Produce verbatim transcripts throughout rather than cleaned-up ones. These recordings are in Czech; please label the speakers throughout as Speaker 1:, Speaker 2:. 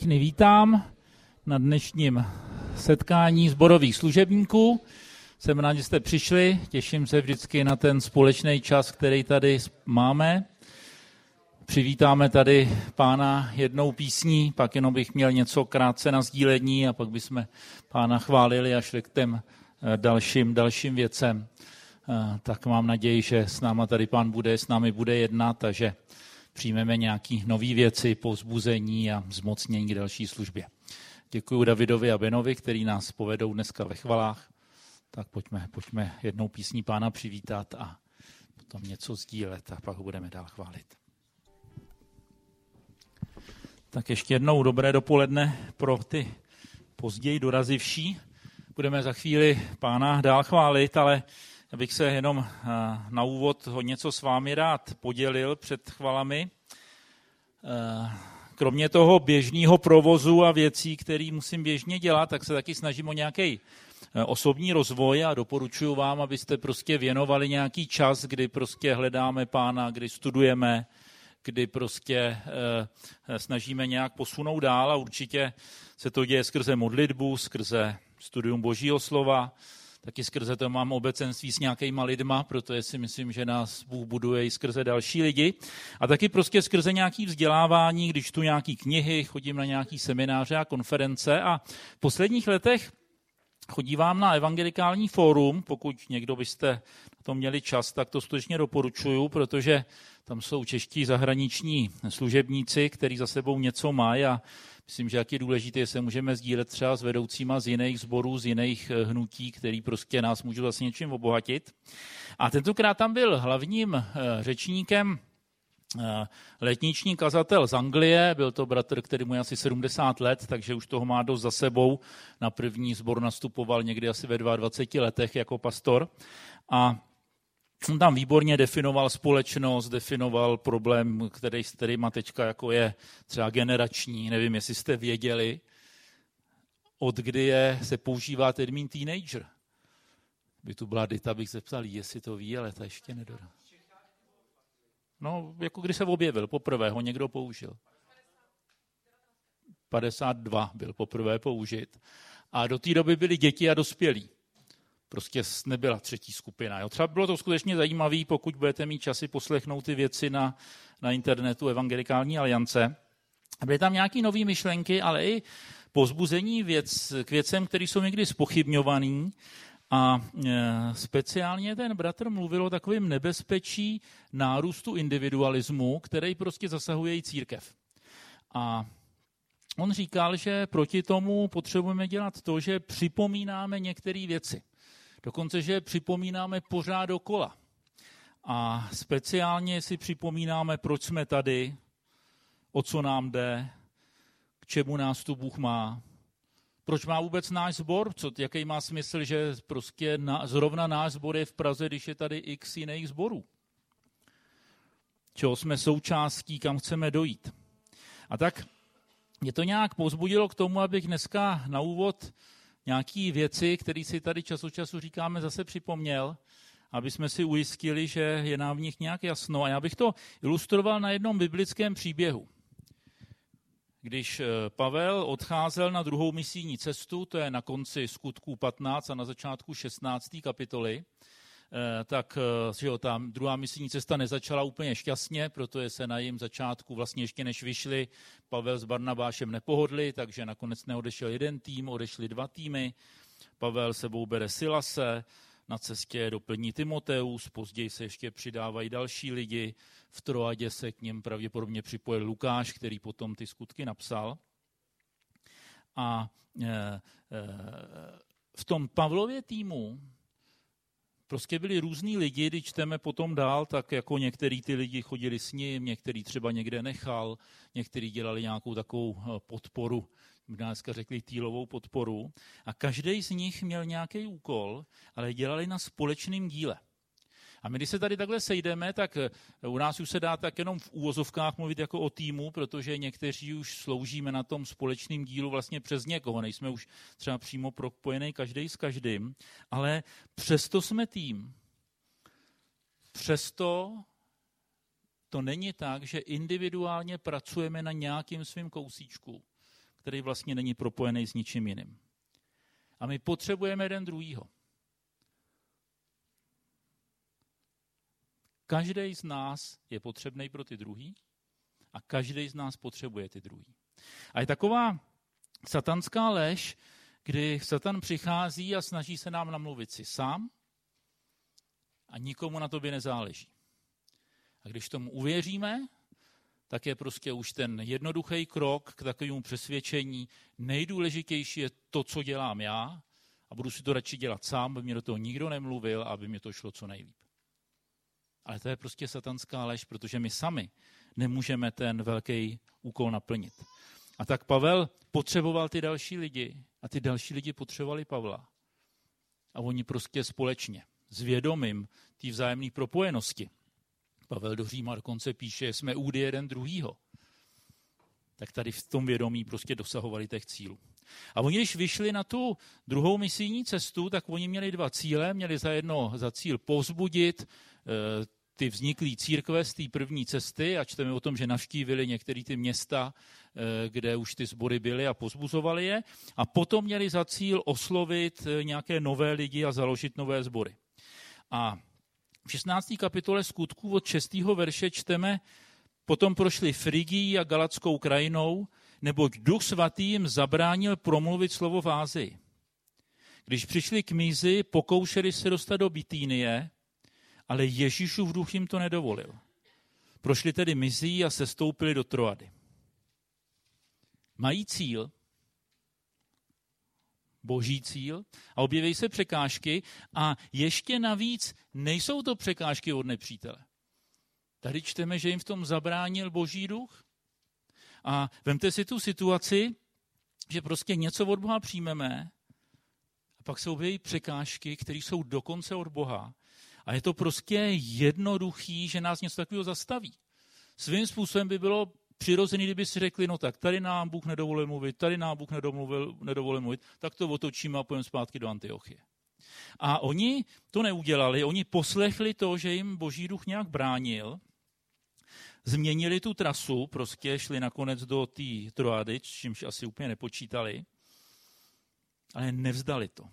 Speaker 1: všechny vítám na dnešním setkání sborových služebníků. Jsem rád, že jste přišli, těším se vždycky na ten společný čas, který tady máme. Přivítáme tady pána jednou písní, pak jenom bych měl něco krátce na sdílení a pak bychom pána chválili a šli k těm dalším, dalším věcem. Tak mám naději, že s náma tady pán bude, s námi bude jednat, takže přijmeme nějaké nové věci, povzbuzení a zmocnění k další službě. Děkuji Davidovi a Benovi, který nás povedou dneska ve chvalách. Tak pojďme, pojďme jednou písní pána přivítat a potom něco sdílet a pak ho budeme dál chválit. Tak ještě jednou dobré dopoledne pro ty později dorazivší. Budeme za chvíli pána dál chválit, ale já bych se jenom na úvod ho něco s vámi rád podělil před chvalami. Kromě toho běžného provozu a věcí, které musím běžně dělat, tak se taky snažím o nějaký osobní rozvoj a doporučuji vám, abyste prostě věnovali nějaký čas, kdy prostě hledáme pána, kdy studujeme, kdy prostě eh, snažíme nějak posunout dál a určitě se to děje skrze modlitbu, skrze studium Božího slova, taky skrze to mám obecenství s nějakýma lidma, protože si myslím, že nás Bůh buduje i skrze další lidi. A taky prostě skrze nějaké vzdělávání, když tu nějaké knihy, chodím na nějaké semináře a konference a v posledních letech chodívám na evangelikální fórum, pokud někdo byste na to měli čas, tak to skutečně doporučuju, protože tam jsou čeští zahraniční služebníci, kteří za sebou něco mají a myslím, že jak je důležité, že se můžeme sdílet třeba s vedoucíma z jiných sborů, z jiných hnutí, který prostě nás můžou vlastně něčím obohatit. A tentokrát tam byl hlavním řečníkem letniční kazatel z Anglie, byl to bratr, který mu je asi sedmdesát let, takže už toho má dost za sebou. Na první sbor nastupoval někdy asi ve dvaceti dvou letech jako pastor a on tam výborně definoval společnost, definoval problém, který, s kterýma teďka jako je třeba generační, nevím, jestli jste věděli, od kdy je, se používá termín teenager. By tu byla Dita, bych se ptal, jestli to ví, ale ta ještě nedodá. No, jako kdy se objevil, poprvé ho někdo použil. padesát dva byl poprvé použit. A do té doby byli děti a dospělí. Prostě nebyla třetí skupina. Jo. Třeba bylo to skutečně zajímavé, pokud budete mít časy poslechnout ty věci na, na internetu Evangelikální aliance. Byly tam nějaké nové myšlenky, ale i povzbuzení věc, k věcem, které jsou někdy zpochybňované. A speciálně ten bratr mluvil o takovém nebezpečí nárůstu individualismu, který prostě zasahuje i církev. A on říkal, že proti tomu potřebujeme dělat to, že připomínáme některé věci. Dokonce, že připomínáme pořád dokola. A speciálně si připomínáme, proč jsme tady, o co nám jde, k čemu nás tu Bůh má. Proč má vůbec náš sbor? Co, jaký má smysl, že prostě na, zrovna náš sbor je v Praze, když je tady x jiných sborů? Čeho jsme součástí, kam chceme dojít? A tak mě to nějak povzbudilo k tomu, abych dneska na úvod nějaké věci, které si tady čas od času říkáme, zase připomněl, aby jsme si ujistili, že je nám v nich nějak jasno. A já bych to ilustroval na jednom biblickém příběhu. Když Pavel odcházel na druhou misijní cestu, to je na konci Skutků patnáct a na začátku šestnácté kapitoly, tak že jo, ta druhá misijní cesta nezačala úplně šťastně, protože se na jejím začátku vlastně ještě než vyšli, Pavel s Barnabášem nepohodli, takže nakonec neodešel jeden tým, odešli dva týmy. Pavel sebou bere Silase, na cestě doplní Timoteus, později se ještě přidávají další lidi. V Troadě se k něm pravděpodobně připojil Lukáš, který potom ty skutky napsal. A e, e, v tom Pavlově týmu prostě byli různý lidi, když čteme potom dál, tak jako některý ty lidi chodili s ním, některý třeba někde nechal, některý dělali nějakou takovou podporu, dneska řekli týlovou podporu. A každý z nich měl nějaký úkol, ale dělali na společném díle. A my, když se tady takhle sejdeme, tak u nás už se dá tak jenom v úvozovkách mluvit jako o týmu, protože někteří už sloužíme na tom společném dílu vlastně přes někoho. Nejsme už třeba přímo propojený každý s každým, ale přesto jsme tým. Přesto to není tak, že individuálně pracujeme na nějakým svým kousíčku, který vlastně není propojený s ničím jiným. A my potřebujeme jeden druhýho. Každý z nás je potřebný pro ty druhý a každý z nás potřebuje ty druhý. A je taková satanská lež, kdy Satan přichází a snaží se nám namluvit si sám a nikomu na tobě nezáleží. A když tomu uvěříme, tak je prostě už ten jednoduchý krok k takovému přesvědčení. Nejdůležitější je to, co dělám já a budu si to radši dělat sám, aby mě do toho nikdo nemluvil a aby mě to šlo co nejlíp. Ale to je prostě satanská lež, protože my sami nemůžeme ten velký úkol naplnit. A tak Pavel potřeboval ty další lidi a ty další lidi potřebovali Pavla. A oni prostě společně, s vědomím té vzájemné propojenosti. Pavel do Říma dokonce píše, jsme údy jeden druhýho. Tak tady v tom vědomí prostě dosahovali těch cílů. A oni, když vyšli na tu druhou misijní cestu, tak oni měli dva cíle. Měli za jedno za cíl povzbudit e, ty vzniklé církve z té první cesty a čteme o tom, že navštívili některé ty města, e, kde už ty sbory byly a povzbuzovali je. A potom měli za cíl oslovit nějaké nové lidi a založit nové sbory. A v šestnácté kapitole Skutků od šestého verše čteme, potom prošli Frigií a Galatskou krajinou, neboť Duch Svatý jim zabránil promluvit slovo v Ázii. Když přišli k Mízi, pokoušeli se dostat do Bitínie, ale Ježíšův duch jim to nedovolil. Prošli tedy Mizí a sestoupili do Troady. Mají cíl, boží cíl, a objeví se překážky a ještě navíc nejsou to překážky od nepřítele. Tady čteme, že jim v tom zabránil boží duch. A vemte si tu situaci, že prostě něco od Boha přijmeme a pak se objeví překážky, které jsou dokonce od Boha. A je to prostě jednoduchý, že nás něco takového zastaví. Svým způsobem by bylo přirozený, kdyby si řekli, no tak tady nám Bůh nedovolil mluvit, tady nám Bůh nedovolil, nedovolil mluvit, tak to otočíme a půjdeme zpátky do Antiochie. A oni to neudělali, oni poslechli to, že jim boží duch nějak bránil, změnili tu trasu, prostě šli nakonec do té Troady, čímž asi úplně nepočítali, ale nevzdali to.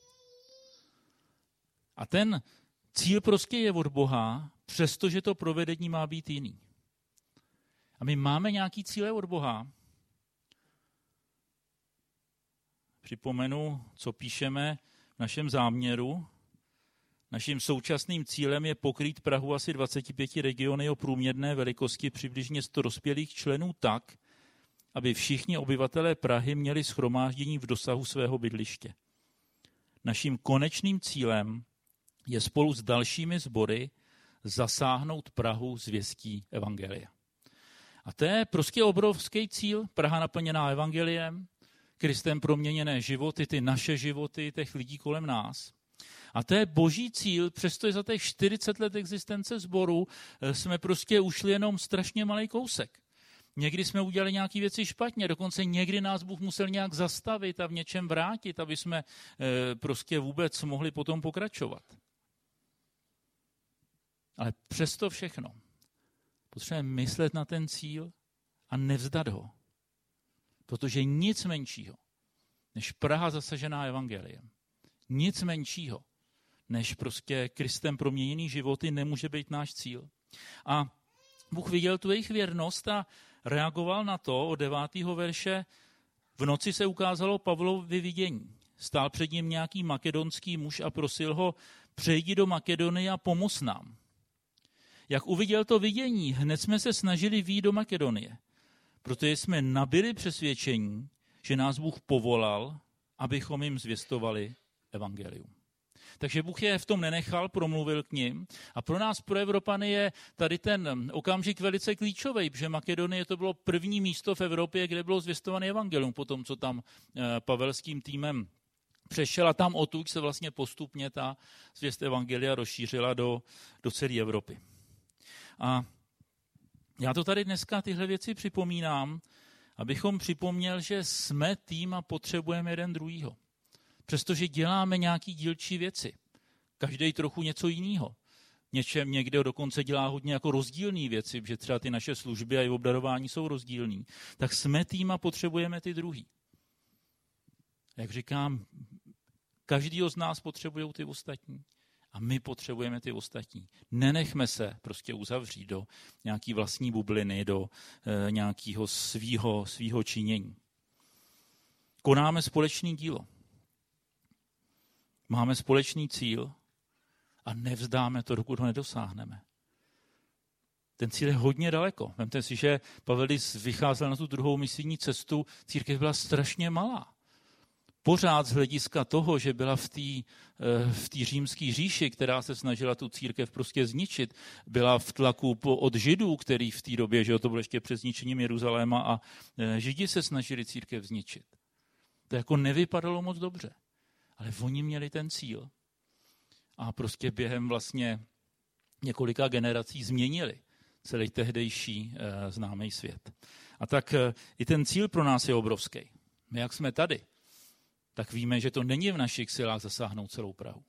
Speaker 1: A ten cíl prostě je od Boha, přestože to provedení má být jiný. A my máme nějaký cíle od Boha. Připomenu, co píšeme v našem záměru. Naším současným cílem je pokrýt Prahu asi dvacet pět regiony o průměrné velikosti přibližně sto dospělých členů tak, aby všichni obyvatelé Prahy měli shromáždění v dosahu svého bydliště. Naším konečným cílem je spolu s dalšími sbory zasáhnout Prahu zvěstí evangelia. A to je prostě obrovský cíl, Praha naplněná evangeliem, Kristem proměněné životy, ty naše životy, těch lidí kolem nás. A to je boží cíl, přestože za těch čtyřicet let existence sboru jsme prostě ušli jenom strašně malý kousek. Někdy jsme udělali nějaké věci špatně, dokonce někdy nás Bůh musel nějak zastavit a v něčem vrátit, aby jsme prostě vůbec mohli potom pokračovat. Ale přesto všechno potřebujeme myslet na ten cíl a nevzdat ho. Protože nic menšího, než Praha zasažená evangeliem, nic menšího, než prostě Kristem proměněný životy, nemůže být náš cíl. A Bůh viděl tu jejich věrnost a reagoval na to od devátého verše. V noci se ukázalo Pavlovi vidění. Stál před ním nějaký makedonský muž a prosil ho, přejdi do Makedonie a pomoz nám. Jak uviděl to vidění, hned jsme se snažili vyjít do Makedonie, protože jsme nabyli přesvědčení, že nás Bůh povolal, abychom jim zvěstovali evangelium. Takže Bůh je v tom nenechal, promluvil k nim. A pro nás, pro Evropany, je tady ten okamžik velice klíčový, protože Makedonie to bylo první místo v Evropě, kde bylo zvěstované evangelium, po tom, co tam pavelským týmem přešel a tam odtud se vlastně postupně ta zvěst evangelia rozšířila do, do celé Evropy. A já to tady dneska tyhle věci připomínám, abychom připomněl, že jsme tým a potřebujeme jeden druhýho. Přestože děláme nějaký dílčí věci. Každý trochu něco jiného. něčem někde dokonce dělá hodně jako rozdílné věci, že třeba ty naše služby a i obdarování jsou rozdílný, tak jsme tým a potřebujeme ty druhý. Jak říkám, každýho z nás potřebují ty ostatní a my potřebujeme ty ostatní. Nenechme se prostě uzavřít do nějaký vlastní bubliny, do e, nějakého svýho, svýho činění. Konáme společný dílo. Máme společný cíl a nevzdáme to, dokud ho nedosáhneme. Ten cíl je hodně daleko. Vemte si, že Pavelis vycházel na tu druhou misijní cestu, církev byla strašně malá. Pořád z hlediska toho, že byla v té v té římské říši, která se snažila tu církev prostě zničit, byla v tlaku od Židů, který v té době, že to bylo ještě před zničením Jeruzaléma a Židi se snažili církev zničit. To jako nevypadalo moc dobře. Ale oni měli ten cíl. A prostě během vlastně několika generací změnili celý tehdejší e, známý svět. A tak e, i ten cíl pro nás je obrovský. My, jak jsme tady, tak víme, že to není v našich silách zasáhnout celou Prahu.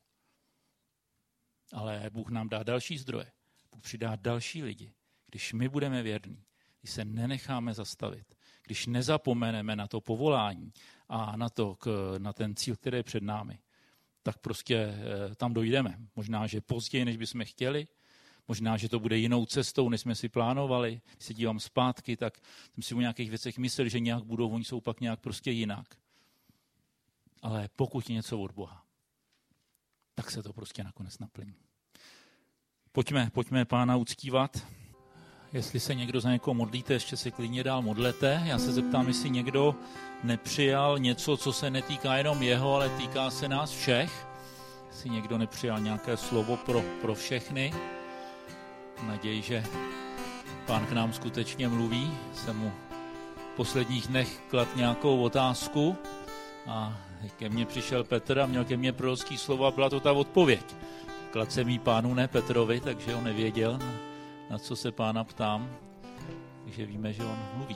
Speaker 1: Ale Bůh nám dá další zdroje. Bůh přidá další lidi. Když my budeme věrní, když se nenecháme zastavit, když nezapomeneme na to povolání a na, to, na ten cíl, který je před námi, tak prostě tam dojdeme. Možná, že později, než bychom chtěli, možná, že to bude jinou cestou, než jsme si plánovali. Když se dívám zpátky, tak jsem si o nějakých věcech myslel, že nějak budou, oni jsou pak nějak prostě jinak. Ale pokud je něco od Boha, tak se to prostě nakonec naplní. Pojďme, pojďme Pána uctívat. Jestli se někdo za někoho modlíte, ještě se klidně dál modlete. Já se zeptám, jestli někdo nepřijal něco, co se netýká jenom jeho, ale týká se nás všech. Jestli někdo nepřijal nějaké slovo pro, pro všechny. Naději, že Pán k nám skutečně mluví. Jsem mu v posledních dnech kladl nějakou otázku a ke mně přišel Petr a měl ke mně prorocký slovo a byla to ta odpověď. Kladl jsem jí Pánu, ne Petrovi, takže on nevěděl, na co se Pána ptám, takže víme, že on mluví.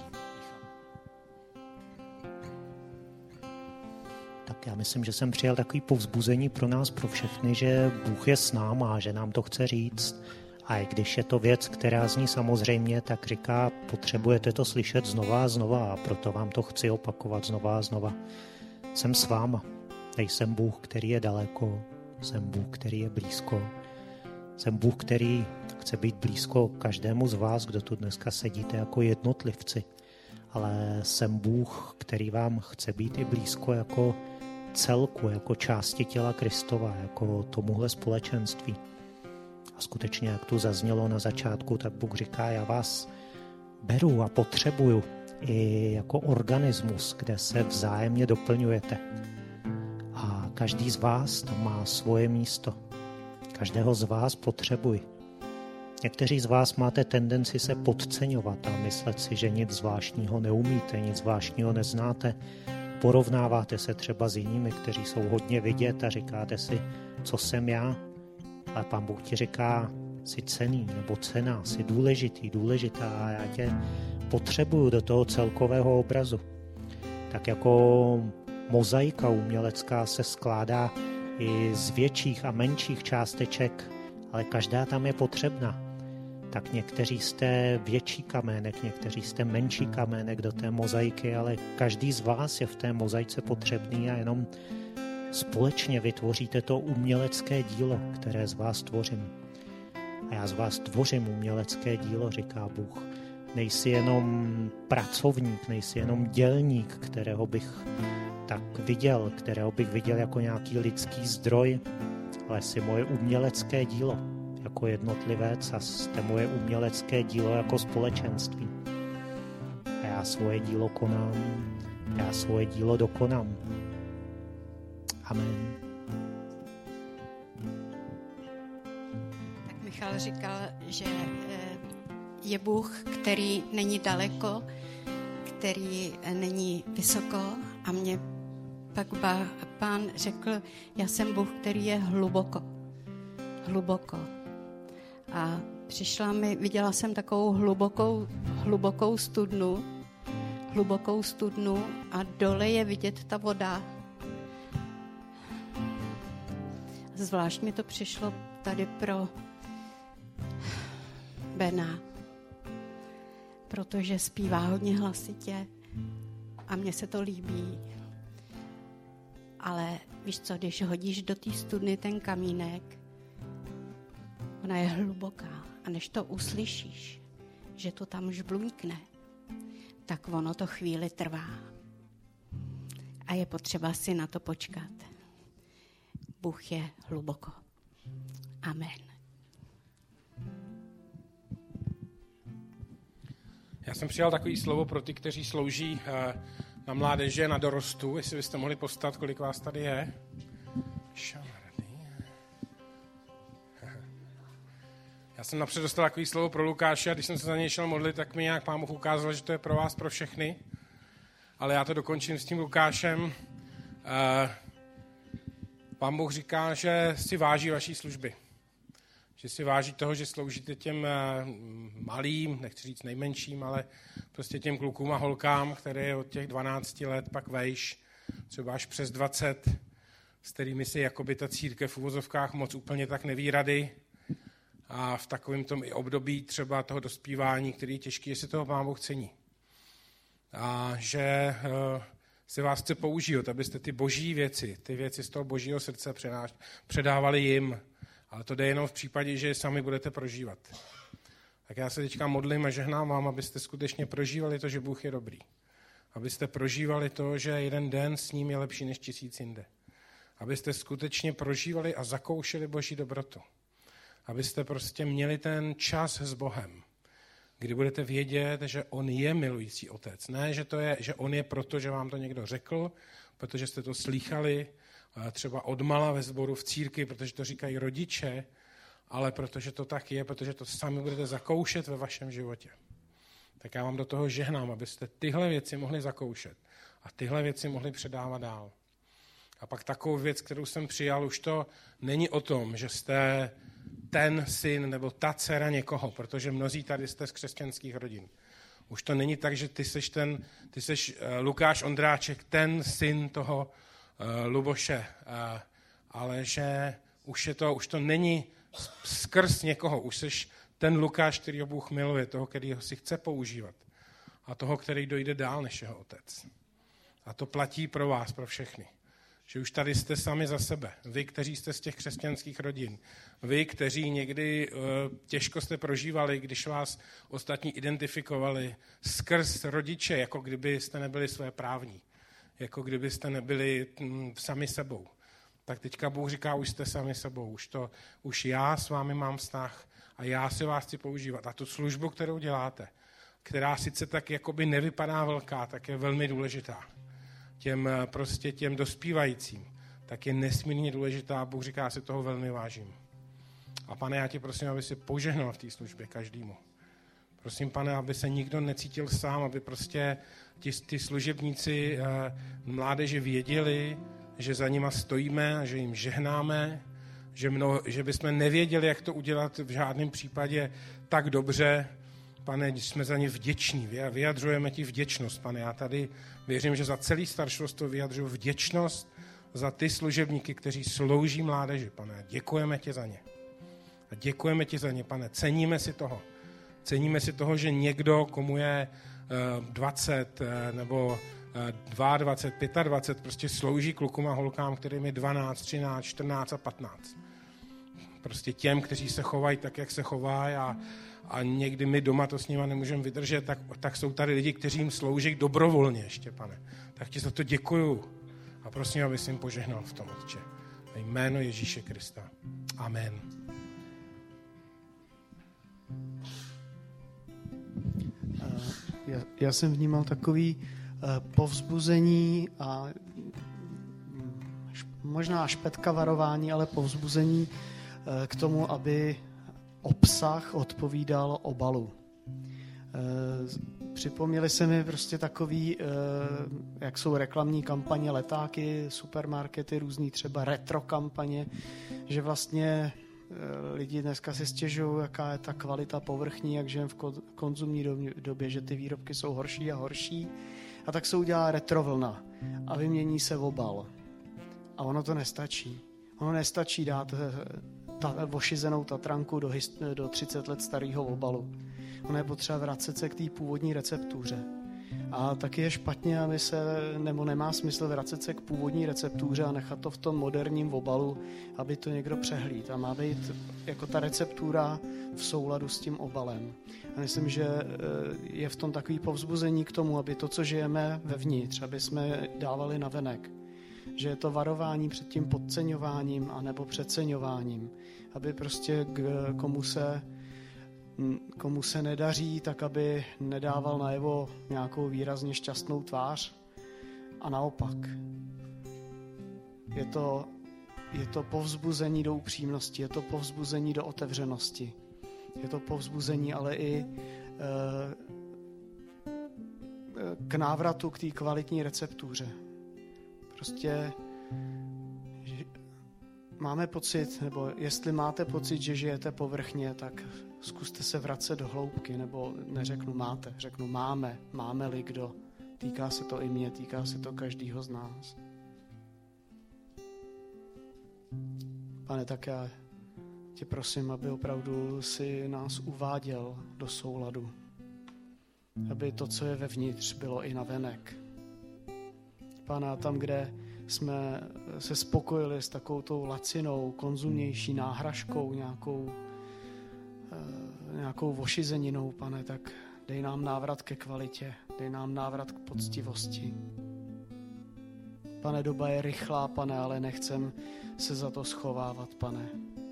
Speaker 2: Tak já myslím, že jsem přijal takový povzbuzení pro nás, pro všechny, že Bůh je s náma, že nám to chce říct. A i když je to věc, která zní samozřejmě, tak říká, potřebujete to slyšet znova a znova a proto vám to chci opakovat znova a znova. Jsem s váma. Nejsem Bůh, který je daleko, jsem Bůh, který je blízko. Jsem Bůh, který chce být blízko každému z vás, kdo tu dneska sedíte jako jednotlivci. Ale jsem Bůh, který vám chce být i blízko jako celku, jako části těla Kristova, jako tomuhle společenství. A skutečně, jak tu zaznělo na začátku, tak Bůh říká, já vás beru a potřebuju i jako organismus, kde se vzájemně doplňujete. A každý z vás tam má svoje místo. Každého z vás potřebuji. Někteří z vás máte tendenci se podceňovat a myslet si, že nic zvláštního neumíte, nic zvláštního neznáte. Porovnáváte se třeba s jinými, kteří jsou hodně vidět a říkáte si, co jsem já. Ale Pán Bůh ti říká, jsi cenný nebo cenná, jsi důležitý, důležitá a já tě potřebuju do toho celkového obrazu. Tak jako mozaika umělecká se skládá i z větších a menších částeček, ale každá tam je potřebná. Tak někteří jste větší kamének, někteří jste menší kamének do té mozaiky, ale každý z vás je v té mozaice potřebný a jenom společně vytvoříte to umělecké dílo, které z vás tvořím. A já z vás tvořím umělecké dílo, říká Bůh. Nejsi jenom pracovník, nejsi jenom dělník, kterého bych tak viděl, kterého bych viděl jako nějaký lidský zdroj, ale jsi moje umělecké dílo jako jednotlivec a jste moje umělecké dílo jako společenství. A já svoje dílo konám, já svoje dílo dokonám. Amen.
Speaker 3: Tak Michal říkal, že je Bůh, který není daleko, který není vysoko a mě pak Pán řekl, já jsem Bůh, který je hluboko. Hluboko. A přišla mi, viděla jsem takovou hlubokou, hlubokou studnu, hlubokou studnu a dole je vidět ta voda. Zvlášť mi to přišlo tady pro Bena, protože zpívá hodně hlasitě a mně se to líbí. Ale víš co, když hodíš do té studny ten kamínek, ona je hluboká a než to uslyšíš, že to tam žbluňkne, tak ono to chvíli trvá. A je potřeba si na to počkat. Bůh je hluboko. Amen.
Speaker 4: Já jsem přijal takový slovo pro ty, kteří slouží na mládeže, na dorostu. Jestli byste mohli postat, kolik vás tady je. Já jsem napřed dostal takový slovo pro Lukáše a když jsem se za něj šel modlit, tak mi nějak Pán Bůh ukázal, že to je pro vás, pro všechny. Ale já to dokončím s tím Lukášem. Pán Bůh říká, že si váží vaší služby. Že si váží toho, že sloužíte těm malým, nechci říct nejmenším, ale prostě těm klukům a holkám, které od těch dvanácti let pak vejš, třeba až přes dvacet, s kterými si jakoby ta církev v uvozovkách moc úplně tak neví rady. A v takovém tom i období třeba toho dospívání, který je těžký, jestli toho Pán Bůh cení. A že se vás chce použít, abyste ty boží věci, ty věci z toho božího srdce předávali jim. Ale to jde jenom v případě, že je sami budete prožívat. Tak já se teďka modlím a žehnám vám, abyste skutečně prožívali to, že Bůh je dobrý. Abyste prožívali to, že jeden den s ním je lepší než tisíc jinde. Abyste skutečně prožívali a zakoušeli boží dobrotu. Abyste prostě měli ten čas s Bohem, kdy budete vědět, že on je milující otec. Ne, že, to je, že on je proto, že vám to někdo řekl, protože jste to slýchali, třeba odmala ve sboru v církvi, protože to říkají rodiče, ale protože to tak je, protože to sami budete zakoušet ve vašem životě. Tak já vám do toho žehnám, abyste tyhle věci mohli zakoušet a tyhle věci mohli předávat dál. A pak takovou věc, kterou jsem přijal, už to není o tom, že jste ten syn nebo ta dcera někoho, protože mnozí tady jste z křesťanských rodin. Už to není tak, že ty seš ten, ty seš Lukáš Ondráček, ten syn toho Luboše, ale že už, je to, už to není skrz někoho, už seš ten Lukáš, který ho Bůh miluje, toho, který ho si chce používat a toho, který dojde dál než jeho otec. A to platí pro vás, pro všechny. Že už tady jste sami za sebe. Vy, kteří jste z těch křesťanských rodin. Vy, kteří někdy uh, těžko jste prožívali, když vás ostatní identifikovali skrz rodiče, jako kdybyste nebyli své právní. Jako kdybyste nebyli mm, sami sebou. Tak teďka Bůh říká, už jste sami sebou. Už, to, už já s vámi mám vztah a já si vás chci používat. A tu službu, kterou děláte, která sice tak jakoby nevypadá velká, tak je velmi důležitá. Těm prostě těm dospívajícím, tak je nesmírně důležitá. Bůh říká, já si toho velmi vážím. A pane, já tě prosím, aby si požehnal v té službě každému. Prosím, pane, aby se nikdo necítil sám, aby prostě ti, ty služebníci mládeže věděli, že za nima stojíme a že jim žehnáme, že, mno, že bychom nevěděli, jak to udělat v žádném případě tak dobře. Pane, jsme za ně vděční, vyjadřujeme ti vděčnost, pane. Já tady věřím, že za celý staršostvo vyjadřuju vděčnost za ty služebníky, kteří slouží mládeži, pane. Děkujeme ti za ně. A děkujeme ti za ně, pane. Ceníme si toho. Ceníme si toho, že někdo, komu je dvacet nebo dvacet dva, dvacet pět, prostě slouží klukům a holkám, kterým je dvanáct, třináct, čtrnáct a patnáct. Prostě těm, kteří se chovají tak, jak se chovají a a někdy my doma to s nima nemůžeme vydržet, tak, tak jsou tady lidi, kteří jim slouží dobrovolně ještě, pane. Tak ti za to děkuju a prosím, aby jsi jim požehnal v tom, Otče. Ve jméno Ježíše Krista. Amen.
Speaker 5: Já, já jsem vnímal takový povzbuzení a možná špetka varování, ale povzbuzení k tomu, aby obsah odpovídal obalu. E, připomněli se mi prostě takový, e, jak jsou reklamní kampaně, letáky, supermarkety, různý třeba retro kampaně, že vlastně e, lidi dneska si stěžují, jaká je ta kvalita povrchní, jak žijeme v konzumní době, že ty výrobky jsou horší a horší. A tak se udělá retrovlna a vymění se obal. A ono to nestačí. Ono nestačí dát ta, ošizenou tatranku do, hist, do třicet let starého obalu. Ono je potřeba vracet se k té původní receptuře. A taky je špatně, aby se, nebo nemá smysl vracet se k původní receptuře a nechat to v tom moderním obalu, aby to někdo přehlíd. A má být jako ta receptura v souladu s tím obalem. A myslím, že je v tom takový povzbuzení k tomu, aby to, co žijeme vevnitř, aby jsme dávali navenek. Že je to varování před tím podceňováním anebo přeceňováním. Aby prostě k komu se komu se nedaří, tak aby nedával najevo nějakou výrazně šťastnou tvář. A naopak. Je to, je to povzbuzení do upřímnosti, je to povzbuzení do otevřenosti. Je to povzbuzení, ale i e, k návratu k té kvalitní receptuře. Prostě máme pocit, nebo jestli máte pocit, že žijete povrchně, tak zkuste se vracet do hloubky, nebo neřeknu máte, řeknu máme, máme-li kdo. Týká se to i mě, týká se to každýho z nás. Pane, tak já tě prosím, aby opravdu si nás uváděl do souladu. Aby to, co je vevnitř, bylo i navenek. Pane, tam, kde jsme se spokojili s takovou tou lacinou, konzumnější náhražkou, nějakou, nějakou vošizeninou, Pane, tak dej nám návrat ke kvalitě, dej nám návrat k poctivosti. Pane, doba je rychlá, Pane, ale nechcem se za to schovávat, Pane.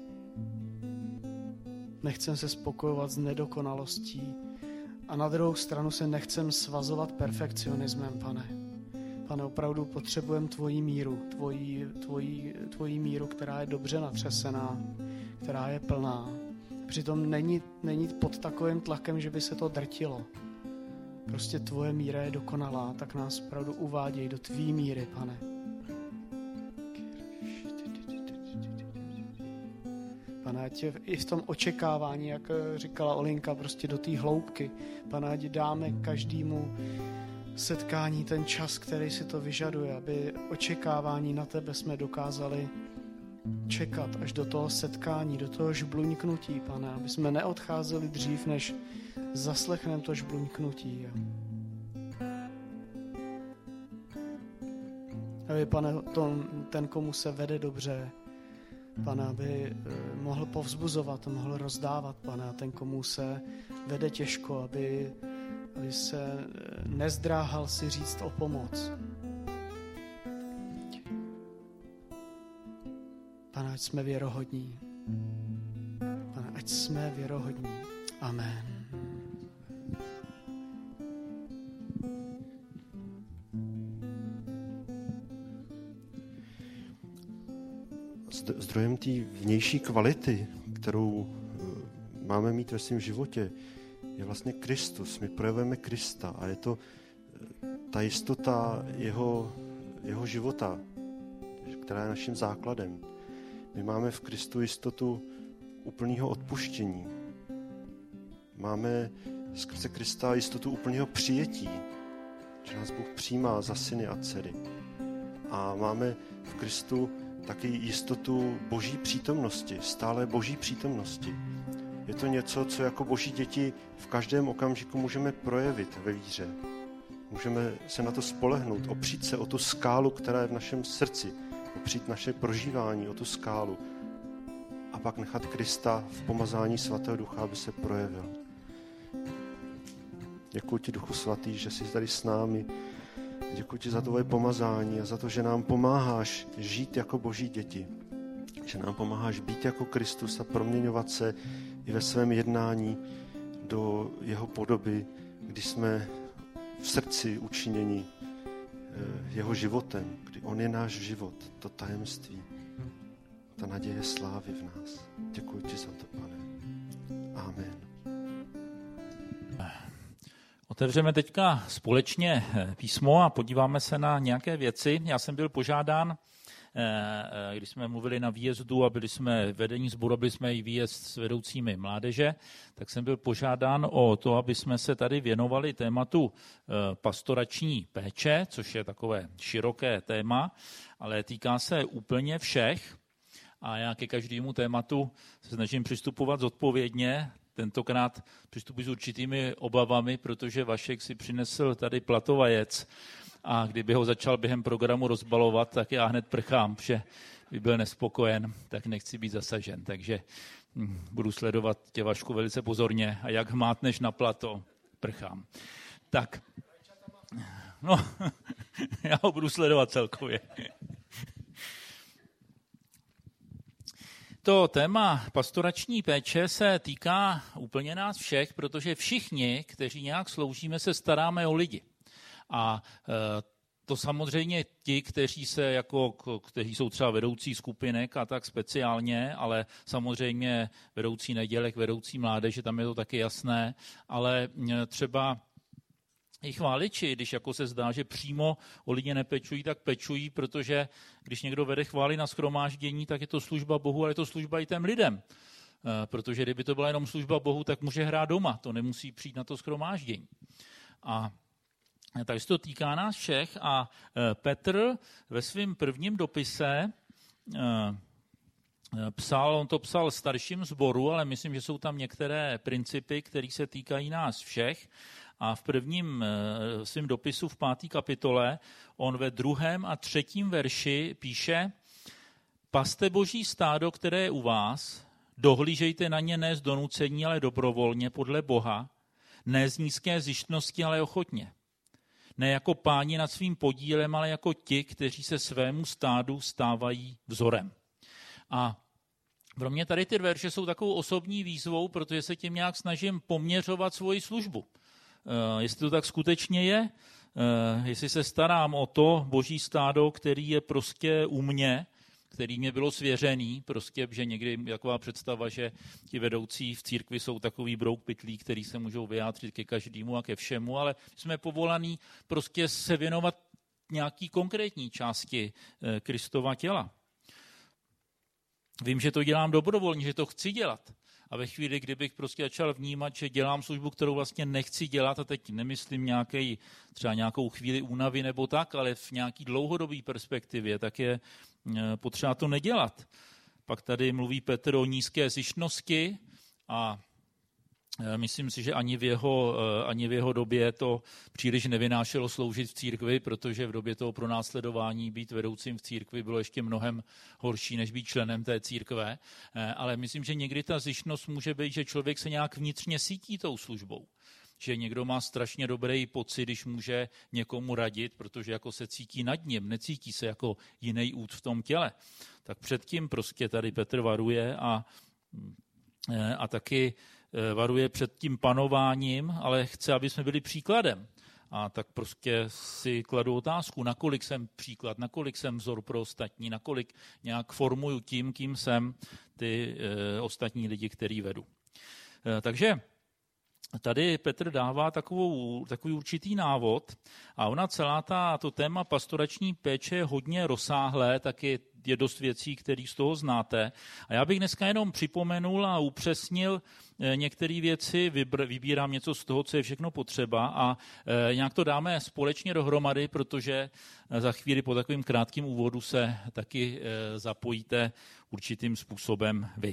Speaker 5: Nechcem se spokojovat s nedokonalostí a na druhou stranu se nechcem svazovat perfekcionismem, Pane. Pane, opravdu potřebujeme tvoji míru, tvoji, tvoji, tvoji míru, která je dobře natřesená, která je plná. Přitom není, není pod takovým tlakem, že by se to drtilo. Prostě tvoje míra je dokonalá, tak nás opravdu uváděj do tvý míry, Pane. Pane, ať i v tom očekávání, jak říkala Olinka, prostě do té hloubky, Pane, ať dáme každému setkání ten čas, který si to vyžaduje, aby očekávání na tebe jsme dokázali čekat až do toho setkání, do toho žbluňknutí, Pane, aby jsme neodcházeli dřív, než zaslechneme to žbluňknutí. Aby, Pane, to, ten, komu se vede dobře, Pane, aby mohl povzbuzovat, mohl rozdávat, Pane, a ten, komu se vede těžko, aby aby se nezdráhal si říct o pomoc. Pane, ať jsme věrohodní. Pane, ať jsme věrohodní. Amen.
Speaker 6: Zdrojem té vnější kvality, kterou máme mít ve svém životě, je vlastně Kristus. My projevujeme Krista a je to ta jistota jeho, jeho života, která je naším základem. My máme v Kristu jistotu úplného odpuštění. Máme skrze Krista jistotu úplného přijetí, že nás Bůh přijímá za syny a dcery. A máme v Kristu taky jistotu boží přítomnosti, stále boží přítomnosti. Je to něco, co jako boží děti v každém okamžiku můžeme projevit ve víře. Můžeme se na to spolehnout, opřít se o tu skálu, která je v našem srdci, opřít naše prožívání o tu skálu a pak nechat Krista v pomazání svatého ducha, aby se projevil. Děkuji ti, Duchu svatý, že jsi tady s námi. Děkuji ti za tvoje pomazání a za to, že nám pomáháš žít jako boží děti. Že nám pomáháš být jako Kristus a proměňovat se i ve svém jednání do jeho podoby, když jsme v srdci učiněni jeho životem, kdy on je náš život, to tajemství, ta naděje slávy v nás. Děkuji ti za to, Pane. Amen.
Speaker 1: Otevřeme teďka společně písmo a podíváme se na nějaké věci. Já jsem byl požádán, když jsme mluvili na výjezdu a byli jsme vedení sboru, byli jsme i výjezd s vedoucími mládeže, tak jsem byl požádán o to, aby jsme se tady věnovali tématu pastorační péče, což je takové široké téma, ale týká se úplně všech. a já ke každému tématu se snažím přistupovat zodpovědně. Tentokrát přistupuji s určitými obavami, protože Vašek si přinesl tady platovajec a kdyby ho začal během programu rozbalovat, tak já hned prchám, že by byl nespokojen, tak nechci být zasažen. Takže hm, budu sledovat tě, Vašku, velice pozorně a jak hmátneš na plato, prchám. Tak, no, já ho budu sledovat celkově. To téma pastorační péče se týká úplně nás všech, protože všichni, kteří nějak sloužíme, se staráme o lidi. A to samozřejmě ti, kteří se jako, kteří jsou třeba vedoucí skupinek a tak speciálně, ale samozřejmě vedoucí nedělek, vedoucí mládeže, tam je to taky jasné, ale třeba i chváliči, když jako se zdá, že přímo o lidi nepečují, tak pečují, protože když někdo vede chvály na shromáždění, tak je to služba Bohu, ale je to služba i těm lidem. Protože kdyby to byla jenom služba Bohu, tak může hrát doma, to nemusí přijít na to shromáždění. A takže se to týká nás všech a Petr ve svém prvním dopise psal, on to psal starším sboru, ale myslím, že jsou tam některé principy, které se týkají nás všech. A v prvním svém dopisu v páté kapitole on ve druhém a třetím verši píše: Paste boží stádo, které je u vás, dohlížejte na ně ne z donucení, ale dobrovolně podle Boha, ne z nízké zištnosti, ale ochotně. Ne jako páni nad svým podílem, ale jako ti, kteří se svému stádu stávají vzorem. A pro mě tady ty verše jsou takovou osobní výzvou, protože se tím nějak snažím poměřovat svoji službu. Uh, jestli to tak skutečně je, uh, jestli se starám o to boží stádo, který je prostě u mě, který mě bylo svěřený, prostě, že někdy taková představa, že ti vedoucí v církvi jsou takový brouk pytlí, který se můžou vyjádřit ke každému a ke všemu, ale jsme povolaní prostě se věnovat nějaký konkrétní části uh, Kristova těla. Vím, že to dělám dobrovolně, že to chci dělat. A ve chvíli, kdybych prostě začal vnímat, že dělám službu, kterou vlastně nechci dělat, a teď nemyslím nějaký, třeba nějakou chvíli únavy nebo tak, ale v nějaký dlouhodobý perspektivě, tak je potřeba to nedělat. Pak tady mluví Petr o nízké zištnosti a myslím si, že ani v jeho, ani v jeho době to příliš nevynášelo sloužit v církvi, protože v době toho pronásledování být vedoucím v církvi bylo ještě mnohem horší, než být členem té církve. Ale myslím, že někdy ta zištnost může být, že člověk se nějak vnitřně sítí tou službou. Že někdo má strašně dobrý pocit, když může někomu radit, protože jako se cítí nad ním, necítí se jako jiný út v tom těle. Tak předtím prostě tady Petr varuje a, a taky varuje před tím panováním, ale chce, aby jsme byli příkladem. A tak prostě si kladu otázku, nakolik jsem příklad, nakolik jsem vzor pro ostatní, nakolik nějak formuju tím, kým jsem ty e, ostatní lidi, který vedu. E, takže tady Petr dává takovou, takový určitý návod a ona celá ta, to téma pastorační péče je hodně rozsáhlé, taky je dost věcí, které z toho znáte. A já bych dneska jenom připomenul a upřesnil některé věci, vybírám něco z toho, co je všechno potřeba a nějak to dáme společně dohromady, protože za chvíli po takovým krátkým úvodu se taky zapojíte určitým způsobem vy.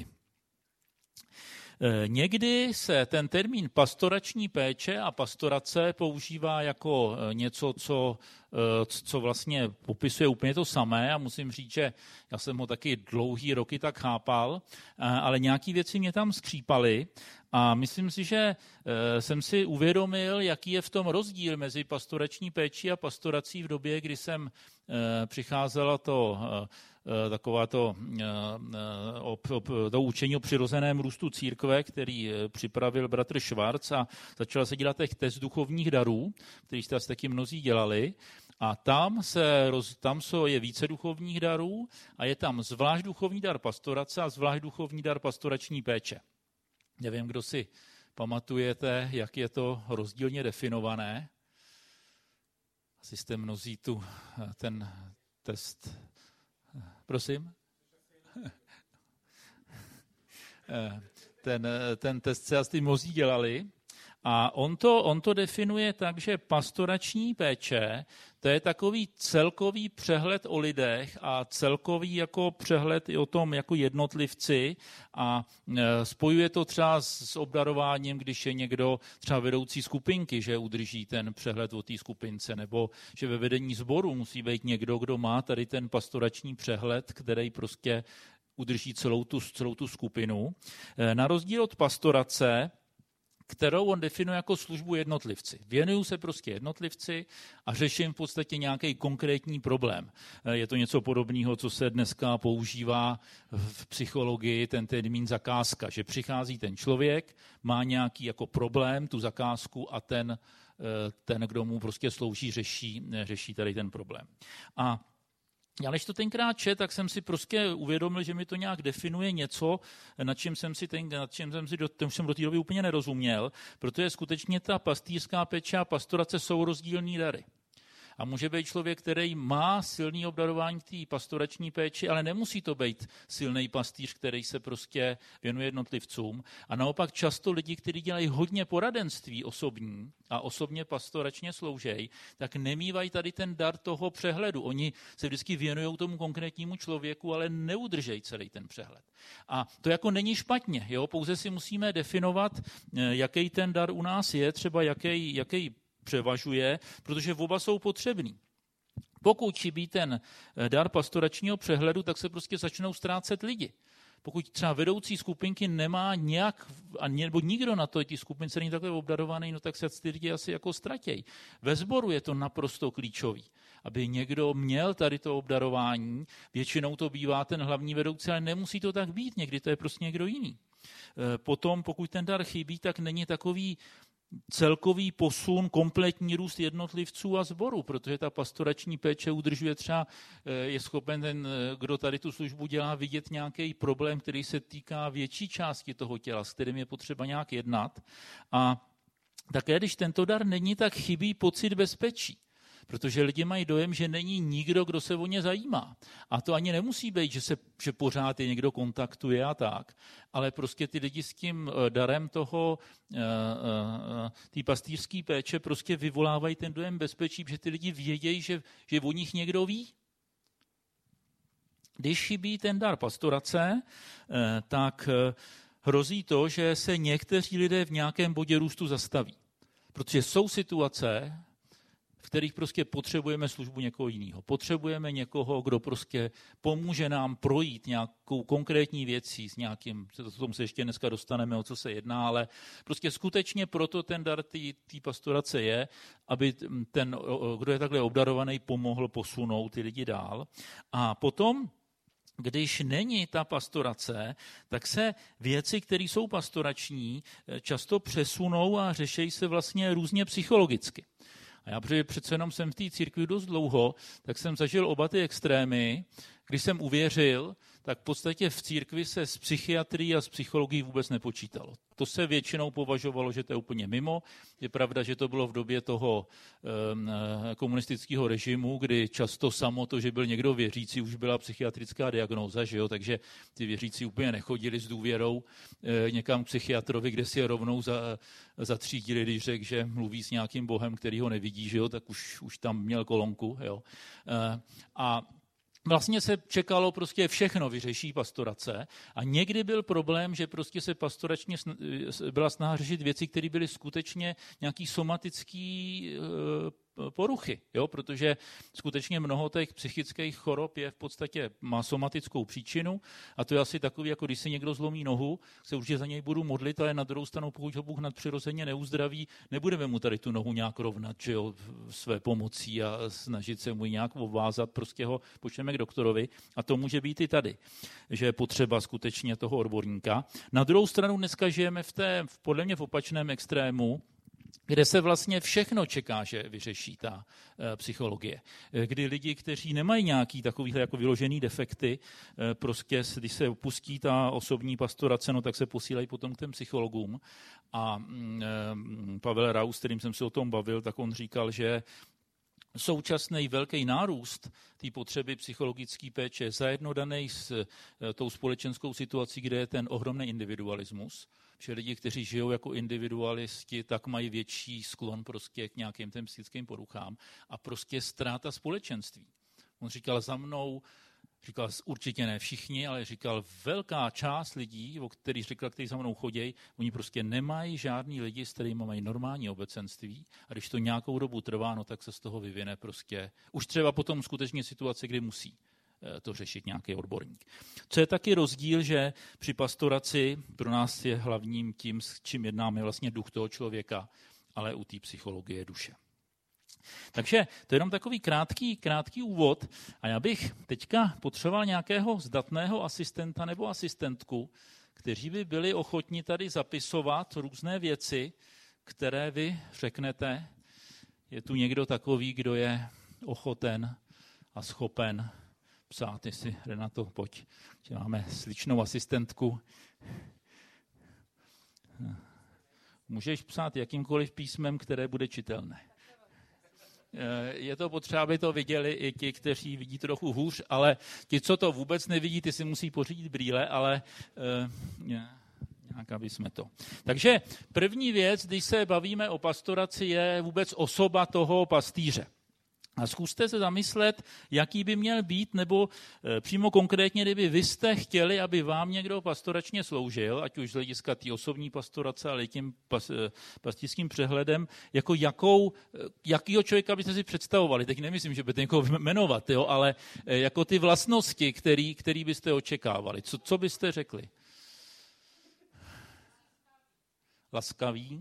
Speaker 1: Někdy se ten termín pastorační péče a pastorace používá jako něco, co, co vlastně popisuje úplně to samé a musím říct, že já jsem ho taky dlouhý roky tak chápal, ale nějaké věci mě tam skřípaly a myslím si, že jsem si uvědomil, jaký je v tom rozdíl mezi pastorační péčí a pastorací v době, kdy jsem přicházela to taková to, to učení o přirozeném růstu církve, který připravil bratr Schwarz a začal se dělat těch test duchovních darů, který jste asi taky mnozí dělali. A tam, se, tam je více duchovních darů a je tam zvlášť duchovní dar pastorace a zvlášť duchovní dar pastorační péče. Nevím, kdo si pamatujete, jak je to rozdílně definované. Asi jste mnozí tu ten test... Prosím? Ten, ten test se asi mnozí dělali A on to, on to definuje tak, že pastorační péče, to je takový celkový přehled o lidech a celkový jako přehled i o tom jako jednotlivci a spojuje to třeba s obdarováním, když je někdo třeba vedoucí skupinky, že udrží ten přehled o té skupince, nebo že ve vedení sboru musí být někdo, kdo má tady ten pastorační přehled, který prostě udrží celou tu, celou tu skupinu. Na rozdíl od pastorace, kterou on definuje jako službu jednotlivci. Věnuju se prostě jednotlivci a řeším v podstatě nějaký konkrétní problém. Je to něco podobného, co se dneska používá v psychologii, ten termín zakázka, že přichází ten člověk, má nějaký jako problém, tu zakázku a ten, ten kdo mu prostě slouží, řeší, řeší tady ten problém. A já než to tenkrát čet, tak jsem si prostě uvědomil, že mi to nějak definuje něco, nad čím jsem si, ten, nad čím jsem si do, ten jsem do té doby úplně nerozuměl, protože skutečně ta pastýřská péče a pastorace jsou rozdílný dary. A může být člověk, který má silný obdarování té pastorační péči, ale nemusí to být silný pastýř, který se prostě věnuje jednotlivcům. A naopak často lidi, kteří dělají hodně poradenství osobní a osobně pastoračně sloužejí, tak nemývají tady ten dar toho přehledu. Oni se vždycky věnují tomu konkrétnímu člověku, ale neudržejí celý ten přehled. A to jako není špatně, jo? Pouze si musíme definovat, jaký ten dar u nás je, třeba jaký, jaký převažuje, protože oba jsou potřebný. Pokud chybí ten dar pastoračního přehledu, tak se prostě začnou ztrácet lidi. Pokud třeba vedoucí skupinky nemá nějak, nebo nikdo na to, ty skupince není takhle obdarovaný, no tak se ty lidi asi jako ztratějí. Ve sboru je to naprosto klíčový, aby někdo měl tady to obdarování. Většinou to bývá ten hlavní vedoucí, ale nemusí to tak být, někdy to je prostě někdo jiný. Potom, pokud ten dar chybí, tak není takový celkový posun, kompletní růst jednotlivců a sboru, protože ta pastorační péče udržuje třeba, je schopen ten, kdo tady tu službu dělá, vidět nějaký problém, který se týká větší části toho těla, s kterým je potřeba nějak jednat. A také, když tento dar není, tak chybí pocit bezpečí. Protože lidi mají dojem, že není nikdo, kdo se o ně zajímá. A to ani nemusí být, že, se, že pořád je někdo kontaktuje a tak, ale prostě ty lidi s tím darem toho, té pastýřské péče prostě vyvolávají ten dojem bezpečí, protože ty lidi vědějí, že, že o nich někdo ví. Když chybí ten dar pastorace, tak hrozí to, že se někteří lidé v nějakém bodě růstu zastaví. Protože jsou situace, v kterých prostě potřebujeme službu někoho jiného. Potřebujeme někoho, kdo prostě pomůže nám projít nějakou konkrétní věcí s nějakým, to tomu se ještě dneska dostaneme, o co se jedná, ale prostě skutečně proto ten dar té pastorace je, aby ten, kdo je takhle obdarovaný, pomohl posunout ty lidi dál. A potom, když není ta pastorace, tak se věci, které jsou pastorační, často přesunou a řeší se vlastně různě psychologicky. A já, protože přece jenom jsem v té církvi dost dlouho, tak jsem zažil oba ty extrémy. Když jsem uvěřil, tak v podstatě v církvi se s psychiatrií a s psychologií vůbec nepočítalo. To se většinou považovalo, že to je úplně mimo. Je pravda, že to bylo v době toho um, komunistického režimu, kdy často samo to, že byl někdo věřící, už byla psychiatrická diagnóza, že jo? Takže ty věřící úplně nechodili s důvěrou e, někam k psychiatrovi, kde si je rovnou za, zatřídili, když řekl, že mluví s nějakým bohem, který ho nevidí, že jo? Tak už, už tam měl kolonku. Jo? E, a vlastně se čekalo, prostě všechno vyřeší pastorace a někdy byl problém, že prostě se pastoračně byla snaha řešit věci, které byly skutečně nějaký somatický poruchy, jo? Protože skutečně mnoho těch psychických chorob je v podstatě, má somatickou příčinu a to je asi takový, jako když si někdo zlomí nohu, se určitě za něj budu modlit, ale na druhou stranu, pokud ho Bůh nadpřirozeně neuzdraví, nebudeme mu tady tu nohu nějak rovnat, že jo, své pomocí a snažit se mu nějak obvázat, prostě ho počneme k doktorovi a to může být i tady, že je potřeba skutečně toho odborníka. Na druhou stranu dneska žijeme v té, podle mě v opačném extrému, kde se vlastně všechno čeká, že vyřeší ta e, psychologie. E, kdy lidi, kteří nemají nějaký takovýhle jako vyložený defekty, e, prostě, když se opustí ta osobní pastorace, no, tak se posílají potom k těm psychologům. A e, Pavel Raus, s kterým jsem se o tom bavil, tak on říkal, že současný velký nárůst té potřeby psychologické péče, zajedno daný s tou společenskou situací, kde je ten ohromný individualismus, že lidi, kteří žijou jako individualisti, tak mají větší sklon prostě k nějakým těm psychickým poruchám a prostě ztráta společenství. On říkal za mnou, říkal určitě ne všichni, ale říkal velká část lidí, o kterých říkal, kteří za mnou chodějí, oni prostě nemají žádný lidi, s kterými mají normální obecenství a když to nějakou dobu trvá, no tak se z toho vyvine prostě už třeba potom skutečně situace, kdy musí to řešit nějaký odborník. Co je taky rozdíl, že při pastoraci pro nás je hlavním tím, s čím jednáme, vlastně duch toho člověka, ale u té psychologie duše. Takže to je jenom takový krátký, krátký úvod a já bych teďka potřeboval nějakého zdatného asistenta nebo asistentku, kteří by byli ochotni tady zapisovat různé věci, které vy řeknete. Je tu někdo takový, kdo je ochoten a schopen psát, jestli Renato, pojď, máme sličnou asistentku. Můžeš psát jakýmkoliv písmem, které bude čitelné. Je to potřeba, aby to viděli i ti, kteří vidí trochu hůř, ale ti, co to vůbec nevidí, ty si musí pořídit brýle, ale nějak, aby jsme to. Takže první věc, když se bavíme o pastoraci, je vůbec osoba toho pastýře. A zkuste se zamyslet, jaký by měl být, nebo e, přímo konkrétně, kdyby vy jste chtěli, aby vám někdo pastoračně sloužil, jať už z hlediska té osobní pastorace, ale i tím pas, e, pastýřským přehledem, jako jakou, jakýho člověka byste si představovali. Teď nemyslím, že budete někoho jmenovat, jo, ale e, jako ty vlastnosti, který, který byste očekávali. Co, co byste řekli? Laskavý.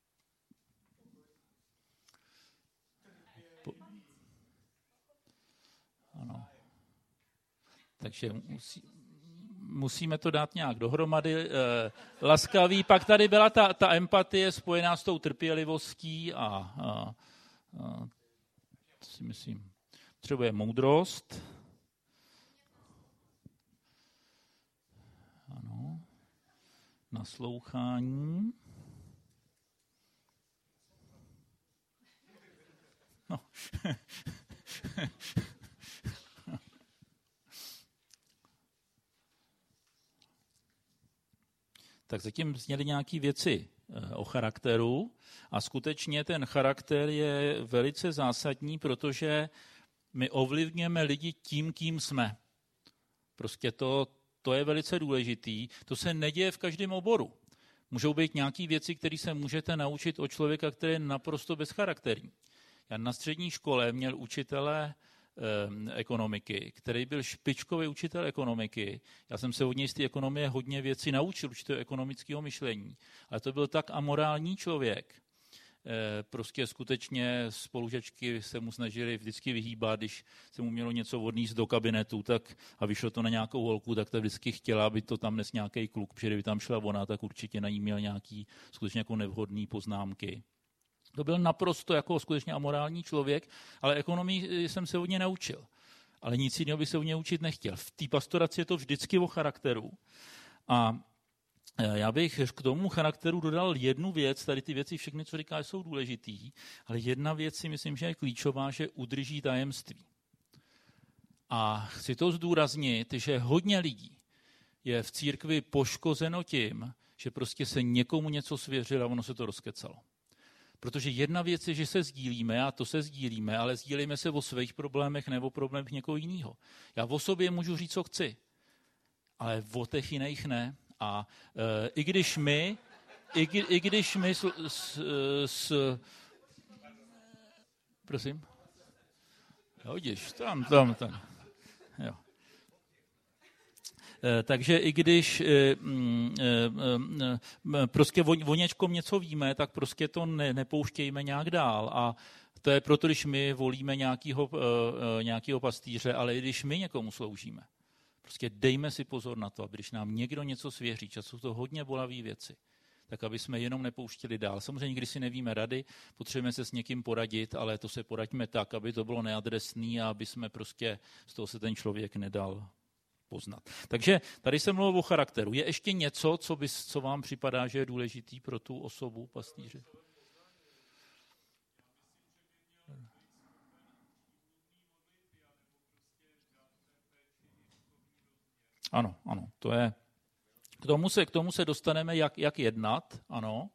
Speaker 1: Ano. Takže musí, musíme to dát nějak dohromady. E, laskavý, pak tady byla ta, ta empatie spojená s tou trpělivostí a, a, a si myslím, třeba je moudrost. Ano. Naslouchání. No. Tak zatím zněly nějaké věci o charakteru a skutečně ten charakter je velice zásadní, protože my ovlivňujeme lidi tím, kým jsme. Prostě to, to je velice důležitý. To se neděje v každém oboru. Můžou být nějaké věci, které se můžete naučit od člověka, který je naprosto bezcharakterní. Já na střední škole měl učitele ekonomiky, který byl špičkový učitel ekonomiky. Já jsem se od něj z té ekonomie hodně věcí naučil, určitého ekonomického myšlení. Ale to byl tak amorální člověk. Prostě skutečně spolužačky se mu snažili vždycky vyhýbat, když se mu mělo něco odníst do kabinetu tak a vyšlo to na nějakou holku, tak ta vždycky chtěla, aby to tam nes nějaký kluk, protože kdyby tam šla ona, tak určitě na ní měl nějaký skutečně jako nevhodný poznámky. To byl naprosto jako skutečně amorální člověk, ale ekonomii jsem se od něj naučil. Ale nic jiného by se od něj učit nechtěl. V té pastoraci je to vždycky o charakteru. A já bych k tomu charakteru dodal jednu věc, tady ty věci všechny, co říká, jsou důležitý, ale jedna věc si myslím, že je klíčová, že udrží tajemství. A chci to zdůraznit, že hodně lidí je v církvi poškozeno tím, že prostě se někomu něco svěřilo a ono se to rozkecalo. Protože jedna věc je, že se sdílíme, a to se sdílíme, ale sdílíme se o svých problémech nebo problémech někoho jiného. Já o sobě můžu říct, co chci, ale o těch jiných ne. A e, i když my, i, i když my s, s, s prosím? Hodíš, tam, tam, tam. Jo. Takže i když prostě o něčkom něco víme, tak prostě to ne, nepouštějme nějak dál. A to je proto, když my volíme nějakého, nějakého pastýře, ale i když my někomu sloužíme. Prostě dejme si pozor na to, aby když nám někdo něco svěří, často jsou to hodně bolavé věci, tak aby jsme jenom nepouštěli dál. Samozřejmě nikdy si nevíme rady, potřebujeme se s někým poradit, ale to se poraďme tak, aby to bylo neadresný a aby jsme prostě z toho se ten člověk nedal poznat. Takže tady se mluvil o charakteru. Je ještě něco, co, by, co vám připadá, že je důležitý pro tu osobu pastýře? Ano, ano, to je, k tomu se, k tomu se dostaneme, jak, jak jednat, ano.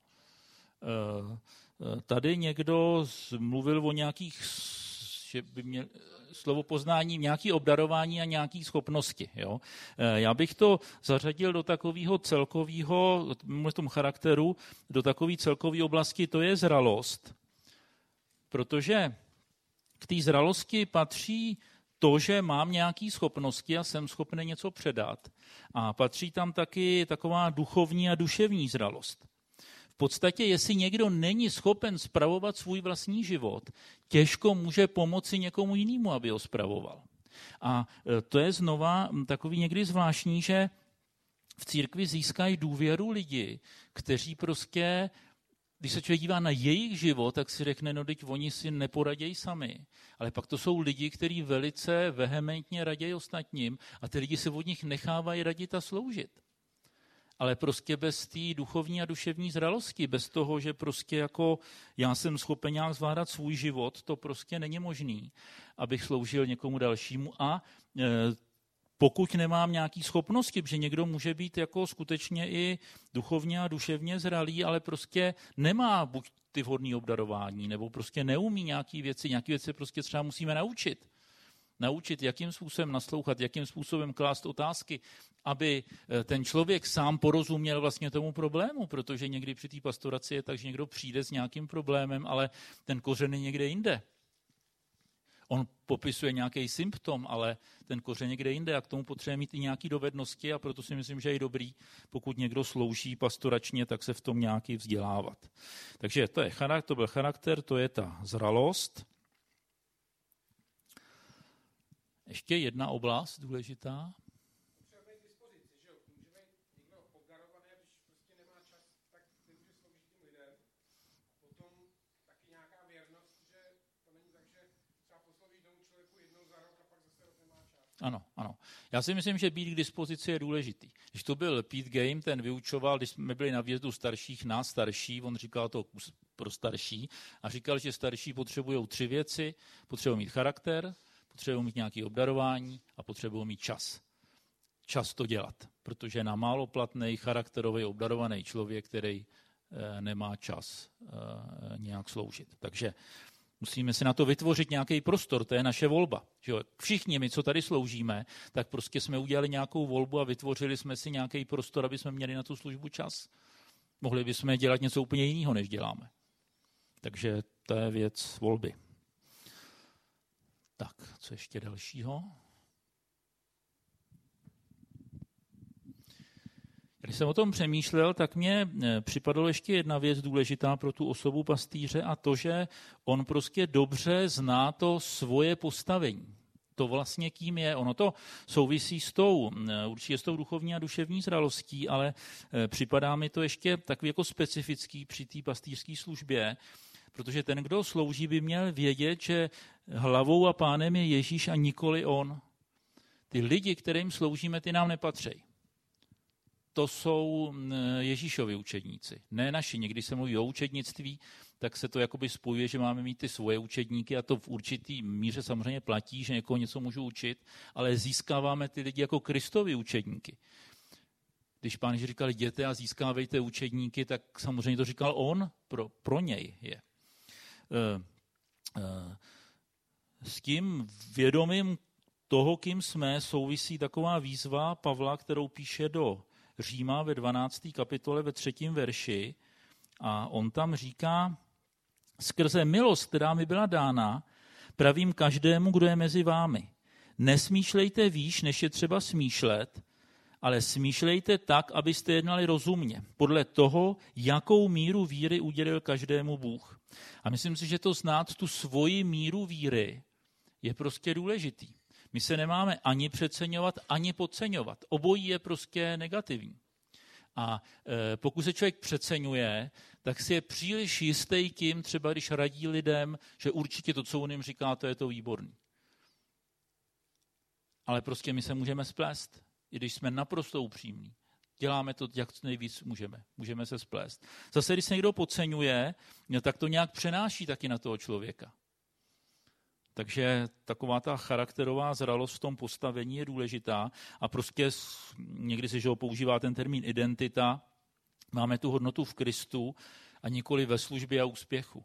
Speaker 1: E, tady někdo mluvil o nějakých, že by měl slovo poznání, nějaké obdarování a nějaké schopnosti. Jo? E, já bych to zařadil do takového celkového, v tom charakteru, do takové celkové oblasti, to je zralost. Protože k té zralosti patří to, že mám nějaké schopnosti a jsem schopný něco předat. A patří tam taky taková duchovní a duševní zralost. V podstatě, jestli někdo není schopen spravovat svůj vlastní život, těžko může pomoci někomu jinému, aby ho spravoval. A to je znova takový někdy zvláštní, že v církvi získají důvěru lidi, kteří prostě, když se člověk dívá na jejich život, tak si řekne, no teď oni si neporadějí sami. Ale pak to jsou lidi, kteří velice vehementně radějí ostatním a ty lidi se od nich nechávají radit a sloužit. Ale prostě bez té duchovní a duševní zralosti, bez toho, že prostě jako já jsem schopen nějak zvládat svůj život, to prostě není možný, abych sloužil někomu dalšímu. A e, pokud nemám nějaké schopnosti, protože někdo může být jako skutečně i duchovně a duševně zralý, ale prostě nemá buď ty vhodné obdarování, nebo prostě neumí nějaké věci, nějaké věci prostě třeba musíme naučit. Naučit, jakým způsobem naslouchat, jakým způsobem klást otázky, aby ten člověk sám porozuměl vlastně tomu problému, protože někdy při té pastoraci je tak, že někdo přijde s nějakým problémem, ale ten kořen je někde jinde. On popisuje nějaký symptom, ale ten kořen je někde jinde a k tomu potřebuje mít i nějaké dovednosti a proto si myslím, že je dobrý, pokud někdo slouží pastoračně, tak se v tom nějaký vzdělávat. Takže to, je, to byl charakter, to je ta zralost. Ještě jedna oblast důležitá.
Speaker 4: Potřebujeme k dispozici, že jo? Může být někdo obdarovaný, když prostě nemá čas, tak nemůže sloužit tím lidem. A potom taky nějaká věrnost, že to není tak, že třeba posloužíš tomu člověku jednou za rok a pak zase rok nemá čas.
Speaker 1: Ano, ano. Já si myslím, že být k dispozici je důležitý. Když to byl Pete Game, ten vyučoval, když jsme byli na výjezdu starších, nás starší, on říkal to pro starší a říkal, že starší potřebují tři věci, potřebují mít charakter, potřebují mít nějaké obdarování a potřebují mít čas. Čas to dělat, protože na máloplatný, charakterový, obdarovaný člověk, který e, nemá čas e, nějak sloužit. Takže musíme si na to vytvořit nějaký prostor, to je naše volba. Že všichni my, co tady sloužíme, tak prostě jsme udělali nějakou volbu a vytvořili jsme si nějaký prostor, aby jsme měli na tu službu čas. Mohli bychom dělat něco úplně jiného, než děláme. Takže to je věc volby. Tak, co ještě dalšího? Když jsem o tom přemýšlel, tak mně připadalo ještě jedna věc důležitá pro tu osobu pastýře a to, že on prostě dobře zná to svoje postavení. To vlastně kým je. Ono to souvisí s tou, určitě s tou duchovní a duševní zralostí, ale připadá mi to ještě takový jako specifický při té pastýřské službě, protože ten, kdo slouží, by měl vědět, že hlavou a pánem je Ježíš a nikoli on. Ty lidi, kterým sloužíme, ty nám nepatří. To jsou Ježíšovi učedníci, ne naši. Někdy se mluví o učednictví, tak se to jakoby spojuje, že máme mít ty svoje učedníky a to v určitý míře samozřejmě platí, že někoho něco můžu učit, ale získáváme ty lidi jako Kristovi učedníky. Když Pán Ježíš říkal, jděte a získávejte učedníky, tak samozřejmě to říkal on, pro, pro něj je. S tím vědomím toho, kým jsme, souvisí taková výzva Pavla, kterou píše do Říma ve dvanácté kapitole ve třetím verši a on tam říká, skrze milost, která mi byla dána, pravím každému, kdo je mezi vámi. Nesmýšlejte výš, než je třeba smýšlet, ale smýšlejte tak, abyste jednali rozumně, podle toho, jakou míru víry udělil každému Bůh. A myslím si, že to znát tu svoji míru víry je prostě důležitý. My se nemáme ani přeceňovat, ani podceňovat. Obojí je prostě negativní. A e, pokud se člověk přeceňuje, tak si je příliš jistý tím, třeba když radí lidem, že určitě to, co on jim říká, to je to výborný. Ale prostě my se můžeme splést, i když jsme naprosto upřímní. Děláme to, jak nejvíc můžeme. Můžeme se splést. Zase, když se někdo podceňuje, tak to nějak přenáší taky na toho člověka. Takže taková ta charakterová zralost v tom postavení je důležitá a prostě někdy se že ho používá ten termín identita. Máme tu hodnotu v Kristu a nikoli ve službě a úspěchu.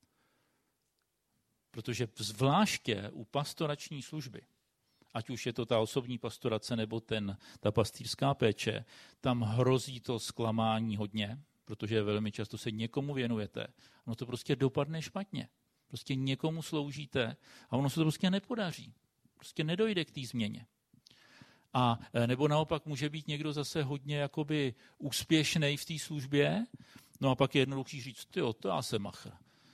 Speaker 1: Protože zvláště u pastorační služby, ať už je to ta osobní pastorace nebo ten, ta pastýřská péče, tam hrozí to zklamání hodně, protože velmi často se někomu věnujete. Ono to prostě dopadne špatně. Prostě někomu sloužíte a ono se to prostě nepodaří. Prostě nedojde k té změně. A nebo naopak může být někdo zase hodně jakoby úspěšnej v té službě, no a pak je jednoduchý říct, tyjo, to já jsem machr.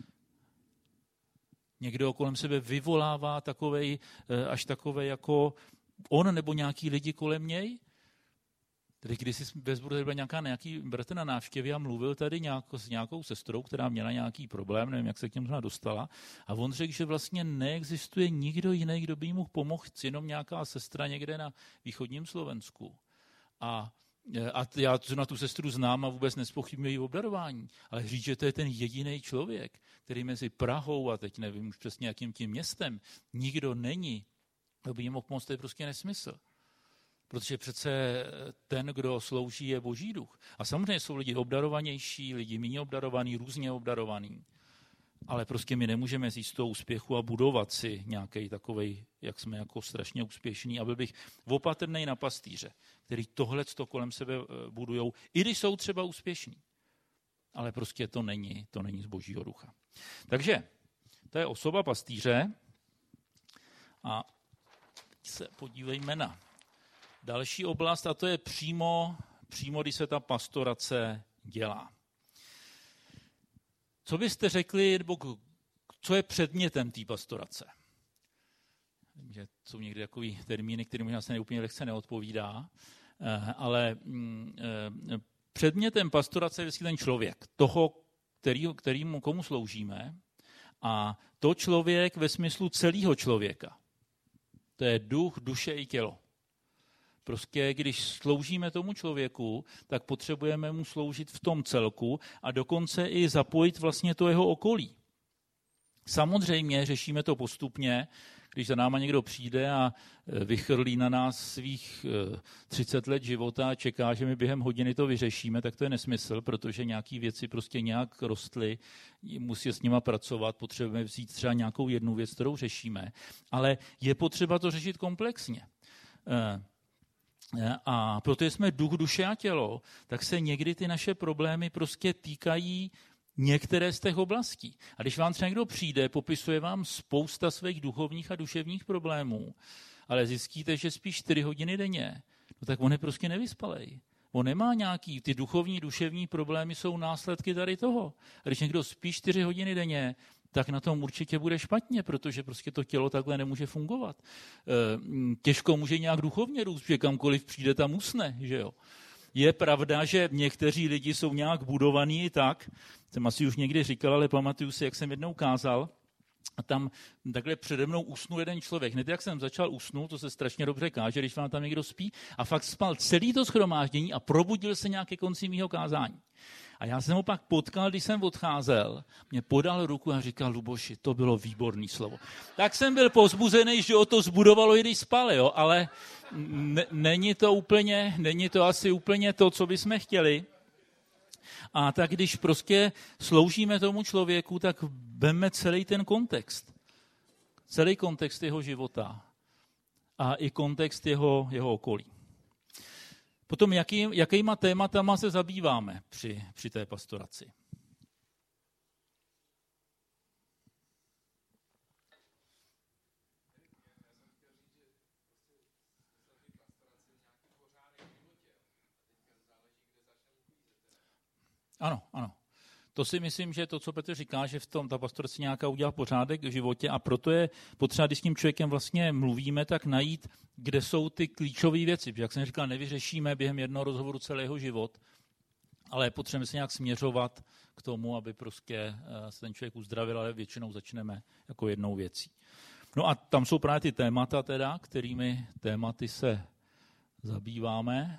Speaker 1: Někdo kolem sebe vyvolává takovej, až takovej jako on nebo nějaký lidi kolem něj. Tedy když si ve sboru byl nějaká, nějaký bratr na návštěvě a mluvil tady nějako, s nějakou sestrou, která měla nějaký problém, nevím, jak se k němu dostala, a on řekl, že vlastně neexistuje nikdo jiný, kdo by jí mohl pomoct, jenom nějaká sestra někde na východním Slovensku. A, a já na tu sestru znám a vůbec nezpochybňuji její obdarování, ale říct, že to je ten jediný člověk, který mezi Prahou a teď nevím už přesně jakým tím městem, nikdo není, kdo by jí mohl pomoct, to je prostě nesmysl. Protože přece ten, kdo slouží, je Boží duch. A samozřejmě jsou lidi obdarovanější, lidi méně obdarovaní, různě obdarovaní. Ale prostě my nemůžeme zjít z toho úspěchu a budovat si nějaký takovej, jak jsme jako strašně úspěšní. A byl bych opatrnej na pastýře, který tohleto kolem sebe budujou, i když jsou třeba úspěšní. Ale prostě to není, to není z Božího ducha. Takže to je osoba pastýře. A se podívejme na další oblast, a to je přímo, přímo, když se ta pastorace dělá. Co byste řekli, nebo co je předmětem té pastorace? Vím, že jsou někdy takový termíny, který možná se neúplně lehce neodpovídá, ale předmětem pastorace je vždycky ten člověk, toho, který, kterýmu, komu sloužíme, a to člověk ve smyslu celého člověka. To je duch, duše i tělo. Prostě když sloužíme tomu člověku, tak potřebujeme mu sloužit v tom celku a dokonce i zapojit vlastně to jeho okolí. Samozřejmě řešíme to postupně, když za náma někdo přijde a vychrlí na nás svých třicet let života a čeká, že my během hodiny to vyřešíme, tak to je nesmysl, protože nějaké věci prostě nějak rostly, musí s nima pracovat, potřebujeme vzít třeba nějakou jednu věc, kterou řešíme, ale je potřeba to řešit komplexně. A protože jsme duch, duše a tělo, tak se někdy ty naše problémy prostě týkají některé z těch oblastí. A když vám třeba někdo přijde, popisuje vám spousta svých duchovních a duševních problémů, ale zjistíte, že spíš čtyři hodiny denně, no tak on je prostě nevyspalej. On nemá nějaký, ty duchovní, duševní problémy jsou následky tady toho. A když někdo spí čtyři hodiny denně, tak na tom určitě bude špatně, protože prostě to tělo takhle nemůže fungovat. Těžko může nějak duchovně růst, že kamkoliv přijde, tam usne, že jo. Je pravda, že někteří lidi jsou nějak budovaní i tak, jsem asi už někdy říkal, ale pamatuju si, jak jsem jednou kázal, a tam takhle přede mnou usnul jeden člověk. Hned jak jsem začal usnout, to se strašně dobře káže, když vám tam někdo spí, a fakt spal celý to shromáždění a probudil se nějak ke konci mýho kázání. A já jsem ho pak potkal, když jsem odcházel, mě podal ruku a říkal, Luboši, to bylo výborný slovo. Tak jsem byl povzbuzený, že o to zbudovalo, i když spal, jo, ale n- není to úplně, není to asi úplně to, co bychom chtěli. A tak když prostě sloužíme tomu člověku, tak veme celý ten kontext. Celý kontext jeho života a i kontext jeho, jeho okolí. Potom, jaký, jakýma tématama se zabýváme při, při té pastoraci? Ano, ano. To si myslím, že to, co Petr říká, že v tom ta pastorace nějaká udělá pořádek v životě, a proto je potřeba, když s tím člověkem vlastně mluvíme, tak najít, kde jsou ty klíčové věci. Protože, jak jsem říkal, nevyřešíme během jednoho rozhovoru celý jeho život, ale potřebujeme se nějak směřovat k tomu, aby prostě se ten člověk uzdravil, ale většinou začneme jako jednou věcí. No a tam jsou právě ty témata, teda, kterými tématy se zabýváme.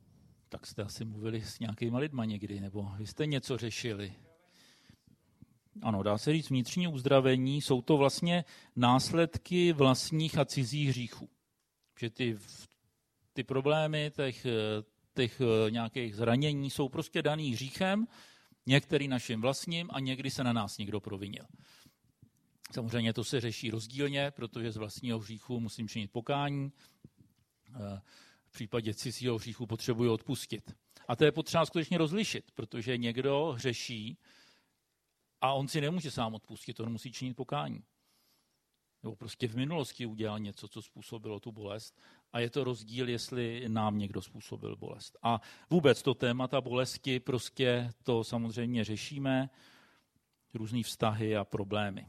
Speaker 1: Tak jste asi mluvili s nějakýma lidma někdy, nebo vy jste něco řešili. ano, dá se říct vnitřní uzdravení, jsou to vlastně následky vlastních a cizích hříchů. Že ty, ty problémy těch, těch nějakých zranění jsou prostě daný hříchem, některý naším vlastním a někdy se na nás někdo provinil. Samozřejmě to se řeší rozdílně, protože z vlastního hříchu musím činit pokání, v případě cizího hříchu potřebuji odpustit. A to je potřeba skutečně rozlišit, protože někdo hřeší a on si nemůže sám odpustit, on musí činit pokání. Nebo prostě v minulosti udělal něco, co způsobilo tu bolest a je to rozdíl, jestli nám někdo způsobil bolest. A vůbec to témata bolesti, prostě to samozřejmě řešíme, různý vztahy a problémy.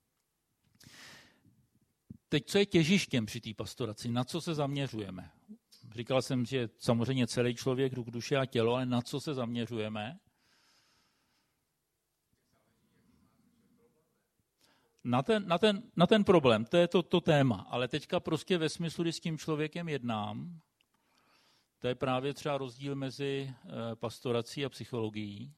Speaker 1: Teď, co je těžištěm při té pastoraci, na co se zaměřujeme? Říkal jsem, že samozřejmě celý člověk, duch, duše a tělo, ale na co se zaměřujeme? Na ten, na ten, na ten problém, to je to, to téma, ale teďka prostě ve smyslu, kdy s tím člověkem jednám, to je právě třeba rozdíl mezi pastorací a psychologií.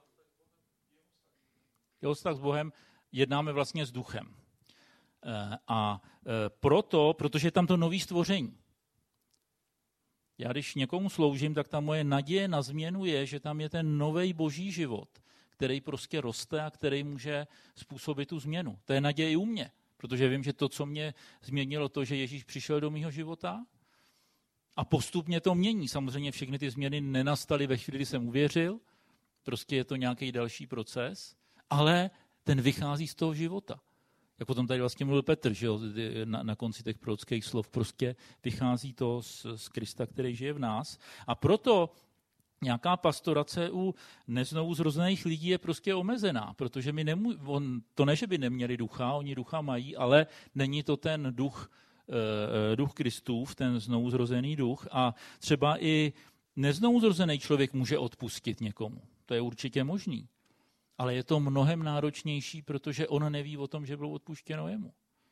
Speaker 1: Jeho vztah s Bohem jednáme vlastně s duchem. A proto, protože je tam to nový stvoření. Já když někomu sloužím, tak ta moje naděje na změnu je, že tam je ten nový boží život, který prostě roste a který může způsobit tu změnu. To je naděje i u mě, protože vím, že to, co mě změnilo, to, že Ježíš přišel do mého života a postupně to mění. Samozřejmě všechny ty změny nenastaly ve chvíli, kdy jsem uvěřil, prostě je to nějaký další proces, ale ten vychází z toho života. Jak potom tady vlastně mluvil Petr, že jo, na, na konci těch prorockých slov, prostě vychází to z, z Krista, který žije v nás. A proto nějaká pastorace u neznovu zrozených lidí je prostě omezená, protože my nemů, on, to ne, že by neměli ducha, oni ducha mají, ale není to ten duch, eh, duch Kristův, ten znovu zrozený duch a třeba i neznovu zrozený člověk může odpustit někomu. To je určitě možný. Ale je to mnohem náročnější, protože on neví o tom, že bylo odpuštěno jemu.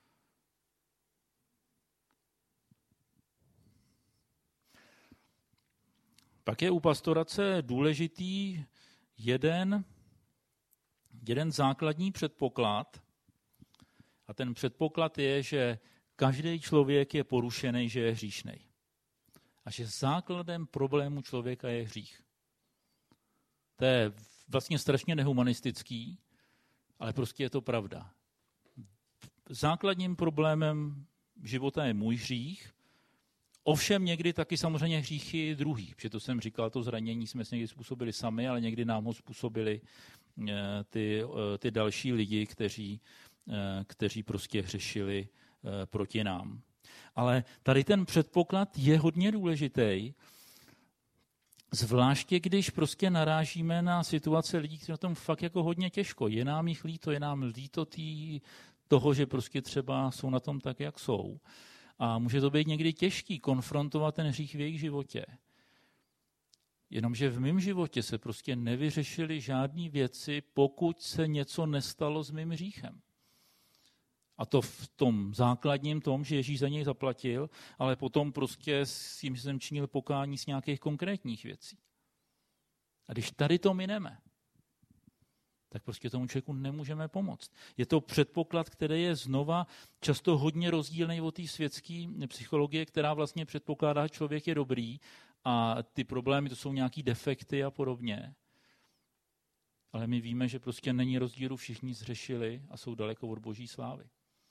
Speaker 1: Pak je u pastorace důležitý jeden, jeden základní předpoklad. A ten předpoklad je, že každý člověk je porušený, že je hříšnej. A že základem problému člověka je hřích. To je vlastně strašně nehumanistický, ale prostě je to pravda. Základním problémem života je můj hřích, ovšem někdy taky samozřejmě hříchy druhých, protože to jsem říkal, to zranění jsme si někdy způsobili sami, ale někdy nám ho způsobili ty, ty další lidi, kteří, kteří prostě hřešili proti nám. Ale tady ten předpoklad je hodně důležitý, zvláště když prostě narážíme na situace lidí, kteří na tom fakt jako hodně těžko. Je nám jich líto, je nám líto tý, toho, že prostě třeba jsou na tom tak, jak jsou. A může to být někdy těžký konfrontovat ten hřích v jejich životě. Jenomže v mém životě se prostě nevyřešily žádné věci, pokud se něco nestalo s mým hříchem. A to v tom základním tom, že Ježíš za něj zaplatil, ale potom prostě s tím jsem činil pokání z nějakých konkrétních věcí. A když tady to mineme, tak prostě tomu člověku nemůžeme pomoct. Je to předpoklad, který je znova často hodně rozdílný od té světské psychologie, která vlastně předpokládá, že člověk je dobrý a ty problémy to jsou nějaký defekty a podobně. Ale my víme, že prostě není rozdílu, všichni zřešili a jsou daleko od boží slávy.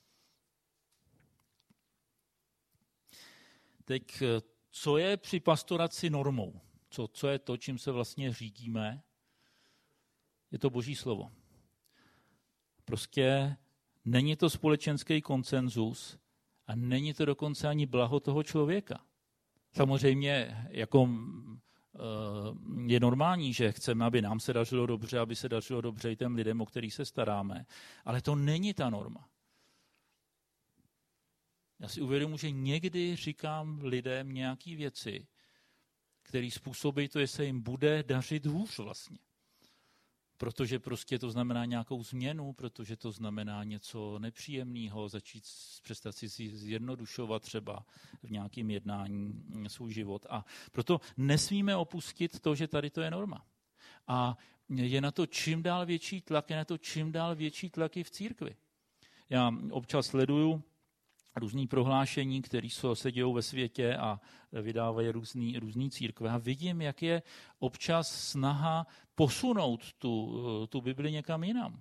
Speaker 1: Teď, co je při pastoraci normou? Co, co je to, čím se vlastně řídíme? Je to boží slovo. Prostě není to společenský konsenzus a není to dokonce ani blaho toho člověka. Samozřejmě jako je normální, že chceme, aby nám se dařilo dobře, aby se dařilo dobře i těm lidem, o kterých se staráme, ale to není ta norma. Já si uvědomuji, že někdy říkám lidem nějaké věci, které způsobí to, že se jim bude dařit hůř vlastně. Protože prostě to znamená nějakou změnu, protože to znamená něco nepříjemného, začít přestat si zjednodušovat třeba v nějakém jednání svůj život. A proto nesmíme opustit to, že tady to je norma. A je na to čím dál větší tlak, je na to čím dál větší tlaky v církvi. Já občas sleduju různý prohlášení, které se dějou ve světě a vydávají různý, různý církve. A vidím, jak je občas snaha posunout tu, tu Bibli někam jinam.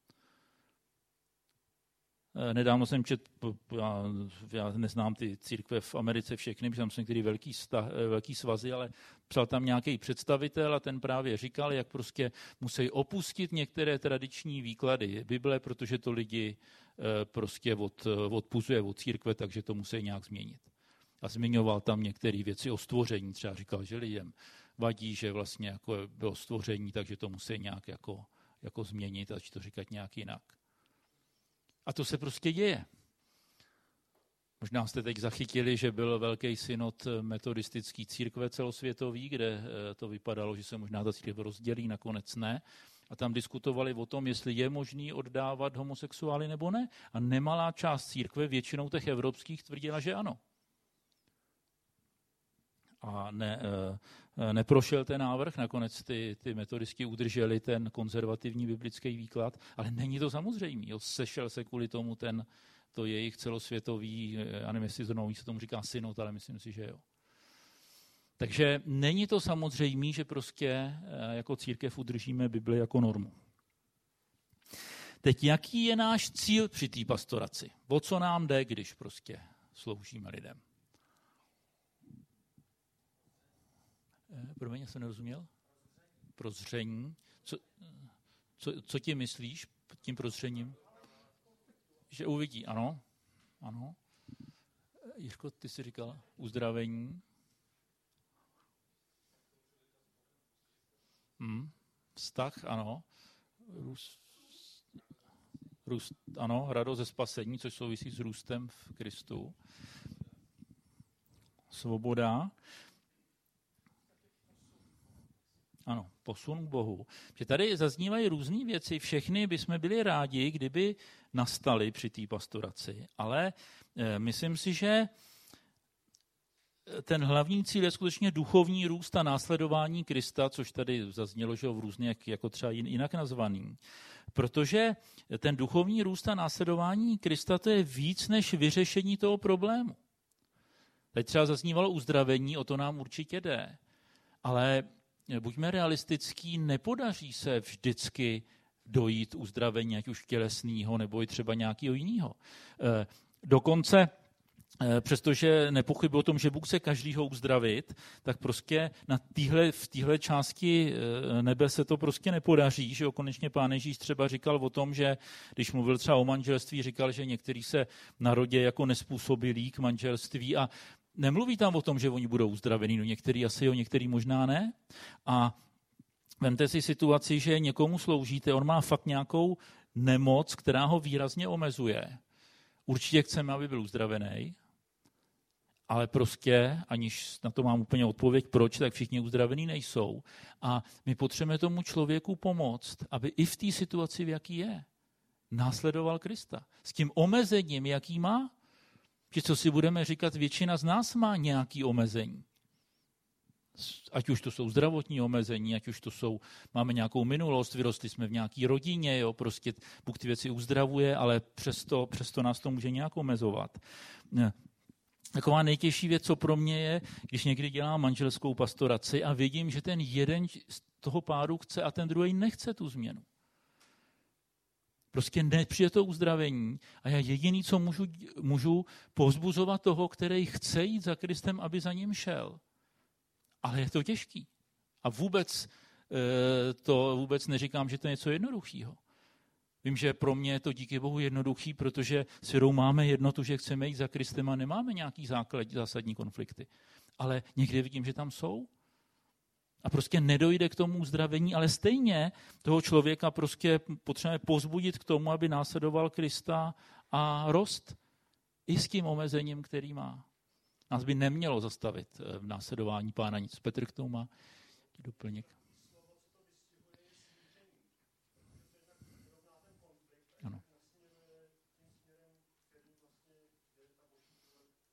Speaker 1: Nedávno jsem čet, já, já neznám ty církve v Americe všechny, protože tam jsou některý velký, sta, velký svazy, ale psal tam nějaký představitel a ten právě říkal, jak prostě musí opustit některé tradiční výklady Bible, protože to lidi prostě od, odpuzuje od církve, takže to musí nějak změnit. A zmiňoval tam některé věci o stvoření, třeba říkal, že lidem vadí, že vlastně jako bylo stvoření, takže to musí nějak jako, jako změnit a to říkat nějak jinak. A to se prostě děje. Možná jste teď zachytili, že byl velký synod metodistický církve celosvětový, kde to vypadalo, že se možná ta církev rozdělí, nakonec ne. A tam diskutovali o tom, jestli je možný oddávat homosexuály nebo ne. A nemalá část církve, většinou těch evropských, tvrdila, že ano. A ne, neprošel ten návrh, nakonec ty, ty metodisti udrželi ten konzervativní biblický výklad, ale není to samozřejmé. Sešel se kvůli tomu ten, to jejich celosvětový, já nevím, jestli znovu se tomu říká synod, ale myslím si, že jo. Takže není to samozřejmé, že prostě jako církev udržíme Bibli jako normu. Teď jaký je náš cíl při té pastoraci? O co nám jde, když prostě sloužíme lidem? Promiň, já jsem nerozuměl? Prozření. Co, co, co ti myslíš tím prozřením? Že uvidí, ano. Ano. Jiřko, ty jsi říkala uzdravení. Hmm. Vztah, ano. Růst, růst, ano, radost ze spasení, což souvisí s růstem v Kristu. Svoboda. Ano, posun k Bohu. Že tady zaznívají různé věci, všechny bychom byli rádi, kdyby nastaly při té pastoraci, ale e, myslím si, že ten hlavní cíl je skutečně duchovní růst a následování Krista, což tady zaznělo, že v různě jako třeba jinak nazvaný. Protože ten duchovní růst a následování Krista to je víc než vyřešení toho problému. Teď třeba zaznívalo uzdravení, o to nám určitě jde, ale buďme realistický, nepodaří se vždycky dojít uzdravení, ať už tělesného, nebo i třeba nějakého jiného. Dokonce, přestože nepochybuji o tom, že Bůh se každýho uzdravit, tak prostě na týhle, v téhle části nebe se to prostě nepodaří, že jo, konečně Pán Ježíš třeba říkal o tom, že když mluvil třeba o manželství, říkal, že někteří se narodí jako nespůsobilí k manželství a nemluví tam o tom, že oni budou uzdravení, no některý asi jo, některý možná ne. A vemte si situaci, že někomu sloužíte, on má fakt nějakou nemoc, která ho výrazně omezuje. Určitě chceme, aby byl uzdravený, ale prostě, aniž na to mám úplně odpověď, proč, tak všichni uzdravení nejsou. A my potřebujeme tomu člověku pomoct, aby i v té situaci, v jaký je, následoval Krista. S tím omezením, jaký má, že co si budeme říkat, většina z nás má nějaké omezení. Ať už to jsou zdravotní omezení, ať už to jsou, máme nějakou minulost, vyrostli jsme v nějaké rodině, jo, prostě Bůh ty věci uzdravuje, ale přesto, přesto nás to může nějak omezovat. Taková nejtěžší věc, co pro mě je, když někdy dělám manželskou pastoraci a vidím, že ten jeden z toho páru chce a ten druhý nechce tu změnu. Prostě nepřijde to uzdravení a já jediný, co můžu, můžu povzbuzovat toho, který chce jít za Kristem, aby za ním šel. Ale je to těžký. A vůbec to vůbec neříkám, že to je něco jednoduchého. Vím, že pro mě je to díky Bohu jednoduchý, protože s věrou máme jednotu, že chceme jít za Kristem a nemáme nějaký základ, zásadní konflikty. Ale někdy vidím, že tam jsou. A prostě nedojde k tomu uzdravení, ale stejně toho člověka prostě potřebujeme povzbudit k tomu, aby následoval Krista a rost i s tím omezením, který má. Nás by nemělo zastavit v následování Pána nic. Petr k tomu má doplněk. Ano.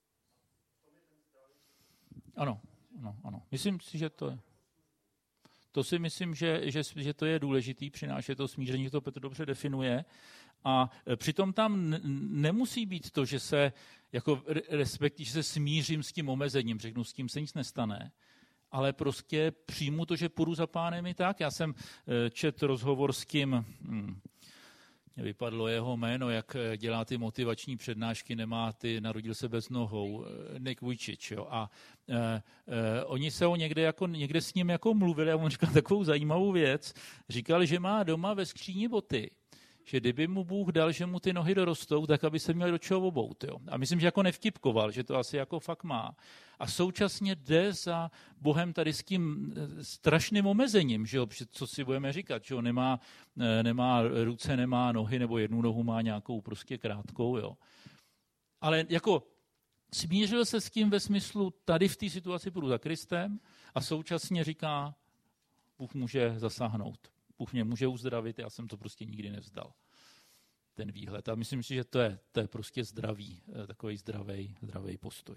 Speaker 1: Ano, ano, ano. Myslím si, že to je. To si myslím, že, že, že to je důležitý, přinášet to smíření, to Petr dobře definuje. A přitom tam nemusí být to, že se jako respektí, že se smířím s tím omezením, řeknu, s tím se nic nestane, ale prostě přijmu to, že půjdu za Pánem i tak. Já jsem četl rozhovor s tím, hm, mě vypadlo jeho jméno, jak dělá ty motivační přednášky, nemá ty, narodil se bez nohou, Nick Vujicic, jo. A e, e, oni se ho někde, jako, někde s ním jako mluvili a on říkal takovou zajímavou věc. Říkal, že má doma ve skříni boty, že kdyby mu Bůh dal, že mu ty nohy dorostou, tak aby se měl do čeho obout. Jo. A myslím, že jako nevtipkoval, že to asi jako fakt má. A současně jde za Bohem tady s tím strašným omezením, že jo, co si budeme říkat, že jo, nemá, nemá ruce, nemá nohy, nebo jednu nohu má nějakou prostě krátkou. Jo. Ale jako smířil se s tím ve smyslu, tady v té situaci půjdu za Kristem a současně říká, Bůh může zasáhnout. Bůh mě může uzdravit, já jsem to prostě nikdy nevzdal, ten výhled. A myslím si, že to je, to je prostě zdravý, takový zdravý, zdravý postoj.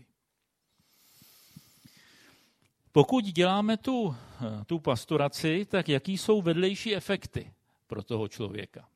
Speaker 1: Pokud děláme tu, tu pastoraci, tak jaký jsou vedlejší efekty pro toho člověka?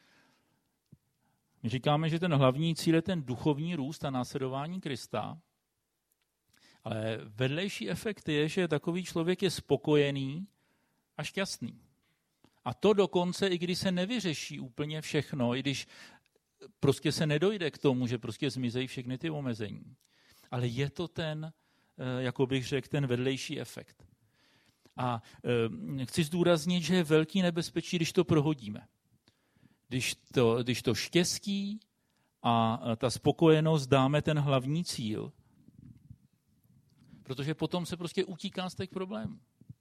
Speaker 1: My říkáme, že ten hlavní cíl je ten duchovní růst a následování Krista, ale vedlejší efekt je, že takový člověk je spokojený a šťastný. A to dokonce, i když se nevyřeší úplně všechno, i když prostě se nedojde k tomu, že prostě zmizejí všechny ty omezení. Ale je to ten, jako bych řekl, ten vedlejší efekt. A e, chci zdůraznit, že je velký nebezpečí, když to prohodíme. Když to, když to štěstí a ta spokojenost dáme ten hlavní cíl, protože potom se prostě utíká z těch problémů.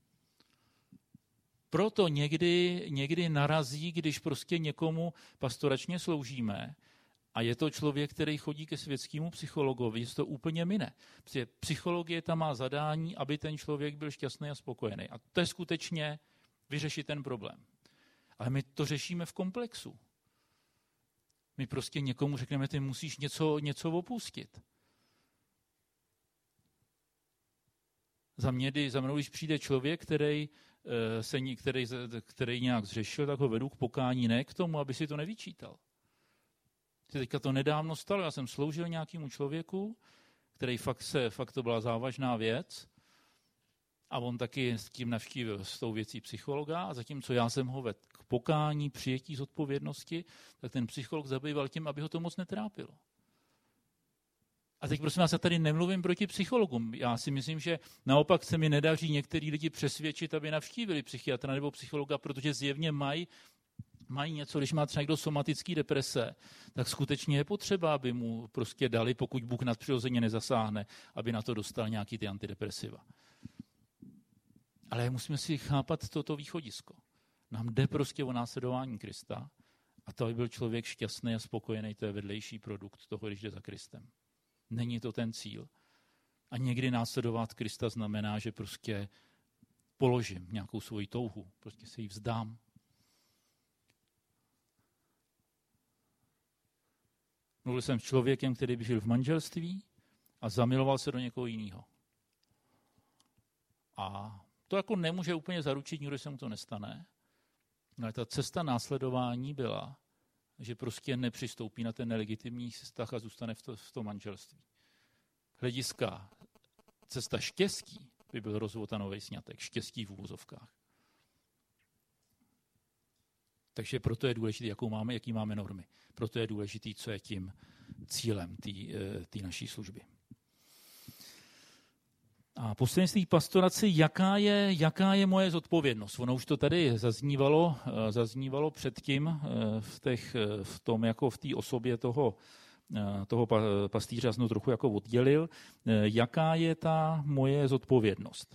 Speaker 1: Proto někdy, někdy narazí, když prostě někomu pastoračně sloužíme a je to člověk, který chodí ke světskému psychologovi, že to úplně mine. Protože psychologie tam má zadání, aby ten člověk byl šťastný a spokojený. A to je skutečně vyřešit ten problém. Ale my to řešíme v komplexu. My prostě někomu řekneme, ty musíš něco, něco opustit. Za mě, za mnou, když přijde člověk, který Se, který, který nějak zřešil, tak ho vedu k pokání, ne k tomu, aby si to nevyčítal. Teďka to nedávno stalo, já jsem sloužil nějakému člověku, který fakt, se, fakt to byla závažná věc a on taky s tím navštívil s tou věcí psychologa a zatímco já jsem ho vedl k pokání, přijetí zodpovědnosti, tak ten psycholog zabýval tím, aby ho to moc netrápilo. A teď prosím vás, já tady nemluvím proti psychologům. Já si myslím, že naopak se mi nedaří některý lidi přesvědčit, aby navštívili psychiatra nebo psychologa, protože zjevně mají, mají něco, když má třeba někdo somatický deprese, tak skutečně je potřeba, aby mu prostě dali, pokud Bůh nadpřirozeně nezasáhne, aby na to dostal nějaký ty antidepresiva. Ale musíme si chápat toto východisko. Nám jde prostě o následování Krista a to, aby byl člověk šťastný a spokojený, to je vedlejší produkt toho, když jde za Kristem. Není to ten cíl. A někdy následovat Krista znamená, že prostě položím nějakou svoji touhu, prostě se jí vzdám. Mluvil jsem s člověkem, který by žil v manželství a zamiloval se do někoho jiného. A to jako nemůže úplně zaručit, nikdo se mu to nestane. Ale ta cesta následování byla, že prostě nepřistoupí na ten nelegitimní vztah a zůstane v, to, v tom manželství. Hlediska cesta štěstí by byl rozvod a nový sňatek. Štěstí v uvozovkách. Takže proto je důležité, jakou máme, jaký máme normy. Proto je důležité, co je tím cílem té naší služby. A poslední z té pastoraci, jaká je, jaká je moje zodpovědnost? Ono už to tady zaznívalo, zaznívalo předtím v, těch, v tom, jako v té osobě toho, toho pastýře, já jsem to trochu jako oddělil. Jaká je ta moje zodpovědnost?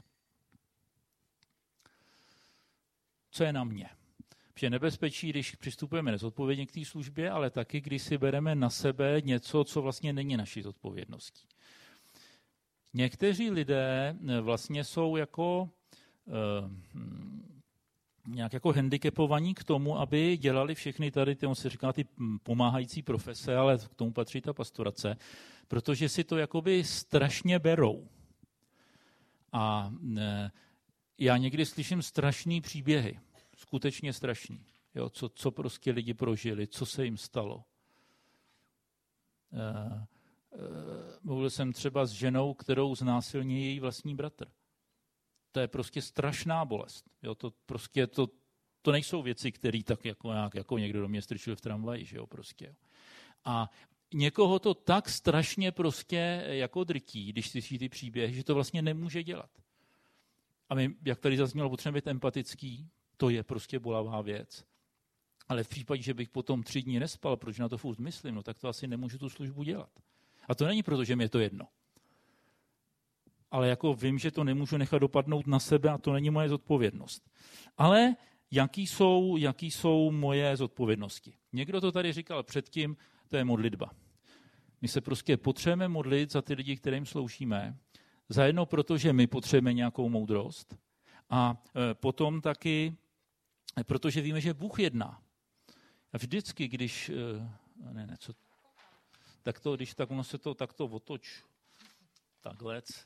Speaker 1: Co je na mě? Protože nebezpečí, když přistupujeme nezodpovědně k té službě, ale taky, když si bereme na sebe něco, co vlastně není naší zodpovědností. Někteří lidé vlastně jsou jako eh, nějak jako handicapovaní k tomu, aby dělali všechny tady, ty, on se říká, ty pomáhající profese, ale k tomu patří ta pastorace, protože si to jakoby strašně berou. A eh, já někdy slyším strašný příběhy, skutečně strašný, jo, co, co prostě lidi prožili, co se jim stalo. Uh, uh, mluvil jsem třeba s ženou, kterou znásilnil její vlastní bratr. To je prostě strašná bolest. Jo, to prostě to, to nejsou věci, které tak jako, nějak, jako někdo do mě strčil v tramvaji, že jo, prostě. A někoho to tak strašně prostě jako drtí, když slyší ty příběhy, že to vlastně nemůže dělat. A my, jak tady zaznělo, potřebujeme být empatický, to je prostě bolavá věc. Ale v případě, že bych potom tři dny nespal, proč na to furt myslím, no tak to asi nemůžu tu službu dělat. A to není proto, že mi je to jedno. Ale jako vím, že to nemůžu nechat dopadnout na sebe a to není moje zodpovědnost. Ale jaký jsou, jaký jsou moje zodpovědnosti? Někdo to tady říkal předtím, to je modlitba. My se prostě potřebujeme modlit za ty lidi, kterým sloužíme, zajedno proto, že my potřebujeme nějakou moudrost a potom taky, protože víme, že Bůh jedná. A vždycky, když, ne, ne, co, tak to, když tak ono se to takto otoč, taklec.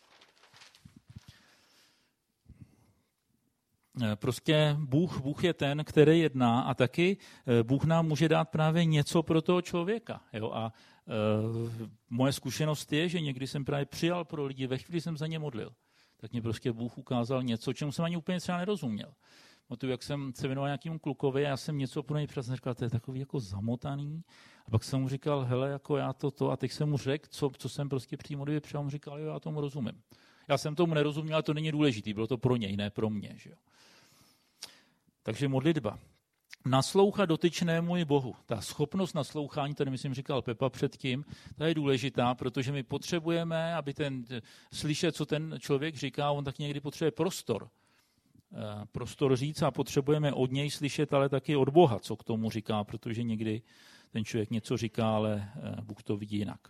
Speaker 1: Prostě Bůh, Bůh je ten, který jedná a taky Bůh nám může dát právě něco pro toho člověka. Jo? A e, moje zkušenost je, že někdy jsem právě přijal pro lidi, ve chvíli jsem za ně modlil. Tak mě prostě Bůh ukázal něco, čemu jsem ani úplně třeba nerozuměl. Tu, jak jsem se věnoval nějakému klukovi, já jsem něco pro něj přesně říkal, to je takový jako zamotaný. A pak jsem mu říkal, hele, jako já to, to. A teď jsem mu řekl, co, co jsem prostě při modlitbě přijal, mu říkal, jo, já tomu rozumím. Já jsem tomu nerozuměl, ale to není důležitý, bylo to pro něj, ne pro mě. Že jo. Takže modlitba. Naslouchat dotyčnému i Bohu. Ta schopnost naslouchání, tady myslím říkal Pepa předtím, ta je důležitá, protože my potřebujeme, aby ten slyšet, co ten člověk říká, on tak někdy potřebuje prostor. prostor říct a potřebujeme od něj slyšet, ale taky od Boha, co k tomu říká, protože někdy ten člověk něco říká, ale Bůh to vidí jinak.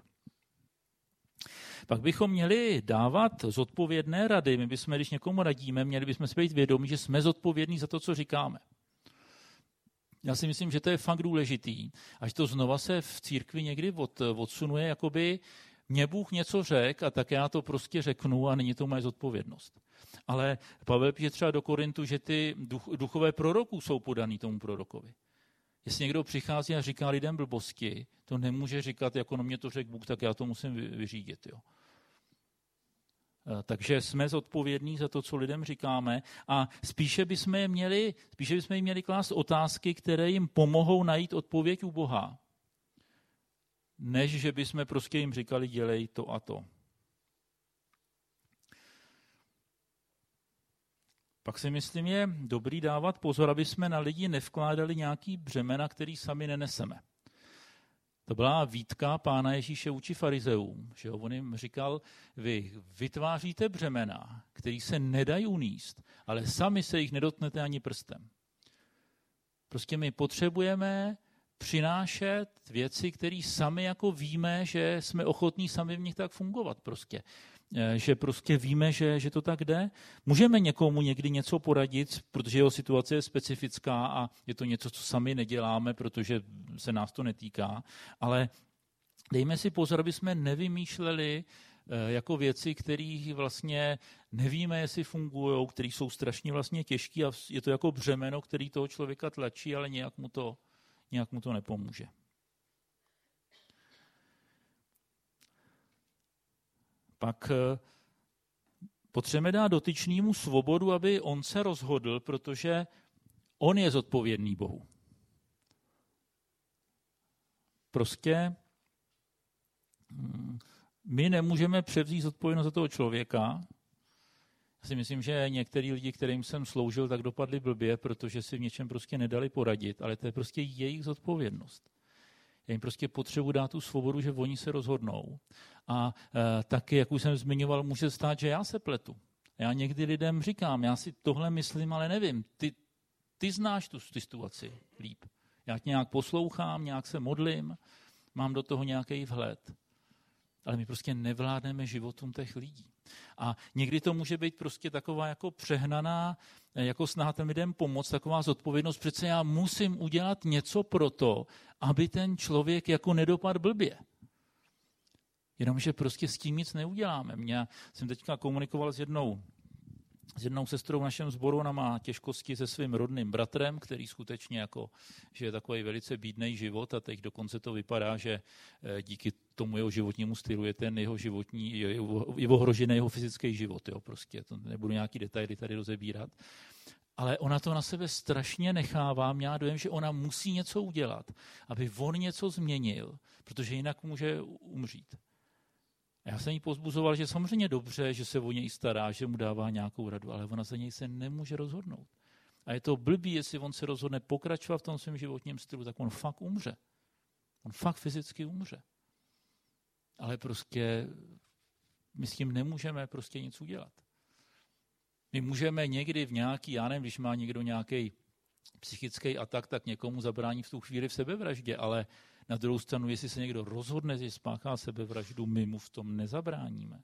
Speaker 1: Pak bychom měli dávat zodpovědné rady. My bychom, když někomu radíme, měli bychom si být vědomí, že jsme zodpovědní za to, co říkáme. Já si myslím, že to je fakt důležitý. Až to znova se v církvi někdy od, odsunuje, jakoby mě Bůh něco řekl a tak já to prostě řeknu a není to moje zodpovědnost. Ale Pavel píše třeba do Korintu, že ty duch, duchové proroků jsou podaný tomu prorokovi. Jestli někdo přichází a říká lidem blbosti, to nemůže říkat, jako no mě to řekl Bůh, tak já to musím vyřídit. Jo. Takže jsme zodpovědní za to, co lidem říkáme a spíše bychom je měli, spíše bychom jim měli klást otázky, které jim pomohou najít odpověď u Boha, než že bychom prostě jim říkali, dělej to a to. Pak si myslím, je dobrý dávat pozor, aby jsme na lidi nevkládali nějaký břemena, který sami neneseme. To byla výtka Pána Ježíše vůči farizeům, že on jim říkal, vy vytváříte břemena, který se nedají uníst, ale sami se jich nedotknete ani prstem. Prostě my potřebujeme přinášet věci, které sami jako víme, že jsme ochotní sami v nich tak fungovat prostě. Že prostě víme, že, že to tak jde. Můžeme někomu někdy něco poradit, protože jeho situace je specifická a je to něco, co sami neděláme, protože se nás to netýká, ale dejme si pozor, aby jsme nevymýšleli jako věci, které vlastně nevíme, jestli fungují, které jsou strašně vlastně těžké a je to jako břemeno, který toho člověka tlačí, ale nějak mu to, nějak mu to nepomůže. Pak potřebujeme dát dotyčnému svobodu, aby on se rozhodl, protože on je zodpovědný Bohu. Prostě my nemůžeme převzít zodpovědnost za toho člověka. Já si myslím, že některý lidi, kterým jsem sloužil, tak dopadli blbě, protože si v něčem prostě nedali poradit, ale to je prostě jejich zodpovědnost. Já jim prostě potřebuji dát tu svobodu, že oni se rozhodnou. A e, taky, jak už jsem zmiňoval, může stát, že já se pletu. Já někdy lidem říkám, já si tohle myslím, ale nevím. Ty, ty znáš tu situaci líp. Já tě nějak poslouchám, nějak se modlím, mám do toho nějaký vhled. Ale my prostě nevládneme životům těch lidí. A někdy to může být prostě taková jako přehnaná, jako snaha těm lidem pomoct, taková zodpovědnost. Přece já musím udělat něco pro to, aby ten člověk jako nedopadl blbě. Jenomže prostě s tím nic neuděláme. Já jsem teďka komunikoval s jednou, s jednou sestrou v našem sboru, ona má těžkosti se svým rodným bratrem, který skutečně jako, že je takový velice bídnej život a teď dokonce to vypadá, že díky tomu jeho životnímu stylu je ten jeho životní, je, je ohrožený jeho fyzický život. Jo, prostě to nebudu nějaký detaily tady rozebírat. Ale ona to na sebe strašně nechává, měla dojem, že ona musí něco udělat, aby on něco změnil, protože jinak může umřít. A já jsem jí pozbuzoval, že samozřejmě dobře, že se o něj stará, že mu dává nějakou radu, ale ona za něj se nemůže rozhodnout. A je to blbý, jestli on se rozhodne pokračovat v tom svém životním stylu, tak on fakt umře. On fakt fyzicky umře. Ale prostě my s tím nemůžeme prostě nic udělat. My můžeme někdy v nějaký, já nevím, když má někdo nějaký psychický atak, tak někomu zabrání v tu chvíli v sebevraždě, ale na druhou stranu, jestli se někdo rozhodne, že spáchá sebevraždu, my mu v tom nezabráníme.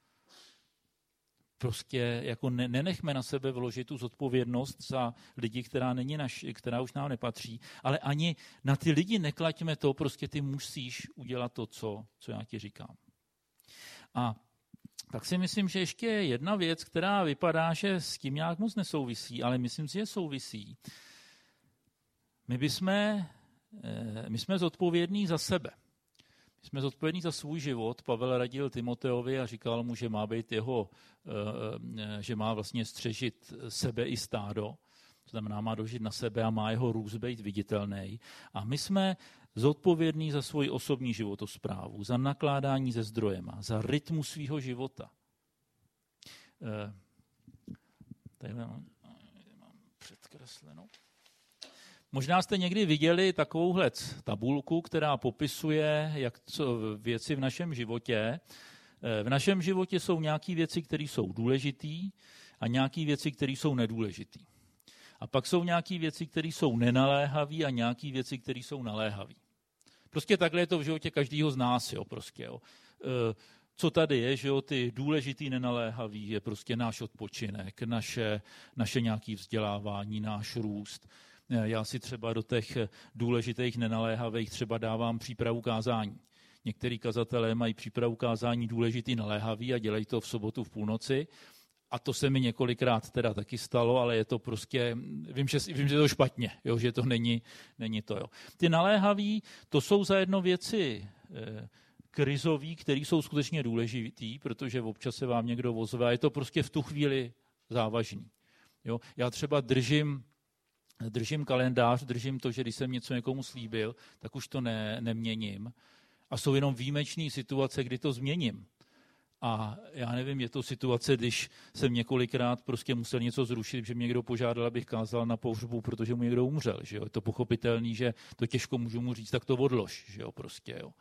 Speaker 1: Prostě jako ne, nenechme na sebe vložit tu zodpovědnost za lidi, která, není naš, která už nám nepatří, ale ani na ty lidi neklaďme to, prostě ty musíš udělat to, co, co já ti říkám. A tak si myslím, že ještě je jedna věc, která vypadá, že s tím nějak moc nesouvisí, ale myslím si, že souvisí. My bychom, my jsme zodpovědní za sebe. My jsme zodpovědní za svůj život. Pavel radil Timoteovi a říkal mu, že má být jeho, že má vlastně střežit sebe i stádo. To znamená, má dožít na sebe a má jeho růst být viditelný. A my jsme zodpovědný za svoji osobní životosprávu, za nakládání se zdrojema, za rytmus svého života. Tady mám předkreslenou. Možná jste někdy viděli takovouhle tabulku, která popisuje jak co, věci v našem životě. V našem životě jsou nějaké věci, které jsou důležitý a nějaké věci, které jsou nedůležitý. A pak jsou nějaké věci, které jsou nenaléhavé a nějaké věci, které jsou naléhavé. Prostě takhle je to v životě každého z nás. Jo, prostě, jo. Co tady je, že jo, ty důležitý nenaléhavý je prostě náš odpočinek, naše, naše nějaké vzdělávání, náš růst. Já si třeba do těch důležitých nenaléhavých třeba dávám přípravu kázání. Některý kazatelé mají přípravu kázání důležitý naléhavý a dělají to v sobotu v půlnoci. A to se mi několikrát teda taky stalo, ale je to prostě, vím, že, vím, že je to špatně, jo, že to není, není to. Jo. Ty naléhavý, to jsou zajedno věci eh, krizový, které jsou skutečně důležitý, protože občas se vám někdo ozve a je to prostě v tu chvíli závažný. Jo. Já třeba držím, držím kalendář, držím to, že když jsem něco někomu slíbil, tak už to ne, neměním. A jsou jenom výjimečné situace, kdy to změním. A já nevím, je to situace, když jsem několikrát prostě musel něco zrušit, že mě někdo požádal, abych kázal na pohřbu, protože mu někdo umřel. Že jo? Je to pochopitelný, že to těžko můžu mu říct, tak to odlož. Že jo? Prostě, jo.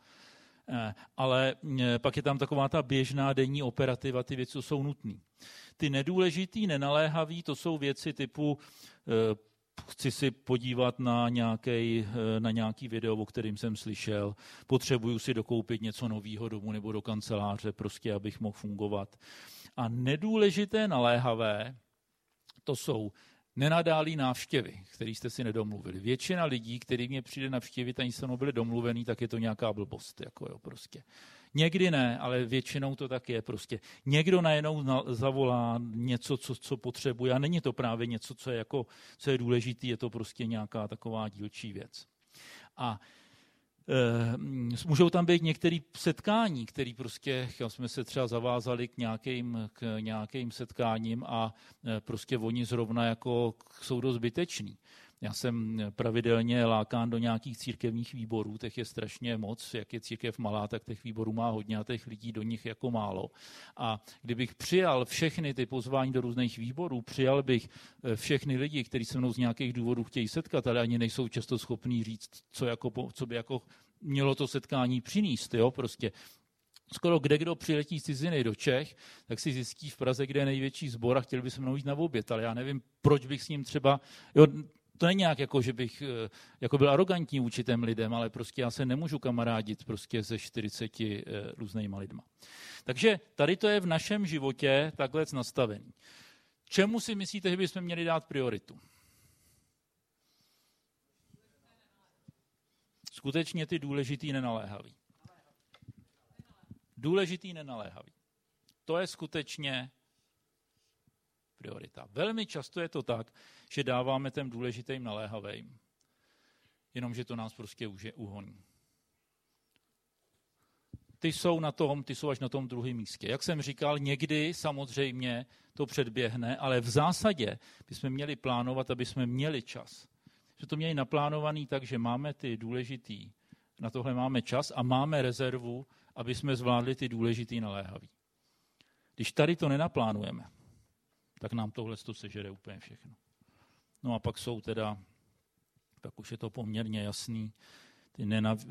Speaker 1: Ale pak je tam taková ta běžná denní operativa, ty věci jsou nutné. Ty nedůležitý, nenaléhavý, to jsou věci typu chci si podívat na nějaký, na nějaký video, o kterým jsem slyšel, potřebuju si dokoupit něco nového domů nebo do kanceláře, prostě abych mohl fungovat. A nedůležité, naléhavé, to jsou nenadálí návštěvy, které jste si nedomluvili. Většina lidí, který mě přijde navštívit, ani se mnou byli domluvený, tak je to nějaká blbost. Jako jo, prostě. Někdy ne, ale většinou to tak je. Prostě. Někdo najednou zavolá něco, co, co potřebuje a není to právě něco, co je, jako, co je důležitý, je to prostě nějaká taková dílčí věc. A e, můžou tam být některé setkání, které prostě, jsme se třeba zavázali k nějakým, k nějakým setkáním a e, prostě oni zrovna jako jsou dost zbyteční. Já jsem pravidelně lákán do nějakých církevních výborů, těch je strašně moc, jak je církev malá, tak těch výborů má hodně a těch lidí do nich jako málo. A kdybych přijal všechny ty pozvání do různých výborů, přijal bych všechny lidi, kteří se mnou z nějakých důvodů chtějí setkat, ale ani nejsou často schopní říct, co, jako, co by jako mělo to setkání přinést, jo, prostě. Skoro kde kdo přiletí z ciziny do Čech, tak si zjistí v Praze, kde je největší sbor a chtěl by se mnou jít na oběd, ale já nevím, proč bych s ním třeba... Jo, to není nějak jako, že bych jako byl arrogantní vůči těm lidem, ale prostě já se nemůžu kamarádit prostě se čtyřiceti různýma lidma. Takže tady to je v našem životě takhle nastavený. Čemu si myslíte, že bychom měli dát prioritu? Skutečně ty důležitý nenaléhavý. Důležitý nenaléhavý. To je skutečně priorita. Velmi často je to tak, že dáváme těm důležitým naléhavým, jenomže to nás prostě uhoní. Ty jsou na tom, ty jsou až na tom druhém místě. Jak jsem říkal, někdy samozřejmě to předběhne, ale v zásadě bychom měli plánovat, aby jsme měli čas. Že to měli naplánovaný tak, že máme ty důležitý, na tohle máme čas a máme rezervu, aby jsme zvládli ty důležitý naléhavý. Když tady to nenaplánujeme, tak nám tohle to sežere úplně všechno. No a pak jsou teda, tak už je to poměrně jasný, ty nenav...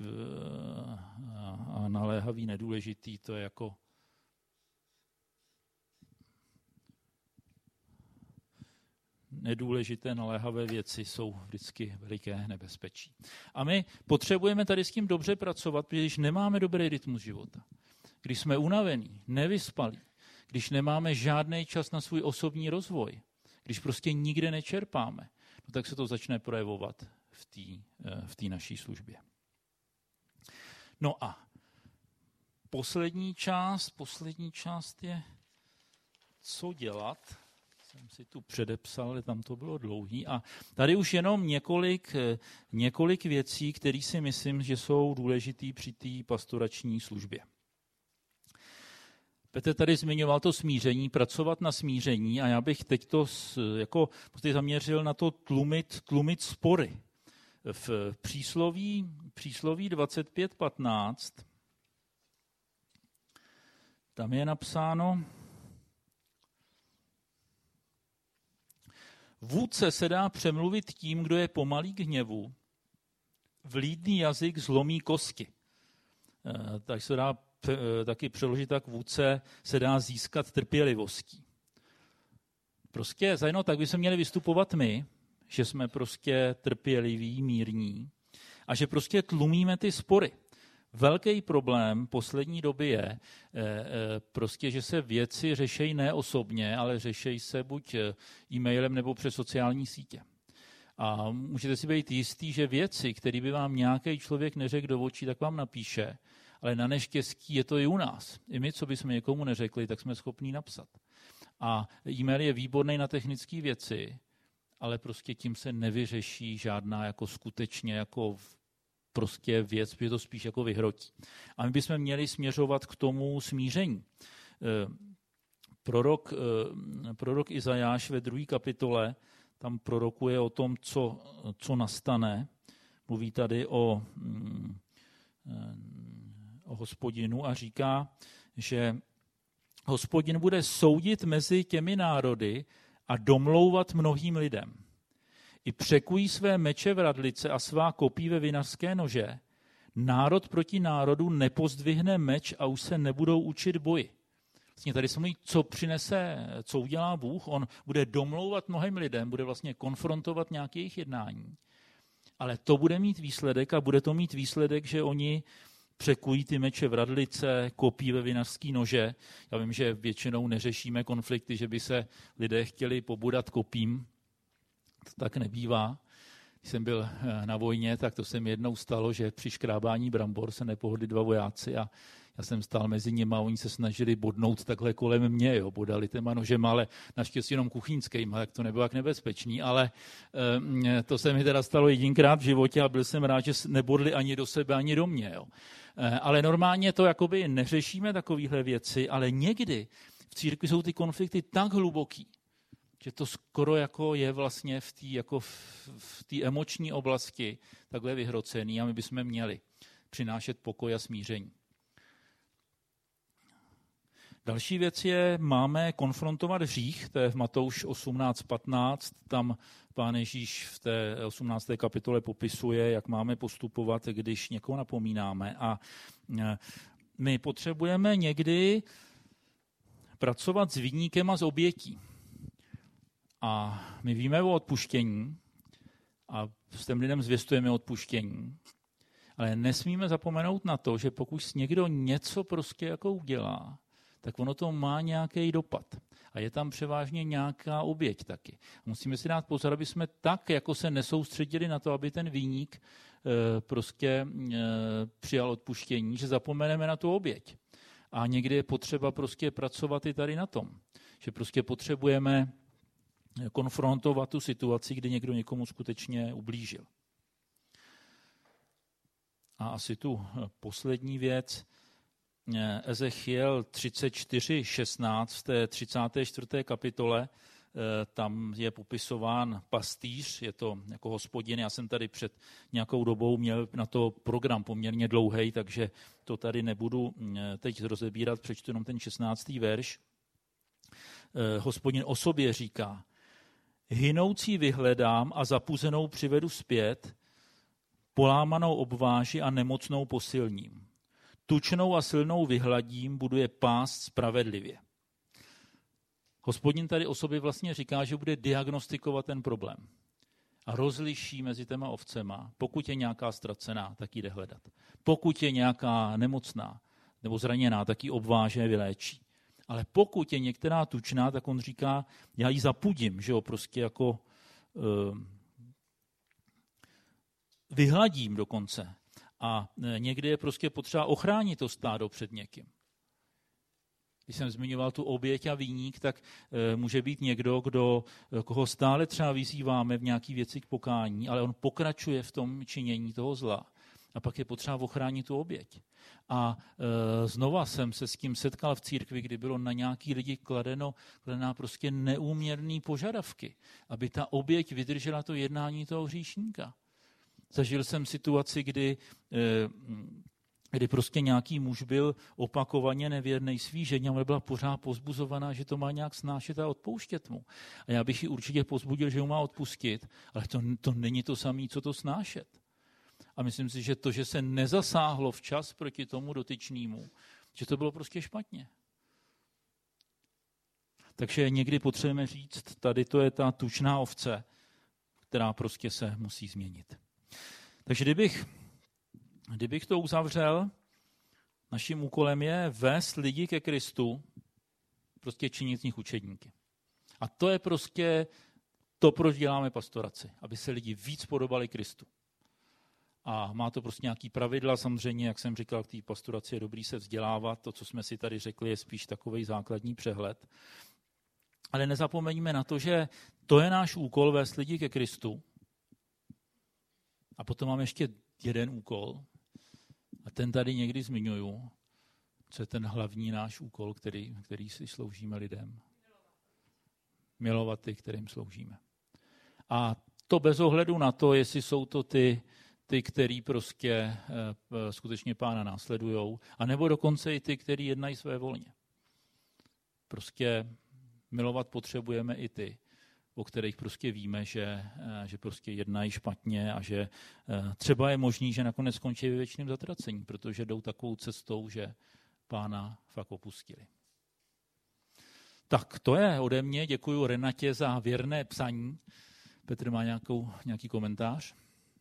Speaker 1: a naléhavý, nedůležitý, to je jako nedůležité naléhavé věci jsou vždycky veliké nebezpečí. A my potřebujeme tady s tím dobře pracovat, protože když nemáme dobrý rytmus života, když jsme unavení, nevyspalí, když nemáme žádný čas na svůj osobní rozvoj, když prostě nikde nečerpáme, no tak se to začne projevovat v té v té naší službě. No a poslední část, poslední část je, co dělat. Jsem si tu předepsal, ale tam to bylo dlouhý. A tady už jenom několik, několik věcí, které si myslím, že jsou důležitý při té pastorační službě. Petr tady zmiňoval to smíření, pracovat na smíření a já bych teď to jako zaměřil na to tlumit, tlumit spory. V přísloví, přísloví dvacet pět patnáct tam je napsáno: vůdce se dá přemluvit tím, kdo je pomalý k hněvu, vlídný jazyk zlomí kosti. Tak se dá taky přeložit, tak vůdce se dá získat trpělivostí. Prostě zajedno tak by se měli vystupovat my, že jsme prostě trpěliví, mírní a že prostě tlumíme ty spory. Velký problém poslední doby je prostě, že se věci řešejí ne osobně, ale řešejí se buď e-mailem nebo přes sociální sítě. A můžete si být jistý, že věci, které by vám nějaký člověk neřekl do očí, tak vám napíše, ale na neštěstí je to i u nás. I my, co bychom někomu neřekli, tak jsme schopní napsat. A e-mail je výborný na technické věci, ale prostě tím se nevyřeší žádná jako skutečně jako prostě věc, protože to spíš jako vyhrotí. A my bychom měli směřovat k tomu smíření. Prorok, prorok Izajáš ve druhé kapitole tam prorokuje o tom, co, co nastane. Mluví tady o, o Hospodinu a říká, že Hospodin bude soudit mezi těmi národy a domlouvat mnohým lidem. I překují své meče v radlice a svá kopí ve vinařské nože. Národ proti národu nepozdvihne meč a už se nebudou učit boji. Vlastně tady se mluví, co přinese, co udělá Bůh. On bude domlouvat mnohým lidem, bude vlastně konfrontovat nějaké jejich jednání. Ale to bude mít výsledek a bude to mít výsledek, že oni překují ty meče v radlice, kopí ve vinařské nože. Já vím, že většinou neřešíme konflikty, že by se lidé chtěli pobudat kopím. To tak nebývá. Když jsem byl na vojně, tak to se mi jednou stalo, že při škrábání brambor se nepohodli dva vojáci a já jsem stál mezi nimi a oni se snažili bodnout takhle kolem mě, jo, bodali těma nožema, ale naštěstí jenom kuchyňskýma, tak to nebylo tak nebezpečný, ale e, to se mi teda stalo jedinkrát v životě a byl jsem rád, že nebodli ani do sebe, ani do mě. Jo. E, ale normálně to jakoby neřešíme takovéhle věci, ale někdy v církvi jsou ty konflikty tak hluboký, že to skoro jako je vlastně v té jako v té emoční oblasti takhle vyhrocený a my bychom měli přinášet pokoj a smíření. Další věc je, máme konfrontovat hřích, to je v Matouš osmnáct patnáct, tam Pán Ježíš v té osmnácté kapitole popisuje, jak máme postupovat, když někoho napomínáme. A my potřebujeme někdy pracovat s viníkem a s obětí. A my víme o odpuštění a s těm lidem zvěstujeme odpuštění, ale nesmíme zapomenout na to, že pokud někdo něco prostě jako udělá, tak ono to má nějaký dopad. A je tam převážně nějaká oběť taky. Musíme si dát pozor, aby jsme tak jako se nesoustředili na to, aby ten viník e, prostě e, přijal odpuštění, že zapomeneme na tu oběť. A někdy je potřeba prostě pracovat i tady na tom. Že prostě potřebujeme konfrontovat tu situaci, kdy někdo někomu skutečně ublížil. A asi tu poslední věc, Ezechiel třicet čtyři šestnáct v té třicáté čtvrté kapitole, tam je popisován pastýř, je to jako hospodin. Já jsem tady před nějakou dobou měl na to program poměrně dlouhý, takže to tady nebudu teď rozebírat, přečtu jenom ten šestnáctý verš. Hospodin o sobě říká: hynoucí vyhledám a zapuzenou přivedu zpět, polámanou obváži a nemocnou posilním. Tučnou a silnou vyhladím, budu je pást spravedlivě. Hospodin tady o sobě vlastně říká, že bude diagnostikovat ten problém. A rozliší mezi těma ovcema. Pokud je nějaká ztracená, tak ji jde hledat. Pokud je nějaká nemocná nebo zraněná, tak ji obváže, vyléčí. Ale pokud je některá tučná, tak on říká, já ji zapudím, že jo, prostě jako uh, vyhladím dokonce. A někdy je prostě potřeba ochránit to stádo před někým. Když jsem zmiňoval tu oběť a viník, tak e, může být někdo, kdo, koho stále třeba vyzýváme v nějaký věci k pokání, ale on pokračuje v tom činění toho zla. A pak je potřeba ochránit tu oběť. A e, znova jsem se s tím setkal v církvi, kdy bylo na nějaký lidi kladeno, kladená prostě neúměrný požadavky, aby ta oběť vydržela to jednání toho hříšníka. Zažil jsem situaci, kdy, kdy prostě nějaký muž byl opakovaně nevěrný svý ženě, ale byla pořád pozbuzovaná, že to má nějak snášet a odpouštět mu. A já bych ji určitě pozbudil, že ho má odpustit, ale to, to není to samé, co to snášet. A myslím si, že to, že se nezasáhlo včas proti tomu dotyčnému, že to bylo prostě špatně. Takže někdy potřebujeme říct, tady to je ta tučná ovce, která prostě se musí změnit. Takže kdybych, kdybych to uzavřel, naším úkolem je vést lidi ke Kristu, prostě činit z nich učedníky. A to je prostě to, proč děláme pastoraci, aby se lidi víc podobali Kristu. A má to prostě nějaký pravidla, samozřejmě, jak jsem říkal, k té pastoraci je dobrý se vzdělávat, to, co jsme si tady řekli, je spíš takovej základní přehled. Ale nezapomeňme na to, že to je náš úkol vést lidi ke Kristu. A potom máme ještě jeden úkol, a ten tady někdy zmiňuju, co je ten hlavní náš úkol, který, který si sloužíme lidem. Milovat ty, kterým sloužíme. A to bez ohledu na to, jestli jsou to ty, ty který prostě e, skutečně Pána následujou, anebo dokonce i ty, který jednají své volně. Prostě milovat potřebujeme i ty, o kterých prostě víme, že, že prostě jednají špatně a že třeba je možný, že nakonec skončí ve věčném zatracení, protože jdou takovou cestou, že Pána fakt opustili. Tak to je ode mě. Děkuji Renatě za věrné psaní. Petr má nějakou, nějaký komentář?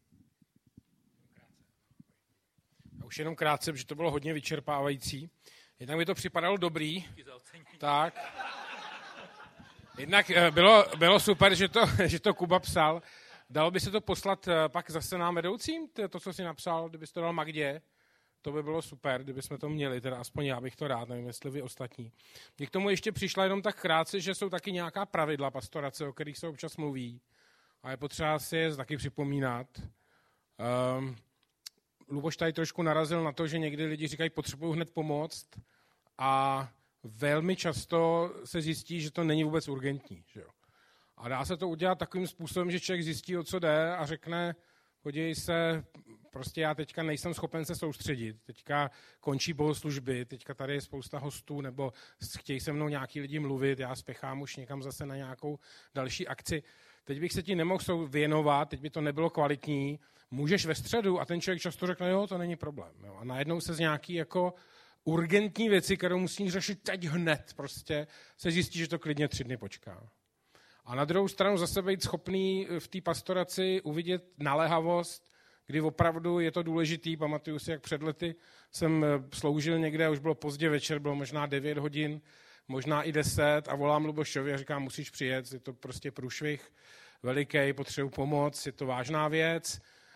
Speaker 4: Já už jenom krátce, protože to bylo hodně vyčerpávající. Jednak mi to připadalo dobrý. Tak. Jednak bylo, bylo super, že to, že to Kuba psal. Dalo by se to poslat pak zase nám vedoucím, to, co jsi napsal, kdybys to dal Magdě, to by bylo super, kdybychom to měli, teda aspoň já bych to rád, nevím, jestli vy ostatní. Mně k tomu ještě přišla jenom tak krátce, že jsou taky nějaká pravidla pastorace, o kterých se občas mluví a je potřeba si je taky připomínat. Um, Luboš tady trošku narazil na to, že někdy lidi říkají, potřebuju hned pomoct a velmi často se zjistí, že to není vůbec urgentní. Že jo? A dá se to udělat takovým způsobem, že člověk zjistí, o co jde a řekne, podívej se, prostě já teďka nejsem schopen se soustředit, teďka končí bohoslužby, teďka tady je spousta hostů, nebo chtějí se mnou nějaký lidi mluvit, já spěchám už někam zase na nějakou další akci. Teď bych se ti nemohl věnovat, teď by to nebylo kvalitní, můžeš ve středu a ten člověk často řekne, jo, to není problém. Jo? A najednou se z nějaký jako urgentní věci, kterou musí řešit teď hned, prostě se zjistí, že to klidně tři dny počká. A na druhou stranu zase být schopný v té pastoraci uvidět naléhavost, kdy opravdu je to důležitý. Pamatuju si, jak před lety jsem sloužil někde, už bylo pozdě večer, bylo možná devět hodin, možná i deset a volám Lubošovi a říkám, musíš přijet, je to prostě průšvih veliký, potřebuji pomoc, je to vážná věc.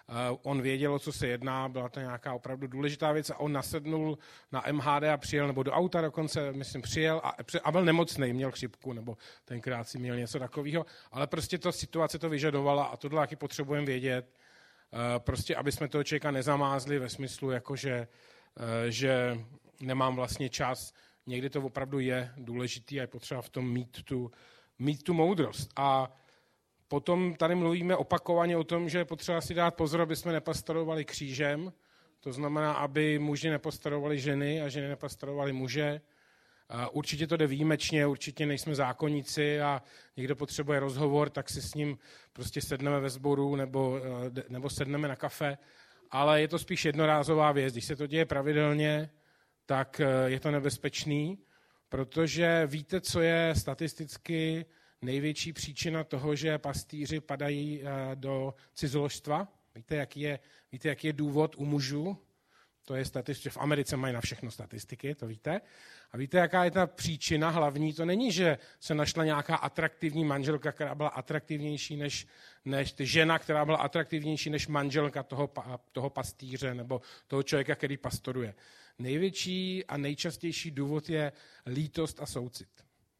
Speaker 4: On věděl, o co se jedná, byla to nějaká opravdu důležitá věc a on nasednul na M H D a přijel, nebo do auta dokonce, myslím, přijel a, a byl nemocnej, měl chřipku, nebo tenkrát si měl něco takového, ale prostě ta situace to vyžadovala a tohle taky potřebujeme vědět, prostě aby jsme toho člověka nezamázli ve smyslu, jakože, že nemám vlastně čas. Někdy to opravdu je důležitý a je potřeba v tom mít tu, mít tu moudrost. A potom tady mluvíme opakovaně o tom, že je potřeba si dát pozor, aby jsme nepastorovali křížem. To znamená, aby muži nepastorovali ženy a ženy nepastorovali muže. Určitě to jde výjimečně, určitě nejsme zákonníci a někdo potřebuje rozhovor, tak si s ním prostě sedneme ve sboru nebo, nebo sedneme na kafe. Ale je to spíš jednorázová věc. Když se to děje pravidelně, tak je to nebezpečný, protože víte, co je statisticky největší příčina toho, že pastýři padají do cizoložstva? Víte, jaký je, víte, jaký je důvod u mužů? To je statistika, v Americe mají na všechno statistiky, to víte. A víte, jaká je ta příčina hlavní? To není, že se našla nějaká atraktivní manželka, která byla atraktivnější než, než žena, která byla atraktivnější než manželka toho, toho pastýře nebo toho člověka, který pastoruje. Největší a nejčastější důvod je lítost a soucit.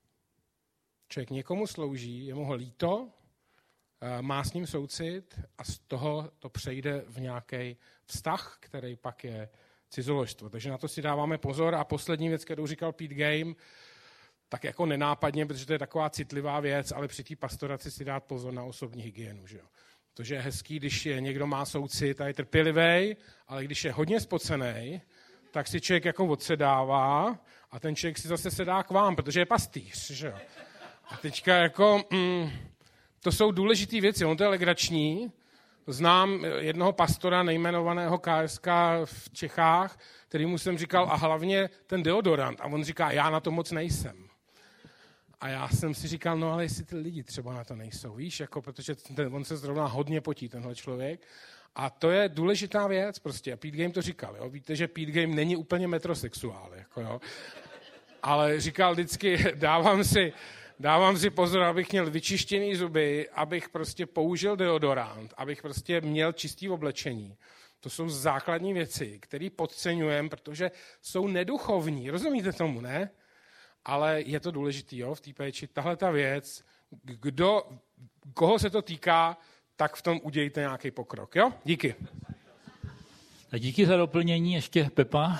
Speaker 4: Člověk někomu slouží, je mu ho líto, má s ním soucit a z toho to přejde v nějaký vztah, který pak je cizoložstvo. Takže na to si dáváme pozor. A poslední věc, kterou říkal Pete Game, tak jako nenápadně, protože to je taková citlivá věc, ale při té pastoraci si dát pozor na osobní hygienu. Že jo? Protože je hezký, když je někdo má soucit a je trpělivý, ale když je hodně spocený, tak si člověk jako odsedává a ten člověk si zase sedá k vám, protože je pastýř. Že jo? A teďka jako, mm, to jsou důležité věci, on to je legrační. Znám jednoho pastora nejmenovaného K S K v Čechách, kterýmu jsem říkal, a hlavně ten deodorant. A on říká, já na to moc nejsem. A já jsem si říkal, no ale jestli ty lidi třeba na to nejsou, víš, jako, protože ten, on se zrovna hodně potí, tenhle člověk. A to je důležitá věc prostě. A Pete Game to říkal, jo. Víte, že Pete Game není úplně metrosexuál, jako jo. Ale říkal vždycky, dávám si... Dávám si pozor, abych měl vyčištěný zuby, abych prostě použil deodorant, abych prostě měl čistý oblečení. To jsou základní věci, které podceňujeme, protože jsou neduchovní. Rozumíte tomu, ne? Ale je to důležitý, jo, v té péči. Tahle ta věc, kdo, koho se to týká, tak v tom udějte nějaký pokrok, jo? Díky.
Speaker 1: A díky za doplnění ještě Pepa.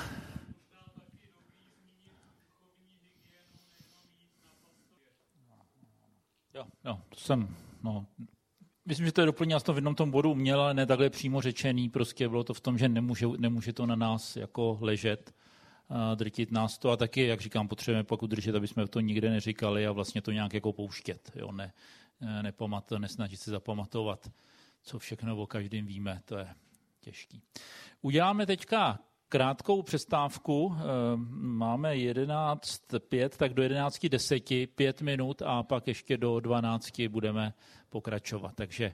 Speaker 1: Jo, jo, to jsem, no, myslím, že to je doplnění, já jsem to v jednom tom bodu měl, ale ne takhle přímo řečený, prostě bylo to v tom, že nemůže, nemůže to na nás jako ležet, a drtit nás to a taky, jak říkám, potřebujeme pak udržet, aby jsme to nikde neříkali a vlastně to nějak jako pouštět, jo, ne, nepamat, nesnažit se zapamatovat, co všechno o každém víme, to je těžký. Uděláme teďka krátkou přestávku, máme jedenáct pět, tak do jedenáct deset, pět minut a pak ještě do dvanáct budeme pokračovat. Takže,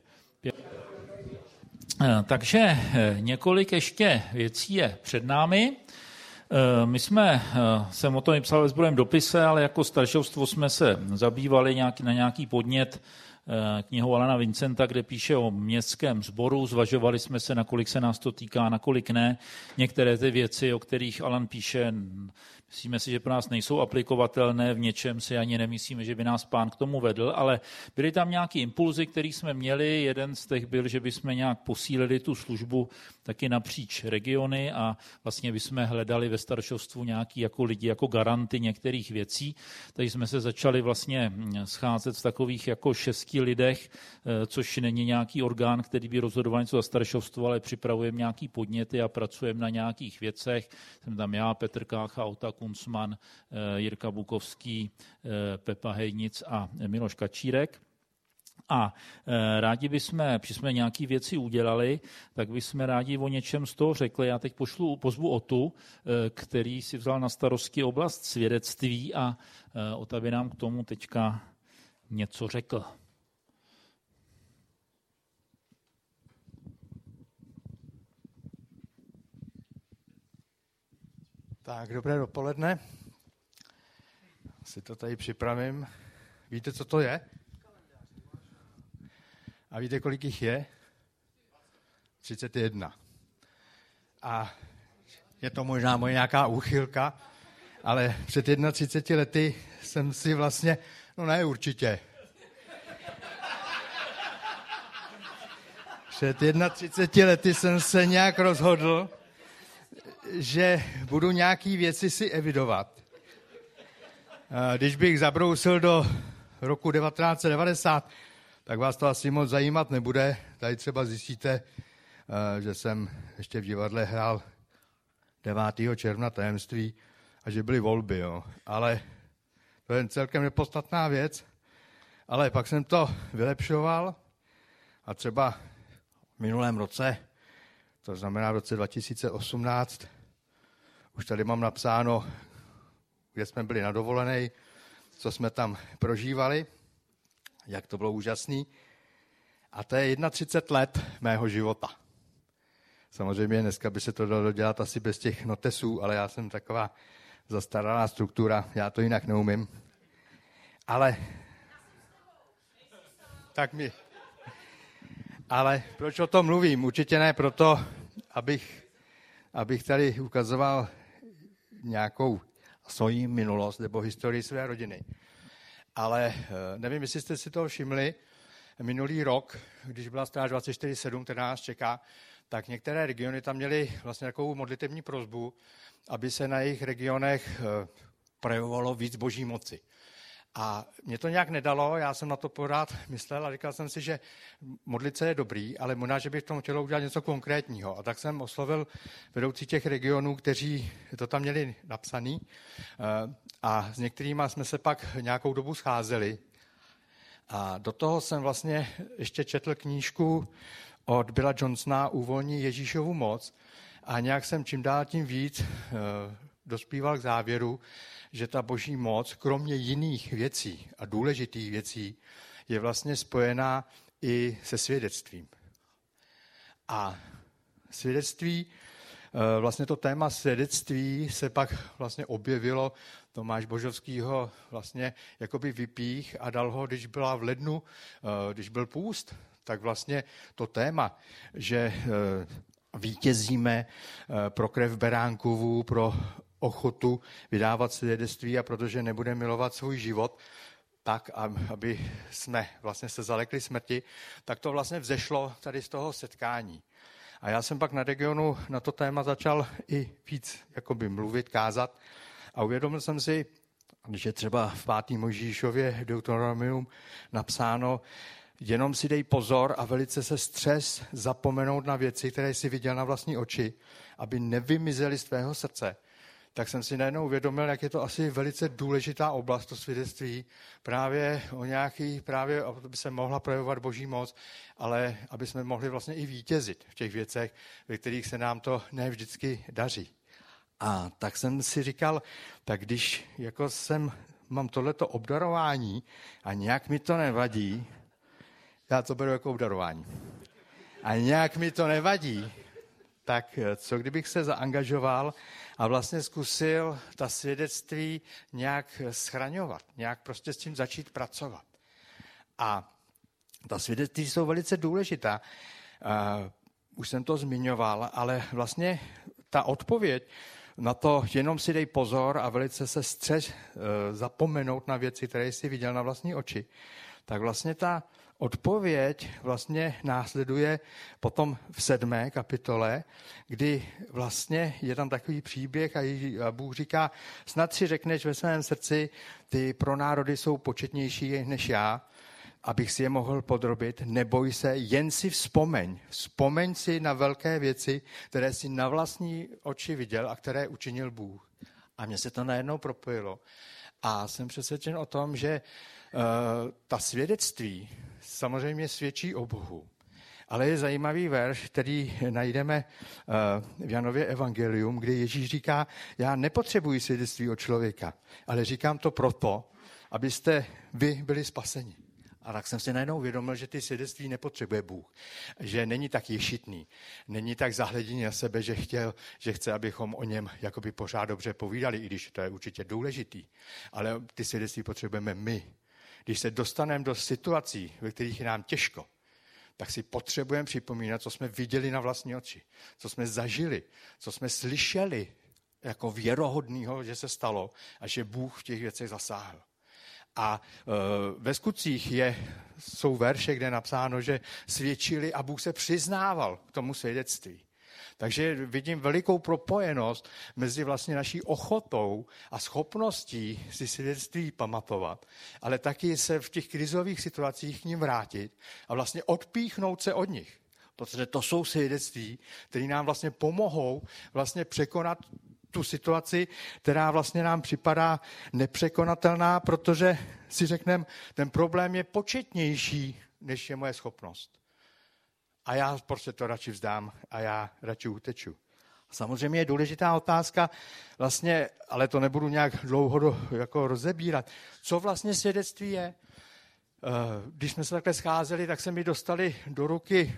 Speaker 1: takže několik ještě věcí je před námi. My jsme, jsem o tom psal ve sborovém dopise, ale jako staršovstvo jsme se zabývali nějaký, na nějaký podnět knihu Alana Vincenta, kde píše o městském sboru. Zvažovali jsme se, nakolik se nás to týká, nakolik ne. Některé ty věci, o kterých Alan píše, myslíme si, že pro nás nejsou aplikovatelné, v něčem si ani nemyslíme, že by nás Pán k tomu vedl, ale byly tam nějaké impulzy, které jsme měli. Jeden z těch byl, že bychom nějak posílili tu službu taky napříč regiony a vlastně bychom hledali ve staršovstvu nějaký jako lidi, jako garanty některých věcí. Takže jsme se začali vlastně scházet v takových jako šesti lidech, což není nějaký orgán, který by rozhodoval něco za staršovstvo, ale připravujeme nějaký podněty a pracujeme na nějakých věcech. Jsem tam já, Petr Kácha, Ota Kuncman, Jirka Bukovský, Pepa Hejnic a Miloš Kačírek. A rádi bychom, když jsme nějaké věci udělali, tak bychom rádi o něčem z toho řekli. Já teď pošlu, pozvu Otu, který si vzal na starosti oblast svědectví a Ota by nám k tomu teďka něco řekl.
Speaker 7: Tak, dobré dopoledne. Si to tady připravím. Víte, co to je? A víte, kolik jich je? třicet jedna. A je to možná moje nějaká úchylka, ale před třiceti lety jsem si vlastně, no ne určitě, před třiceti lety jsem se nějak rozhodl, že budu nějaký věci si evidovat. Když bych zabrousil do roku devatenáct set devadesát, tak vás to asi moc zajímat nebude. Tady třeba zjistíte, že jsem ještě v divadle hrál devátého června Tajemství a že byly volby. Jo. Ale to je celkem nepodstatná věc. Ale pak jsem to vylepšoval a třeba v minulém roce, to znamená v roce dva tisíce osmnáct, už tady mám napsáno, kde jsme byli na dovolené, co jsme tam prožívali, jak to bylo úžasný. A to je třicet jedna let mého života. Samozřejmě dneska by se to dalo dělat asi bez těch notesů, ale já jsem taková zastaralá struktura, já to jinak neumím. Ale tak mi... Ale proč o tom mluvím? Určitě ne proto, abych, abych tady ukazoval nějakou svoji minulost nebo historii své rodiny. Ale nevím, jestli jste si toho všimli, minulý rok, když byla stráž dvacet čtyři sedm, která nás čeká, tak některé regiony tam měly vlastně takovou modlitevní prosbu, aby se na jejich regionech projevovalo víc boží moci. A mě to nějak nedalo, já jsem na to pořád myslel a říkal jsem si, že modlit se je dobrý, ale možná, že bych v tom chtěl udělat něco konkrétního. A tak jsem oslovil vedoucí těch regionů, kteří to tam měli napsaný a s některými jsme se pak nějakou dobu scházeli. A do toho jsem vlastně ještě četl knížku od Billa Johnsona Uvolní Ježíšovu moc a nějak jsem čím dál tím víc dospíval k závěru, že ta boží moc, kromě jiných věcí a důležitých věcí, je vlastně spojená i se svědectvím. A svědectví, vlastně to téma svědectví se pak vlastně objevilo, Tomáš Božovskýho vlastně jakoby vypích a dal ho, když byla v lednu, když byl půst, tak vlastně to téma, že vítězíme pro krev beránkovou, pro ochotu vydávat svědectví a protože nebude milovat svůj život, tak, aby jsme vlastně se zalekli smrti, tak to vlastně vzešlo tady z toho setkání. A já jsem pak na regionu na to téma začal i víc jakoby mluvit, kázat a uvědomil jsem si, že třeba v pátém Mojžíšově Deuteronomium napsáno, jenom si dej pozor a velice se střes zapomenout na věci, které jsi viděl na vlastní oči, aby nevymizely z tvého srdce. Tak jsem si najednou uvědomil, jak je to asi velice důležitá oblast, to svědectví, právě o nějaký, právě aby se mohla projevovat boží moc, ale aby jsme mohli vlastně i vítězit v těch věcech, ve kterých se nám to ne vždycky daří. A tak jsem si říkal, tak když jako jsem, mám tohleto obdarování a nějak mi to nevadí, já to beru jako obdarování, a nějak mi to nevadí, tak co kdybych se zaangažoval a vlastně zkusil ta svědectví nějak schraňovat, nějak prostě s tím začít pracovat. A ta svědectví jsou velice důležitá. Uh, už jsem to zmiňoval, ale vlastně ta odpověď na to jenom si dej pozor a velice se střež uh, zapomenout na věci, které jsi viděl na vlastní oči, tak vlastně ta odpověď vlastně následuje potom v sedmé kapitole, kdy vlastně je tam takový příběh a Bůh říká, snad si řekneš ve svém srdci, ty pronárody jsou početnější než já, abych si je mohl podrobit, neboj se, jen si vzpomeň. Vzpomeň si na velké věci, které si na vlastní oči viděl a které učinil Bůh. A mně se to najednou propojilo. A jsem přesvědčen o tom, že uh, ta svědectví samozřejmě svědčí o Bohu. Ale je zajímavý verš, který najdeme uh, v Janově evangelium, kdy Ježíš říká, já nepotřebuji svědectví od člověka, ale říkám to proto, abyste vy byli spaseni. A tak jsem si najednou uvědomil, že ty svědectví nepotřebuje Bůh. Že není tak ješitný, není tak zahleděný na sebe, že, chtěl, že chce, abychom o něm jakoby pořád dobře povídali, i když to je určitě důležitý. Ale ty svědectví potřebujeme my. Když se dostaneme do situací, ve kterých je nám těžko, tak si potřebujeme připomínat, co jsme viděli na vlastní oči, co jsme zažili, co jsme slyšeli jako věrohodného, že se stalo a že Bůh v těch věcech zasáhl. A e, ve Skutcích je, jsou verše, kde je napsáno, že svědčili a Bůh se přiznával k tomu svědectví. Takže vidím velikou propojenost mezi vlastně naší ochotou a schopností si svědectví pamatovat, ale taky se v těch krizových situacích k nim vrátit a vlastně odpíchnout se od nich. Protože to jsou svědectví, které nám vlastně pomohou vlastně překonat tu situaci, která vlastně nám připadá nepřekonatelná, protože si řekneme, ten problém je početnější, než je moje schopnost. A já prostě to radši vzdám a já radši uteču. Samozřejmě je důležitá otázka, vlastně, ale to nebudu nějak dlouho do, jako rozebírat, co vlastně svědectví je. Když jsme se takhle scházeli, tak se mi dostali do ruky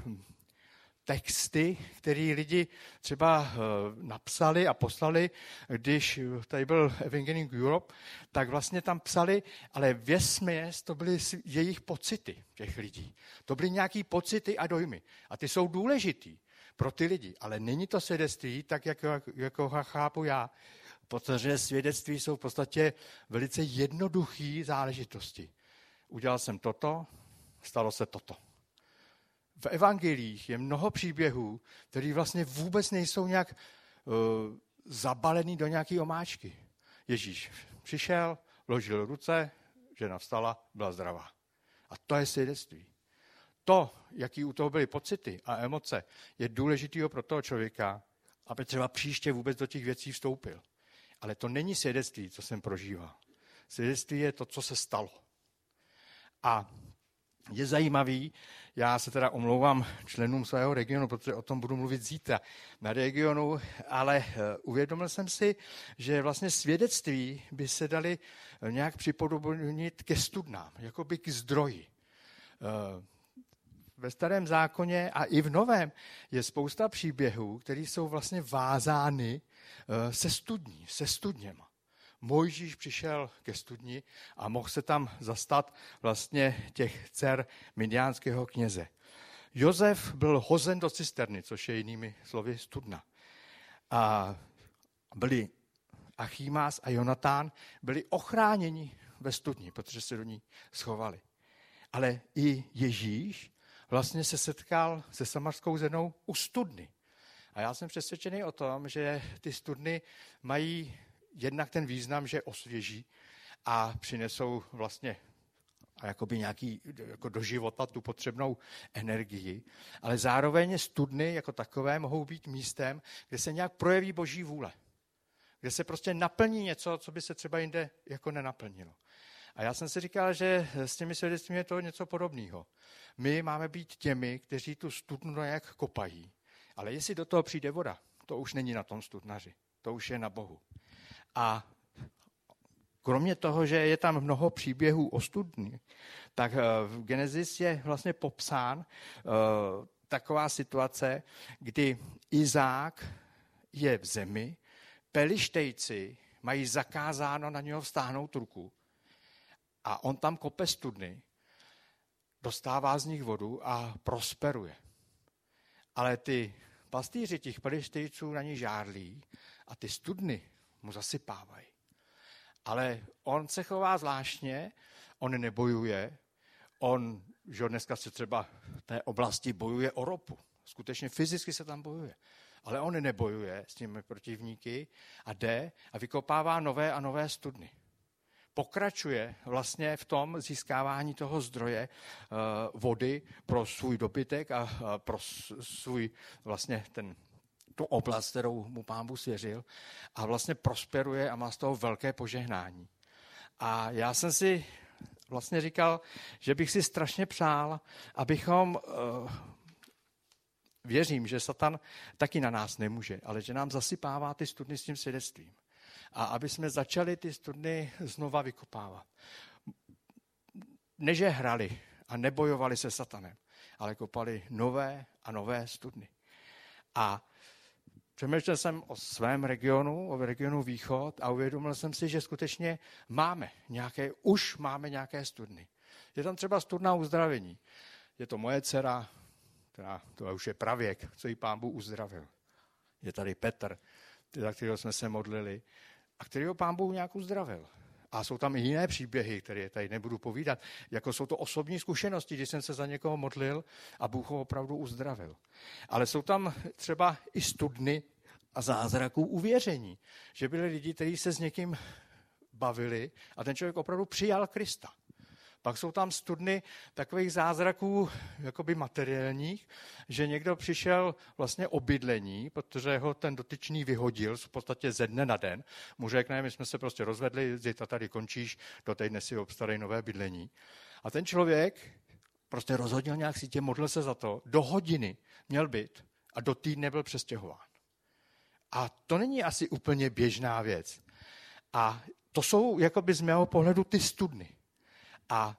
Speaker 7: texty, které lidi třeba napsali a poslali, když tady byl Evangelium Europe, tak vlastně tam psali, ale vesměs to byly jejich pocity těch lidí. To byly nějaký pocity a dojmy. A ty jsou důležitý pro ty lidi, ale není to svědectví, tak jak, jako ho chápu já, protože svědectví jsou v podstatě velice jednoduché záležitosti. Udělal jsem toto, stalo se toto. V evangelích je mnoho příběhů, které vlastně vůbec nejsou nějak uh, zabalený do nějaké omáčky. Ježíš přišel, vložil ruce, žena vstala, byla zdravá. A to je svědectví. To, jaký u toho byly pocity a emoce, je důležitý pro toho člověka, aby třeba příště vůbec do těch věcí vstoupil. Ale to není svědectví, co jsem prožíval. Svědectví je to, co se stalo. A je zajímavý, já se teda omlouvám členům svého regionu, protože o tom budu mluvit zítra na regionu, ale uvědomil jsem si, že vlastně svědectví by se dali nějak připodobnit ke studnám, jakoby k zdroji. Ve Starém zákoně a i v Novém je spousta příběhů, které jsou vlastně vázány se studní, se studněma. Mojžíš přišel ke studni a mohl se tam zastat vlastně těch dcer midiánského kněze. Josef byl hozen do cisterny, což je jinými slovy studna. A byli Achímás a Jonatán byli ochráněni ve studni, protože se do ní schovali. Ale i Ježíš vlastně se setkal se samarskou ženou u studny. A já jsem přesvědčený o tom, že ty studny mají jednak ten význam, že osvěží a přinesou vlastně jakoby nějaký jako do života tu potřebnou energii, ale zároveň studny jako takové mohou být místem, kde se nějak projeví Boží vůle, kde se prostě naplní něco, co by se třeba jinde jako nenaplnilo. A já jsem si říkal, že s těmi svědectvími je to něco podobného. My máme být těmi, kteří tu studnu nějak kopají, ale jestli do toho přijde voda, to už není na tom studnaři, to už je na Bohu. A kromě toho, že je tam mnoho příběhů o studni, tak v Genesis je vlastně popsán uh, taková situace, kdy Izák je v zemi, Pelištejci mají zakázáno na něho vztáhnout ruku a on tam kope studny, dostává z nich vodu a prosperuje. Ale ty pastýři těch Pelištejců na ní žárlí a ty studny mu zasypávají. Ale on se chová zvláštně, on nebojuje, on, že dneska se třeba v té oblasti bojuje o ropu. Skutečně fyzicky se tam bojuje. Ale on nebojuje s těmi protivníky a jde a vykopává nové a nové studny. Pokračuje vlastně v tom získávání toho zdroje uh, vody pro svůj dobytek a uh, pro svůj vlastně ten tu oblast, kterou mu Pán Bůh svěřil a vlastně prosperuje a má z toho velké požehnání. A já jsem si vlastně říkal, že bych si strašně přál, abychom, uh, věřím, že Satan taky na nás nemůže, ale že nám zasypává ty studny s tím svědectvím. A aby jsme začali ty studny znova vykopávat. Neže hrali a nebojovali se Satanem, ale kopali nové a nové studny. A přemýšlel jsem o svém regionu, o regionu Východ a uvědomil jsem si, že skutečně máme nějaké, už máme nějaké studny. Je tam třeba studna uzdravení. Je to moje dcera, která, to už je pravěk, co jí Pán Bůh uzdravil. Je tady Petr, za kterého jsme se modlili a kterého Pán Bůh nějak uzdravil. A jsou tam i jiné příběhy, které tady nebudu povídat, jako jsou to osobní zkušenosti, když jsem se za někoho modlil a Bůh ho opravdu uzdravil. Ale jsou tam třeba i studny a zázraků uvěření, že byli lidi, kteří se s někým bavili a ten člověk opravdu přijal Krista. Pak jsou tam studny takových zázraků jakoby materiálních, že někdo přišel vlastně o bydlení, protože ho ten dotyčný vyhodil v podstatě ze dne na den. Mu řekne, my jsme se prostě rozvedli, zítra tady končíš, do týdne si obstarej nové bydlení. A ten člověk prostě rozhodil nějak sítě, modlil se za to, do hodiny měl byt a do týdne byl přestěhován. A to není asi úplně běžná věc. A to jsou jakoby z mého pohledu ty studny. A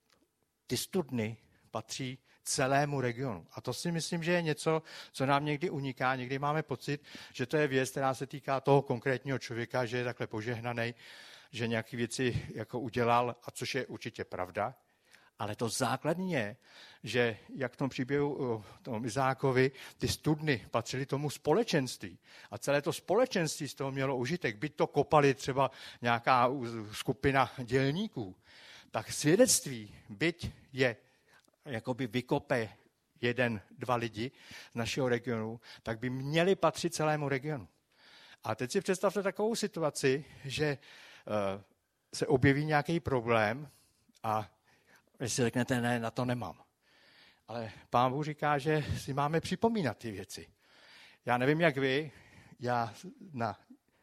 Speaker 7: ty studny patří celému regionu. A to si myslím, že je něco, co nám někdy uniká. Někdy máme pocit, že to je věc, která se týká toho konkrétního člověka, že je takhle požehnaný, že nějaké věci jako udělal, a což je určitě pravda. Ale to základní je, že jak v tom příběhu tomu Izákovi, ty studny patřily tomu společenství. A celé to společenství z toho mělo užitek. Byť to kopali třeba nějaká skupina dělníků, tak svědectví, byť je jakoby vykope jeden, dva lidi z našeho regionu, tak by měli patřit celému regionu. A teď si představte takovou situaci, že uh, se objeví nějaký problém a vy si řeknete, ne, na to nemám. Ale Pán Bůh říká, že si máme připomínat ty věci. Já nevím, jak vy, já na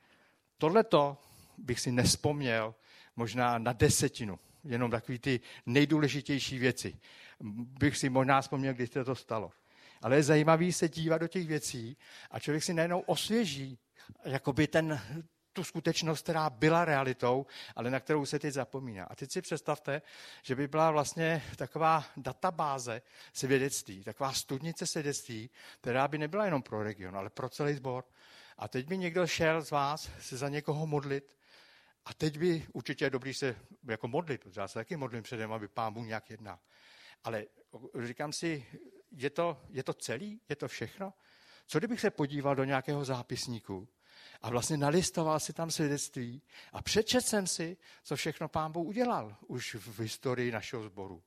Speaker 7: tohleto bych si nespomněl možná na desetinu. Jenom takový ty nejdůležitější věci. Bych si možná vzpomněl, když se to stalo. Ale je zajímavý se dívat do těch věcí a člověk si najednou osvěží jakoby ten, tu skutečnost, která byla realitou, ale na kterou se teď zapomíná. A teď si představte, že by byla vlastně taková databáze svědectví, taková studnice svědectví, která by nebyla jenom pro region, ale pro celý sbor. A teď by někdo šel z vás se za někoho modlit. A teď by určitě je dobrý se jako modlit, protože já se taky modlím předem, aby Pán Bůh nějak jednal. Ale říkám si, je to, je to celý? Je to všechno? Co kdybych se podíval do nějakého zápisníku a vlastně nalistoval si tam svědectví a přečetl jsem si, co všechno Pán Bůh udělal už v historii našeho sboru.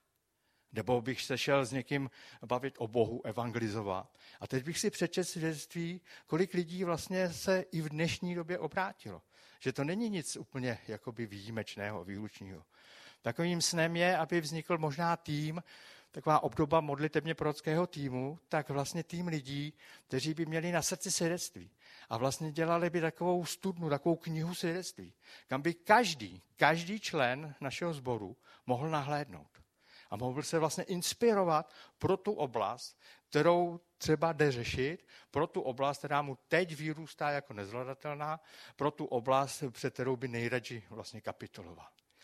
Speaker 7: Nebo bych se šel s někým bavit o Bohu, evangelizovat. A teď bych si přečetl svědectví, kolik lidí vlastně se i v dnešní době obrátilo. Že to není nic úplně jakoby výjimečného, výlučného. Takovým snem je, aby vznikl možná tým, taková obdoba modlitebně prorockého týmu, tak vlastně tým lidí, kteří by měli na srdci svědectví. A vlastně dělali by takovou studnu, takovou knihu svědectví, kam by každý, každý člen našeho sboru mohl nahlédnout. A mohl se vlastně inspirovat pro tu oblast, kterou třeba jde řešit, pro tu oblast, která mu teď vyrůstá jako nezvladatelná, pro tu oblast, před kterou by nejradši vlastně kapituloval.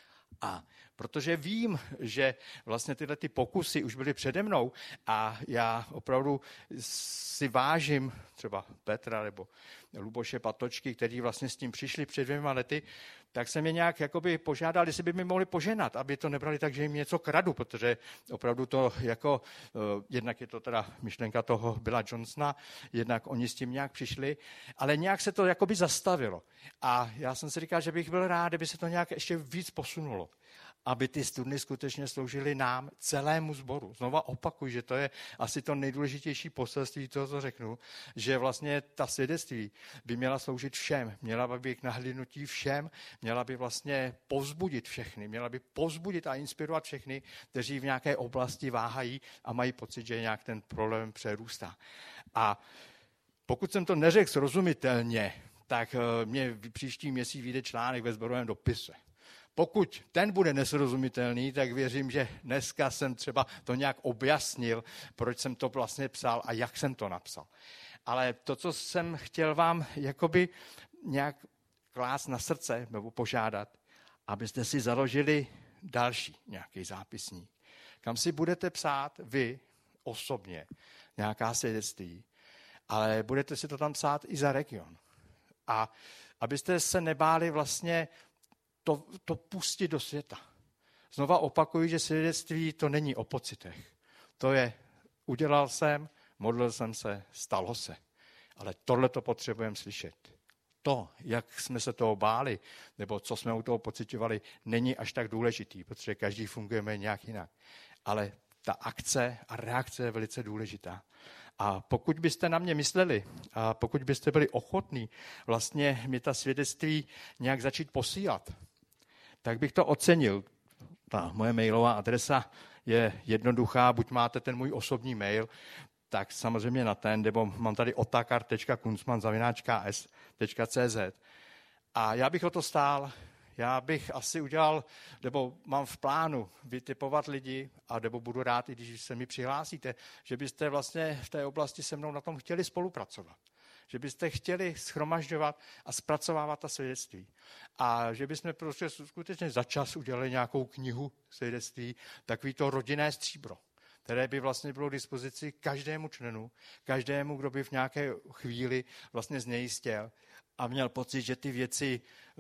Speaker 7: A protože vím, že vlastně tyhle ty pokusy už byly přede mnou a já opravdu si vážím třeba Petra nebo Luboše Patočky, kteří vlastně s tím přišli před dvěma lety, tak jsem je nějak jakoby požádal, jestli by mi mohli poženat, aby to nebrali tak, že jim něco kradu, protože opravdu to jako, jednak je to teda myšlenka toho Billa Johnsona, jednak oni s tím nějak přišli, ale nějak se to jakoby zastavilo. A já jsem si říkal, že bych byl rád, kdyby se to nějak ještě víc posunulo, aby ty studny skutečně sloužily nám, celému sboru. Znova opakuju, že to je asi to nejdůležitější poselství toho, co řeknu, že vlastně ta svědectví by měla sloužit všem, měla by být k nahlédnutí všem, měla by vlastně povzbudit všechny, měla by povzbudit a inspirovat všechny, kteří v nějaké oblasti váhají a mají pocit, že nějak ten problém přerůstá. A pokud jsem to neřekl srozumitelně, tak mě příští měsíc vyjde článek ve sborovém dopise. Pokud ten bude nesrozumitelný, tak věřím, že dneska jsem třeba to nějak objasnil, proč jsem to vlastně psal a jak jsem to napsal. Ale to, co jsem chtěl vám jakoby nějak klást na srdce nebo požádat, abyste si založili další nějaký zápisník, kam si budete psát vy osobně nějaká svědectví, ale budete si to tam psát i za region. A abyste se nebáli vlastně To, to pustit do světa. Znova opakuju, že svědectví to není o pocitech. To je udělal jsem, modlil jsem se, stalo se. Ale tohle to potřebujeme slyšet. To, jak jsme se toho báli, nebo co jsme u toho pociťovali, není až tak důležitý, protože každý fungujeme nějak jinak. Ale ta akce a reakce je velice důležitá. A pokud byste na mě mysleli, a pokud byste byli ochotní vlastně mi ta svědectví nějak začít posílat, tak bych to ocenil. Ta moje mailová adresa je jednoduchá, buď máte ten můj osobní mail, tak samozřejmě na ten, nebo mám tady otakar tečka kunzman zavináč k s tečka c z. A já bych o to stál, já bych asi udělal, nebo mám v plánu vytipovat lidi, a nebo budu rád, i když se mi přihlásíte, že byste vlastně v té oblasti se mnou na tom chtěli spolupracovat. Že byste chtěli shromažďovat a zpracovávat ta svědectví. A že bychom prostě skutečně za čas udělali nějakou knihu svědectví, takový to rodinné stříbro, které by vlastně bylo k dispozici každému členu, každému, kdo by v nějaké chvíli vlastně znejistěl a měl pocit, že ty věci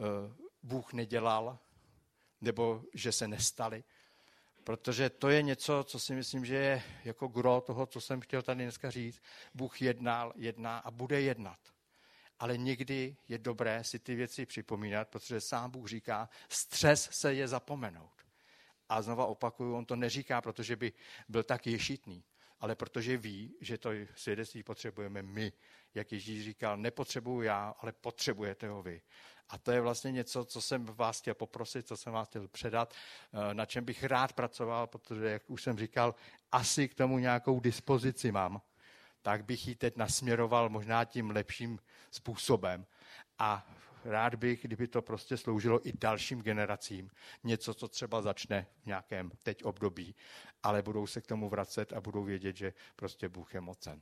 Speaker 7: Bůh nedělal, nebo že se nestaly. Protože to je něco, co si myslím, že je jako gro toho, co jsem chtěl tady dneska říct. Bůh jednal, jedná a bude jednat. Ale někdy je dobré si ty věci připomínat, protože sám Bůh říká, střes se je zapomenout. A znova opakuju, on to neříká, protože by byl tak ješitný, ale protože ví, že to svědectví potřebujeme my. Jak Ježíš říkal, nepotřebuju já, ale potřebujete ho vy. A to je vlastně něco, co jsem vás chtěl poprosit, co jsem vás chtěl předat, na čem bych rád pracoval, protože, jak už jsem říkal, asi k tomu nějakou dispozici mám. Tak bych ji teď nasměroval možná tím lepším způsobem. A rád bych, kdyby to prostě sloužilo i dalším generacím. Něco, co třeba začne v nějakém teď období, ale budou se k tomu vracet a budou vědět, že prostě Bůh je mocen.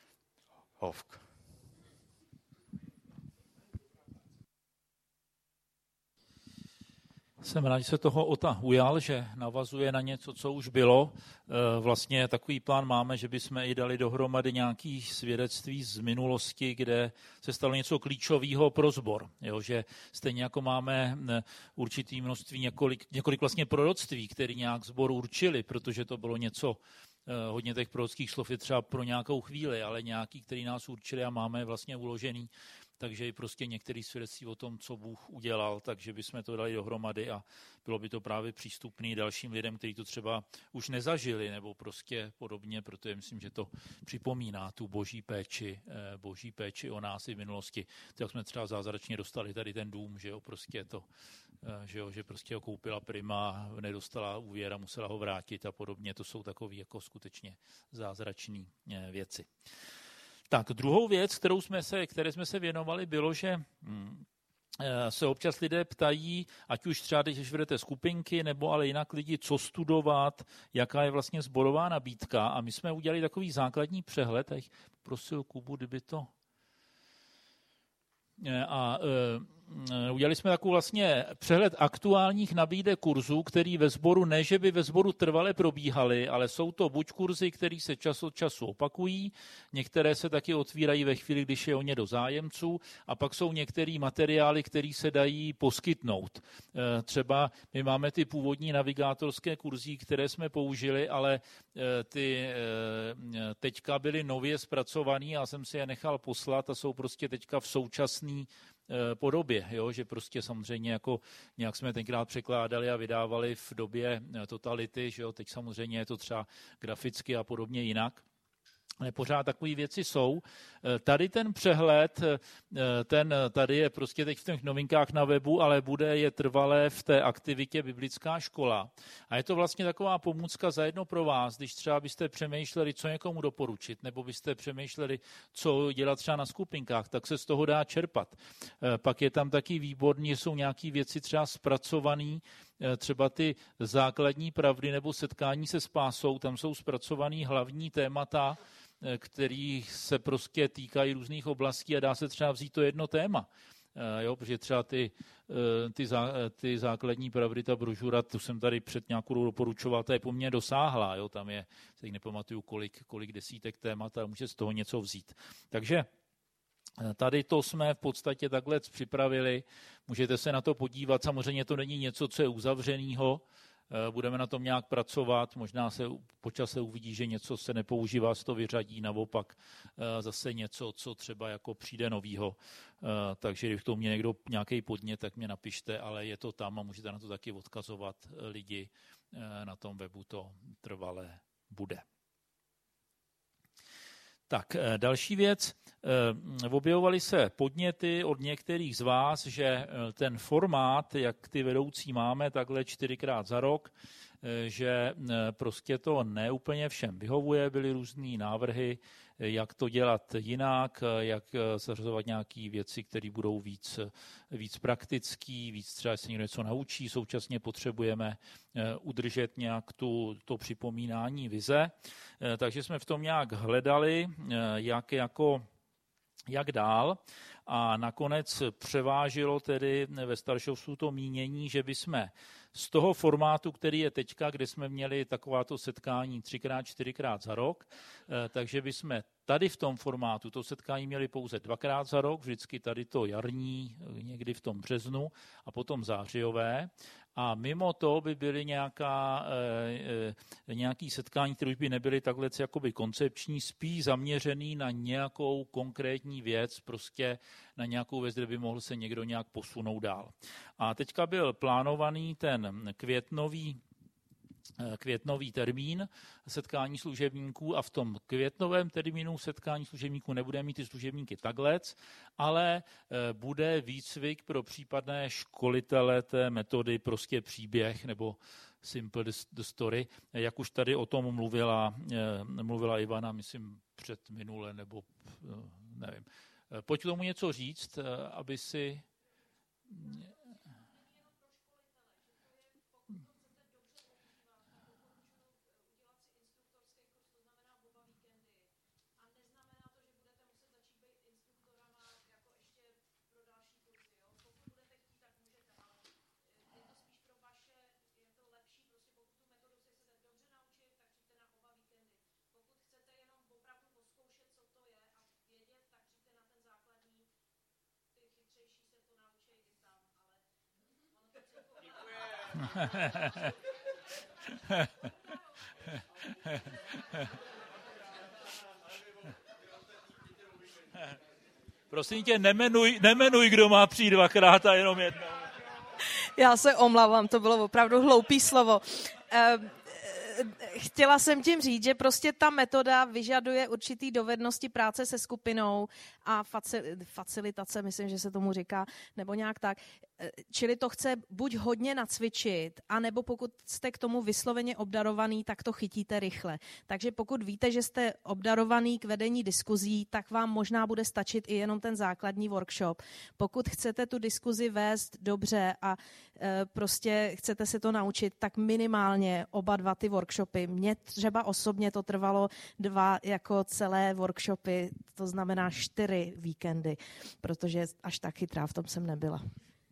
Speaker 7: Hovk.
Speaker 1: Jsem rád, že se toho Ota ujal, že navazuje na něco, co už bylo. Vlastně takový plán máme, že bychom i dali dohromady nějaké svědectví z minulosti, kde se stalo něco klíčového pro sbor. Jo, že stejně jako máme určitý množství, několik, několik vlastně proroctví, které nějak sbor určili, protože to bylo něco, hodně těch prorockých slov je třeba pro nějakou chvíli, ale nějaký, který nás určili a máme vlastně uložený. Takže i prostě některý svědectví o tom, co Bůh udělal, takže bychom to dali dohromady a bylo by to právě přístupné dalším lidem, kteří to třeba už nezažili nebo prostě podobně, protože myslím, že to připomíná tu boží péči, boží péči o nás i v minulosti. Tak jsme třeba zázračně dostali tady ten dům, že jo, prostě to, že jo, že prostě ho koupila Prima, nedostala úvěr a musela ho vrátit a podobně. To jsou takové jako skutečně zázračné věci. Tak druhou věc, kterou jsme se, které jsme se věnovali, bylo, že hm, se občas lidé ptají, ať už třeba, když vedete skupinky, nebo ale jinak lidi, co studovat, jaká je vlastně sborová nabídka. A my jsme udělali takový základní přehled, a jich prosil Kubu, kdyby to... A e, udělali jsme takový vlastně přehled aktuálních nabídek kurzů, který ve sboru, ne že by ve sboru trvale probíhaly, ale jsou to buď kurzy, které se čas od času opakují, některé se taky otvírají ve chvíli, když je o ně do zájemců, a pak jsou některé materiály, které se dají poskytnout. E, třeba my máme ty původní navigátorské kurzy, které jsme použili, ale e, ty e, teďka byly nově zpracované a jsem si je nechal poslat a jsou prostě teďka v současné podobě, jo? Že prostě samozřejmě jako nějak jsme tenkrát překládali a vydávali v době totality, že jo? Teď samozřejmě je to třeba graficky a podobně jinak. Ale pořád takové věci jsou. Tady ten přehled, ten tady je prostě teď v těch novinkách na webu, ale bude je trvalé v té aktivitě Biblická škola. A je to vlastně taková pomůcka zajedno pro vás, když třeba byste přemýšleli, co někomu doporučit, nebo byste přemýšleli, co dělat třeba na skupinkách, tak se z toho dá čerpat. Pak je tam taky výborný, jsou nějaké věci třeba zpracované, třeba ty základní pravdy nebo setkání se spásou, tam jsou zpracované hlavní témata, který se prostě týkají různých oblastí a dá se třeba vzít to jedno téma. Jo, protože třeba ty, ty, zá, ty základní pravdy, ta brožura, tu jsem tady před nějakou doporučoval, ta je poměrně dosáhlá. Jo, tam je, teď nepamatuju, kolik, kolik desítek témat a může z toho něco vzít. Takže tady to jsme v podstatě takhle připravili. Můžete se na to podívat. Samozřejmě to není něco, co je uzavřenýho, Budeme na tom nějak pracovat, možná se po čase uvidí, že něco se nepoužívá, se to vyřadí, naopak zase něco, co třeba jako přijde novýho. Takže když k tomu mě někdo nějaký podnět, tak mě napište, ale je to tam a můžete na to taky odkazovat lidi. Na tom webu to trvalé bude. Tak, další věc. Objevovaly se podněty od některých z vás, že ten formát, jak ty vedoucí máme, takhle čtyřikrát za rok, že prostě to neúplně všem vyhovuje, byly různý návrhy, jak to dělat jinak, jak zařazovat nějaké věci, které budou víc, víc praktický, víc třeba se někdo něco naučí, současně potřebujeme udržet nějak tu, to připomínání vize. Takže jsme v tom nějak hledali, jak jako jak dál a nakonec převážilo tedy ve staršovstvu to mínění, že bychom z toho formátu, který je teďka, kde jsme měli takováto setkání třikrát, čtyřikrát za rok, takže bychom tady v tom formátu to setkání měli pouze dvakrát za rok, vždycky tady to jarní, někdy v tom březnu a potom zářijové. A mimo to by byly nějaká, e, nějaký setkání, které už by nebyly takhle jakoby koncepční, spíš zaměřený na nějakou konkrétní věc, prostě na nějakou věc, kde by mohl se někdo nějak posunout dál. A teďka byl plánovaný ten květnový květnový termín setkání služebníků a v tom květnovém termínu setkání služebníků nebudeme mít ty služebníky taklec, ale bude výcvik pro případné školitele té metody prostě příběh nebo simple the story, jak už tady o tom mluvila, mluvila Ivana, myslím před minule, nebo nevím. Pojď k tomu něco říct, aby si... Prosím tě, nemenuj, nemenuj, kdo má přijít dvakrát a jenom jednou.
Speaker 8: Já se omlouvám, to bylo opravdu hloupý slovo. Chtěla jsem tím říct, že prostě ta metoda vyžaduje určitý dovednosti práce se skupinou a facilitace, myslím, že se tomu říká, nebo nějak tak. Čili to chce buď hodně nacvičit, anebo pokud jste k tomu vysloveně obdarovaný, tak to chytíte rychle. Takže pokud víte, že jste obdarovaný k vedení diskuzí, tak vám možná bude stačit i jenom ten základní workshop. Pokud chcete tu diskuzi vést dobře a e, prostě chcete se to naučit, tak minimálně oba dva ty workshopy. Mně třeba osobně to trvalo dva jako celé workshopy, to znamená čtyři víkendy, protože až tak chytrá v tom jsem nebyla.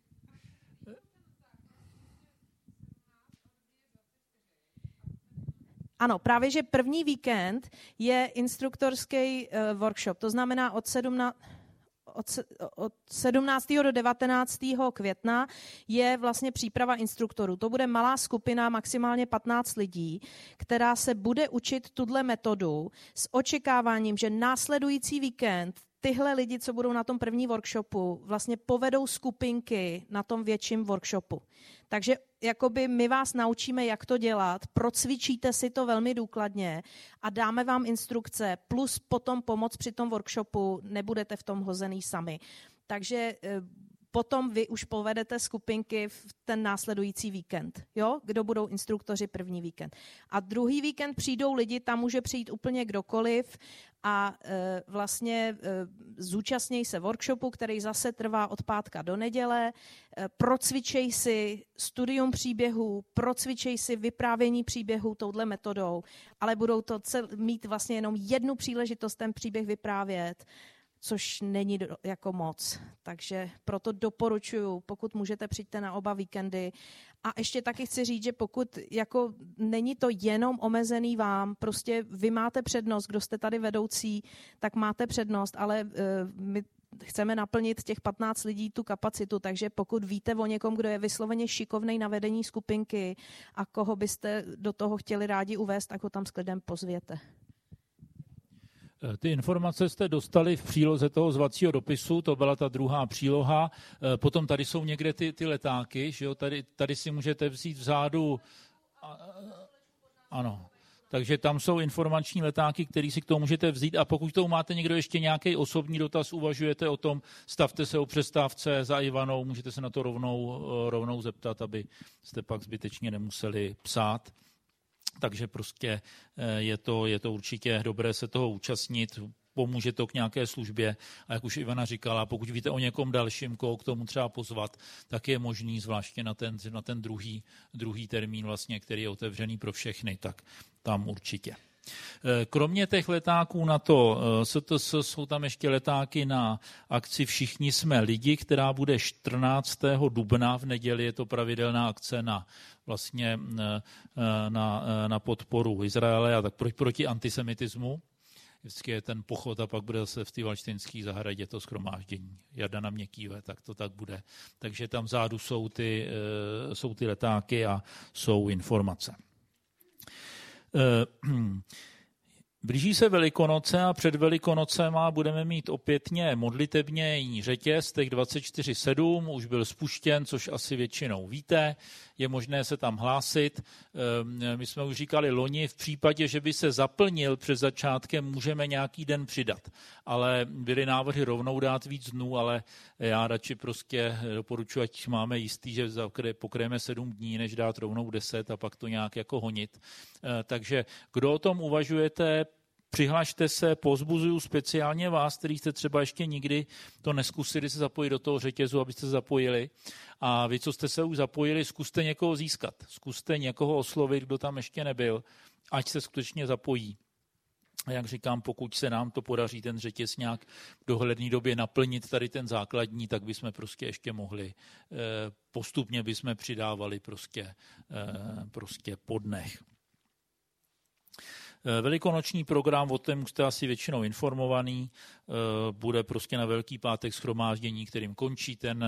Speaker 8: Ano, právě, že první víkend je instruktorský uh, workshop, to znamená od, sedmna, od, od sedmnáctého do devatenáctého května je vlastně příprava instruktorů. To bude malá skupina, maximálně patnáct lidí, která se bude učit tuhle metodu s očekáváním, že následující víkend tyhle lidi, co budou na tom první workshopu, vlastně povedou skupinky na tom větším workshopu. Takže jakoby my vás naučíme, jak to dělat, procvičíte si to velmi důkladně a dáme vám instrukce, plus potom pomoc při tom workshopu, nebudete v tom hozený sami. Takže potom vy už povedete skupinky v ten následující víkend, jo? Kdo budou instruktoři první víkend. A druhý víkend přijdou lidi, tam může přijít úplně kdokoliv a e, vlastně e, zúčastněj se workshopu, který zase trvá od pátka do neděle, e, procvičej si studium příběhů, procvičej si vyprávění příběhů touhle metodou, ale budou to cel, mít vlastně jenom jednu příležitost ten příběh vyprávět, což není do, jako moc. Takže proto doporučuji, pokud můžete, přijďte na oba víkendy. A ještě taky chci říct, že pokud jako není to jenom omezený vám, prostě vy máte přednost, kdo jste tady vedoucí, tak máte přednost, ale uh, my chceme naplnit těch patnáct lidí tu kapacitu, takže pokud víte o někom, kdo je vysloveně šikovnej na vedení skupinky a koho byste do toho chtěli rádi uvést, tak ho tam s klidem pozvěte.
Speaker 1: Ty informace jste dostali v příloze toho zvacího dopisu, to byla ta druhá příloha. Potom tady jsou někde ty, ty letáky, že jo? Tady, tady si můžete vzít vzadu. Ano. Takže tam jsou informační letáky, které si k tomu můžete vzít a pokud tomu máte někdo ještě nějaký osobní dotaz, uvažujete o tom, stavte se o přestávce za Ivanou, můžete se na to rovnou, rovnou zeptat, aby jste pak zbytečně nemuseli psát. Takže prostě je to, je to určitě dobré se toho účastnit, pomůže to k nějaké službě a jak už Ivana říkala, pokud víte o někom dalším, koho k tomu třeba pozvat, tak je možný zvláště na ten, na ten druhý, druhý termín, vlastně, který je otevřený pro všechny, tak tam určitě. Kromě těch letáků na to S T S jsou tam ještě letáky na akci Všichni jsme lidi, která bude čtrnáctého dubna v neděli, je to pravidelná akce na vlastně na, na podporu Izraele a tak proti antisemitismu. Vždycky je ten pochod a pak bude zase v té valštejnské zahradě to shromáždění. Jarda na Měkkýve, tak to tak bude. Takže tam vzadu jsou ty, jsou ty letáky a jsou informace. Blíží se Velikonoce a před Velikonocema budeme mít opětně modlitební řetěz, těch dvacet čtyři sedm, už byl spuštěn, což asi většinou víte, je možné se tam hlásit. My jsme už říkali loni, v případě, že by se zaplnil před začátkem, můžeme nějaký den přidat. Ale byly návrhy rovnou dát víc dnů, ale já radši prostě doporučuji, ať máme jistý, že pokryjeme sedm dní, než dát rovnou deset a pak to nějak jako honit. Takže kdo o tom uvažujete, přihlašte se, povzbuzuju speciálně vás, který jste třeba ještě nikdy to neskusili se zapojit do toho řetězu, abyste se zapojili. A vy, co jste se už zapojili, zkuste někoho získat. Zkuste někoho oslovit, kdo tam ještě nebyl, ať se skutečně zapojí. A jak říkám, pokud se nám to podaří ten řetěz nějak v dohledné době naplnit, tady ten základní, tak bychom prostě ještě mohli, postupně bychom přidávali prostě, prostě po dnech. Velikonoční program, o tom jste asi většinou informovaný, bude prostě na Velký pátek shromáždění, kterým končí ten,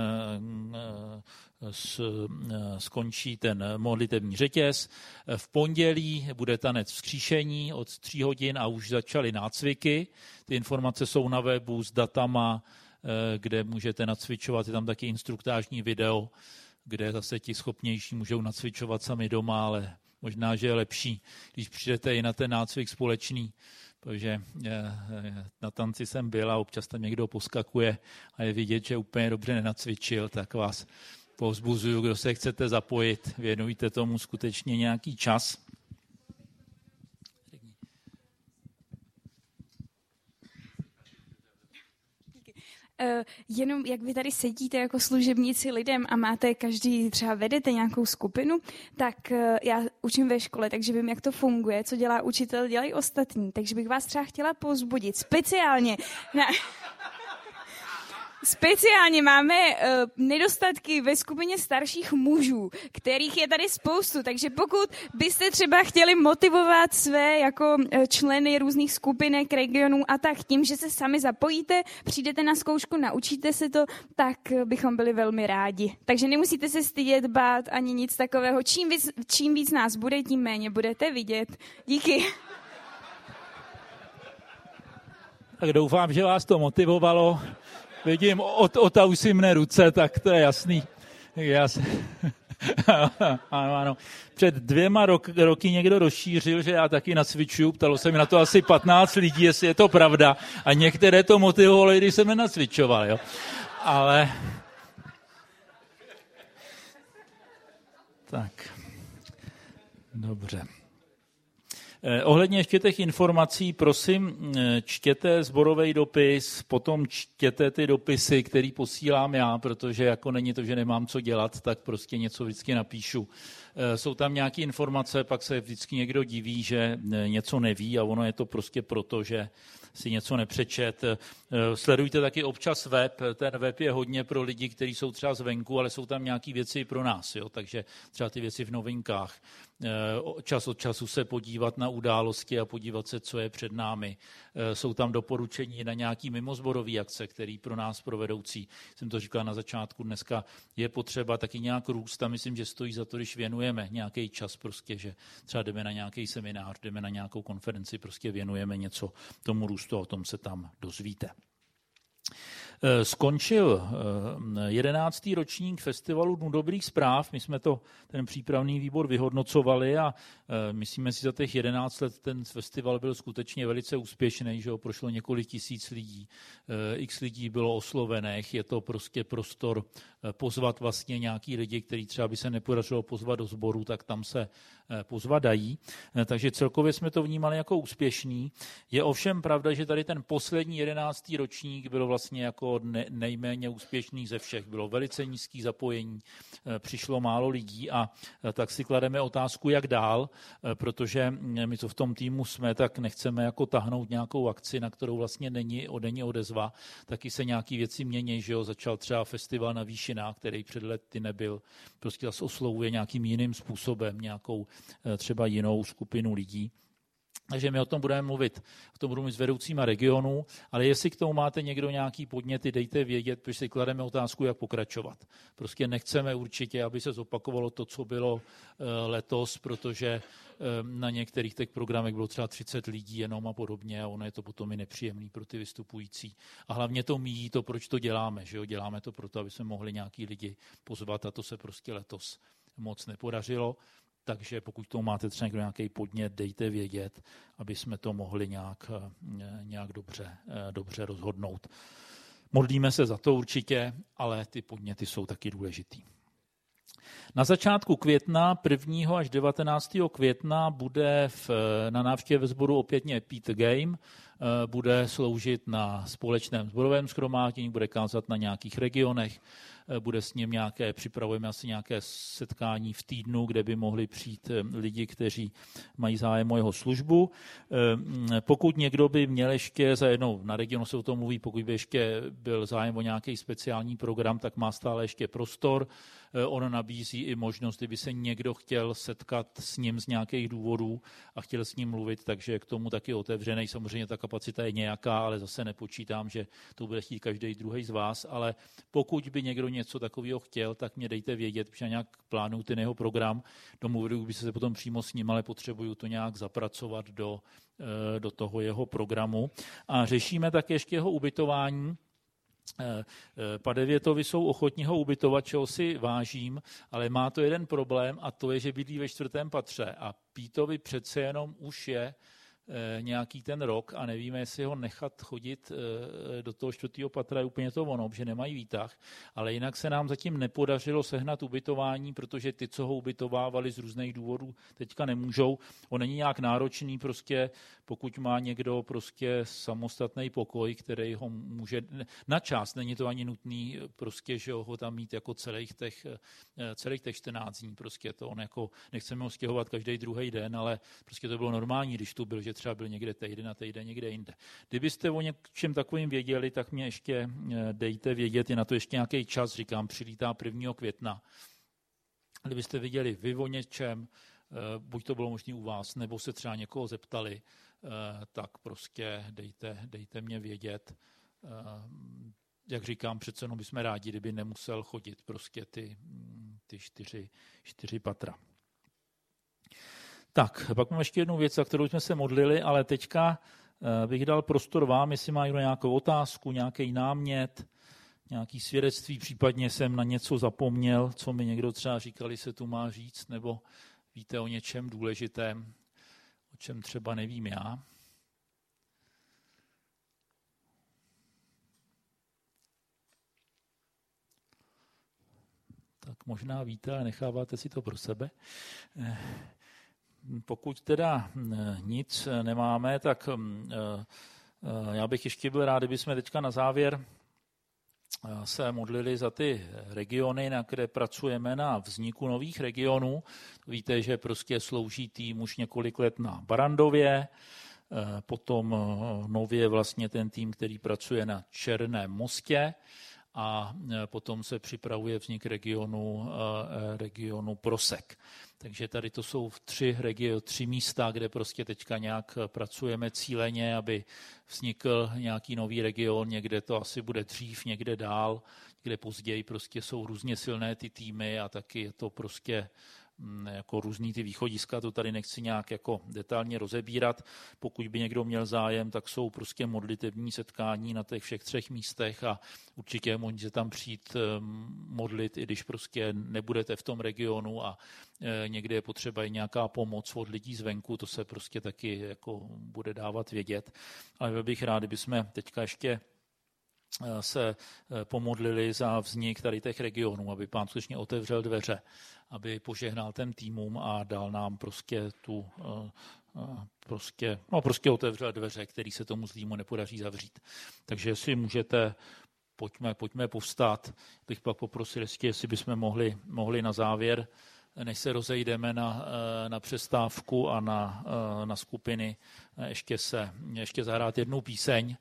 Speaker 1: skončí ten modlitební řetěz. V pondělí bude tanec vzkříšení od tří hodin a už začaly nácviky. Ty informace jsou na webu s datama, kde můžete nacvičovat, je tam taky instruktážní video, kde zase ti schopnější můžou nacvičovat sami doma, ale možná, že je lepší, když přijdete i na ten nácvik společný, protože na tanci jsem byl a občas tam někdo poskakuje a je vidět, že úplně dobře nenacvičil, tak vás povzbuzuju, kdo se chcete zapojit, věnujte tomu skutečně nějaký čas.
Speaker 9: Uh, jenom jak vy tady sedíte jako služebníci lidem a máte každý, třeba vedete nějakou skupinu, tak uh, já učím ve škole, takže vím, jak to funguje, co dělá učitel, dělají ostatní, takže bych vás třeba chtěla povzbudit speciálně na... Speciálně máme uh, nedostatky ve skupině starších mužů, kterých je tady spoustu, takže pokud byste třeba chtěli motivovat své jako uh, členy různých skupinek, regionů a tak tím, že se sami zapojíte, přijdete na zkoušku, naučíte se to, tak uh, bychom byli velmi rádi. Takže nemusíte se stydět, bát ani nic takového. Čím víc, čím víc nás bude, tím méně budete vidět. Díky.
Speaker 1: Tak doufám, že vás to motivovalo. Vidím, otausí mne ruce, tak to je jasný. Já se... ano, ano. Před dvěma rok, roky někdo rozšířil, že já taky nacvičuju. Ptalo se mi na to asi patnáct lidí, jestli je to pravda. A některé to motivovalo, když jsem nenacvičoval. Jo. Ale... Tak. Dobře. Eh, ohledně ještě těch informací, prosím, čtěte sborový dopis, potom čtěte ty dopisy, který posílám já, protože jako není to, že nemám co dělat, tak prostě něco vždycky napíšu. Eh, jsou tam nějaké informace, pak se vždycky někdo diví, že něco neví a ono je to prostě proto, že si něco nepřečet. Sledujte taky občas web, ten web je hodně pro lidi, kteří jsou třeba zvenku, ale jsou tam nějaké věci i pro nás, jo? Takže třeba ty věci v novinkách. čas od času se podívat na události a podívat se, co je před námi. Jsou tam doporučení na nějaký mimozborový akce, který pro nás pro vedoucí, jsem to říkal na začátku dneska, je potřeba taky nějak růst a myslím, že stojí za to, když věnujeme nějaký čas prostě, že třeba jdeme na nějaký seminář, jdeme na nějakou konferenci, prostě věnujeme něco tomu růstu a o tom se tam dozvíte. Skončil jedenáctý ročník festivalu Dnů dobrých zpráv. My jsme to, ten přípravný výbor vyhodnocovali a myslíme si, za těch jedenáct let ten festival byl skutečně velice úspěšný, že ho prošlo několik tisíc lidí, x lidí bylo oslovených, je to prostě prostor pozvat vlastně nějaký lidi, který třeba by se nepodařilo pozvat do sboru, tak tam se pozvat dají. Takže celkově jsme to vnímali jako úspěšný. Je ovšem pravda, že tady ten poslední jedenáctý ročník byl vlastně jako nejméně úspěšný ze všech. Bylo velice nízký zapojení, přišlo málo lidí a tak si klademe otázku, jak dál, protože my co v tom týmu jsme, tak nechceme jako tahnout nějakou akci, na kterou vlastně není, není odezva. Taky se nějaký věci mění, že jo, začal třeba festival na Výšinách, který před lety nebyl, prostě zase oslovuje nějakým jiným způsobem, nějakou třeba jinou skupinu lidí. Takže my o tom budeme mluvit, o tom budu mluvit s vedoucíma regionu, ale jestli k tomu máte někdo nějaký podněty, dejte vědět, protože si klademe otázku, jak pokračovat. Prostě nechceme určitě, aby se zopakovalo to, co bylo letos, protože na některých těch programech bylo třeba třicet lidí jenom a podobně a ono je to potom i nepříjemný pro ty vystupující. A hlavně to míjí to, proč to děláme, že jo? Děláme to proto, aby jsme mohli nějaký lidi pozvat a to se prostě letos moc nepodařilo. Takže pokud to máte třeba někdo nějaký podnět, dejte vědět, aby jsme to mohli nějak, nějak dobře, dobře rozhodnout. Modlíme se za to určitě, ale ty podněty jsou taky důležitý. Na začátku května, prvního až devatenáctého května, bude v, na návštěvě sboru opětně Peter Game, bude sloužit na společném sborovém shromáždění, bude kázat na nějakých regionech, bude s ním nějaké, připravujeme asi nějaké setkání v týdnu, kde by mohli přijít lidi, kteří mají zájem o jeho službu. Pokud někdo by měl ještě, za jednou na regionu se o tom mluví, pokud by ještě byl zájem o nějaký speciální program, tak má stále ještě prostor. On nabízí i možnost, kdyby se někdo chtěl setkat s ním z nějakých důvodů a chtěl s ním mluvit, takže k tomu taky otevřený. Samozřejmě ta kapacita je nějaká, ale zase nepočítám, že to bude chtít každý druhý z vás, ale pokud by někdo něco takového chtěl, tak mě dejte vědět, protože nějak plánuju ten jeho program, domluvil bych se potom přímo s ním, ale potřebuju to nějak zapracovat do, do toho jeho programu. A řešíme tak ještě jeho ubytování. Padevětovi jsou ochotní ho ubytovat, čeho si vážím, ale má to jeden problém a to je, že bydlí ve čtvrtém patře a Pítovi přece jenom už je nějaký ten rok a nevíme, jestli ho nechat chodit do toho čtvrtého patra, je úplně to ono, že nemají výtah, ale jinak se nám zatím nepodařilo sehnat ubytování, protože ty, co ho ubytovávali z různých důvodů, teďka nemůžou. On není nějak náročný, prostě pokud má někdo prostě samostatný pokoj, který ho může, na čas, není to ani nutný, prostě, že ho tam mít jako celých těch, celých těch čtrnáct dní, prostě to on jako, nechceme ho stěhovat každý druhý den, ale prostě to bylo normální, když tu byl, že třeba byl někde týden a týden někde jinde. Kdybyste o něčem takovým věděli, tak mě ještě dejte vědět, je na to ještě nějaký čas, říkám, přilítá prvního května. Kdybyste viděli vy o něčem, buď to bylo možné u vás, nebo se třeba někoho zeptali, tak prostě dejte, dejte mě vědět. Jak říkám, přece jenom bychom rádi, kdyby nemusel chodit prostě ty, ty čtyři, čtyři patra. Tak, pak mám ještě jednu věc, za kterou jsme se modlili, ale teďka bych dal prostor vám, jestli má někdo nějakou otázku, nějaký námět, nějaký svědectví, případně jsem na něco zapomněl, co mi někdo třeba říkali, se tu má říct, nebo víte o něčem důležitém, o čem třeba nevím já. Tak možná víte, ale necháváte si to pro sebe. Pokud teda nic nemáme, tak já bych ještě byl rád, kdybychom teďka na závěr se modlili za ty regiony, na které pracujeme na vzniku nových regionů. Víte, že prostě slouží tým už několik let na Barandově, potom nově vlastně ten tým, který pracuje na Černém mostě a potom se připravuje vznik regionu, regionu Prosek. Takže tady to jsou tři, regio, tři místa, kde prostě teďka nějak pracujeme cíleně, aby vznikl nějaký nový region, někde to asi bude dřív, někde dál, kde později prostě jsou různě silné ty týmy a taky je to prostě jako různý ty východiska, to tady nechci nějak jako detailně rozebírat. Pokud by někdo měl zájem, tak jsou prostě modlitevní setkání na těch všech třech místech a určitě můžete tam přijít modlit, i když prostě nebudete v tom regionu a někde je potřeba i nějaká pomoc od lidí zvenku, to se prostě taky jako bude dávat vědět. Ale byl bych rád, kdybychom teďka ještě se pomodlili za vznik tady těch regionů, aby Pán skutečně otevřel dveře, aby požehnal těm týmům a dal nám prostě tu prostě, no prostě otevřel dveře, který se tomu zlýmu nepodaří zavřít. Takže jestli můžete, pojďme, pojďme povstát, bych pak poprosil, jestli bychom mohli, mohli na závěr, než se rozejdeme na, na přestávku a na, na skupiny, ještě se ještě zahrát jednu píseň.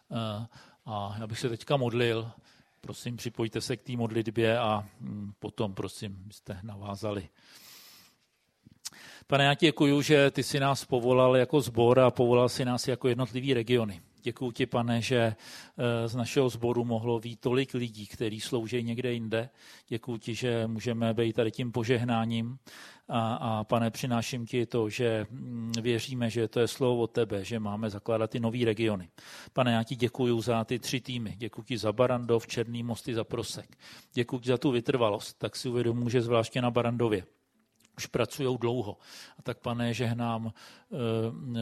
Speaker 1: A já bych se teďka modlil. Prosím, připojte se k té modlitbě a potom, prosím, byste navázali. Pane, já ti děkuju, že ty jsi nás povolal jako sbor a povolal si nás jako jednotlivý regiony. Děkuju ti, Pane, že z našeho sboru mohlo být tolik lidí, kteří slouží někde jinde. Děkuju ti, že můžeme být tady tím požehnáním. A, a Pane, přináším ti to, že věříme, že to je slovo od tebe, že máme zakládat ty nový regiony. Pane, já ti děkuju za ty tři týmy. Děkuju ti za Barandov, Černý Mosty, za Prosek. Děkuju ti za tu vytrvalost. Tak si uvědomuji, že zvláště na Barandově už pracují dlouho. A tak, Pane, žehnám uh, uh,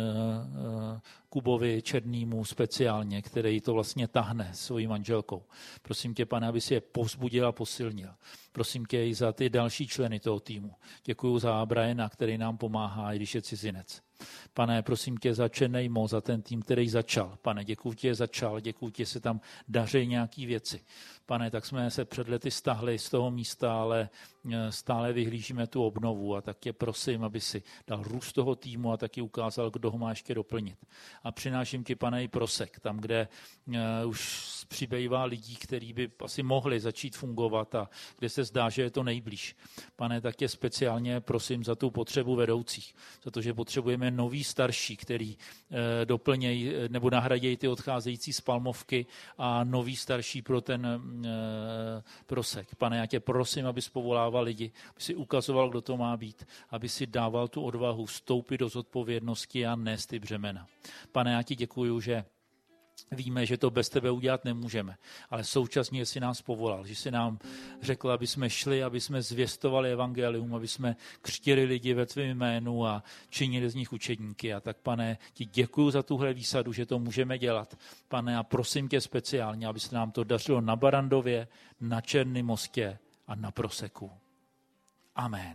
Speaker 1: Kubovi Černýmu speciálně, který to vlastně tahne svojí manželkou. Prosím tě, Pane, aby si je povzbudil a posilnil. Prosím tě i za ty další členy toho týmu. Děkuju za Briana, který nám pomáhá, i když je cizinec. Pane, prosím tě za Černejmo, za ten tým, který začal. Pane, děkuju tě, začal, děkuju tě, se tam daří nějaký věci. Pane, tak jsme se před lety stahli z toho místa, ale stále vyhlížíme tu obnovu a tak tě prosím, aby si dal růst toho týmu a taky ukázal, kdo ho má ještě doplnit. A přináším ti, Pane, i Prosek, tam, kde uh, už přibývá lidí, kteří by asi mohli začít fungovat a kde se zdá, že je to nejblíž. Pane, tak tě speciálně prosím za tu potřebu vedoucích, za to, že potřebujeme nový starší, který uh, doplnějí nebo nahradějí ty odcházející z Palmovky a nový starší pro ten uh, Prosek. Pane, já tě prosím, abys povolával lidi, aby si ukazoval, kdo to má být, aby si dával tu odvahu vstoupit do zodpovědnosti a nést ty břemena. Pane, já ti děkuju, že víme, že to bez tebe udělat nemůžeme, ale současně jsi nás povolal, že jsi nám řekl, aby jsme šli, aby jsme zvěstovali evangelium, aby jsme křtili lidi ve tvém jménu a činili z nich učedníky. A tak, Pane, ti děkuju za tuhle výsadu, že to můžeme dělat. Pane, a prosím tě speciálně, aby se nám to dařilo na Barandově, na Černém Mostě a na Proseku. Amen.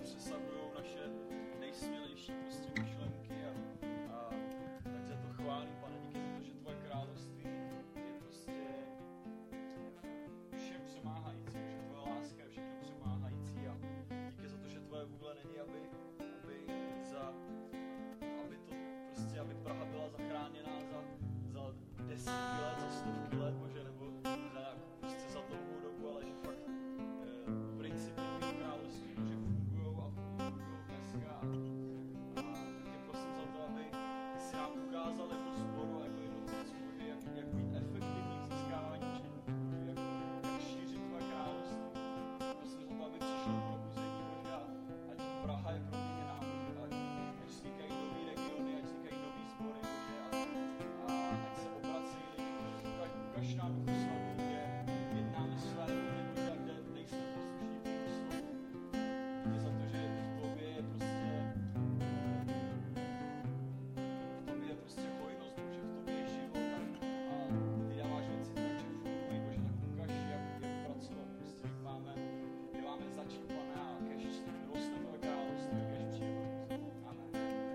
Speaker 10: přesahují naše nejsmělejší prostě myšlenky a, a tak za to chválím, Pane, díky za to, že tvoje království je prostě všem přemáhající, že tvoje láska je všechno přemáhající a díky za to, že tvoje vůle není, aby, aby za aby to prostě, aby Praha byla zachráněná za, za desítky let, za stovky let, Bože, nebo za, prostě za dlouhou dobu, ale že fakt eh, principy tvého království, že fungujou a fungují dneska. A tak tě prosím za to, aby si nám ukázal jako sboru, jako jednotlivci, jak, jak být efektivní v získávání činů, jak, jak šířit tvoje království. Prosím za to, aby přišlo probuzení, Bože, ať Praha je proměněná, ať, ať vznikají nový regiony, ať vznikají nový sbory, Bože, a, a ať se obracejí lidi, Bože, ukaž, ukaž nám Duchu Svatý, že jednáme své rodiny, Bože, kde nejsme poslušní tvýmu slovu. Díky za to, že v tobě je prostě v tobě je prostě hojnost, Bože, v tobě je život a, a ty dáváš věci tak, že fungují, Bože, tak ukaž, jak, jak pracovat, prostě, jak máme, kde máme začít, Pane, a kež roste tvoje království, kež přijde. Amen.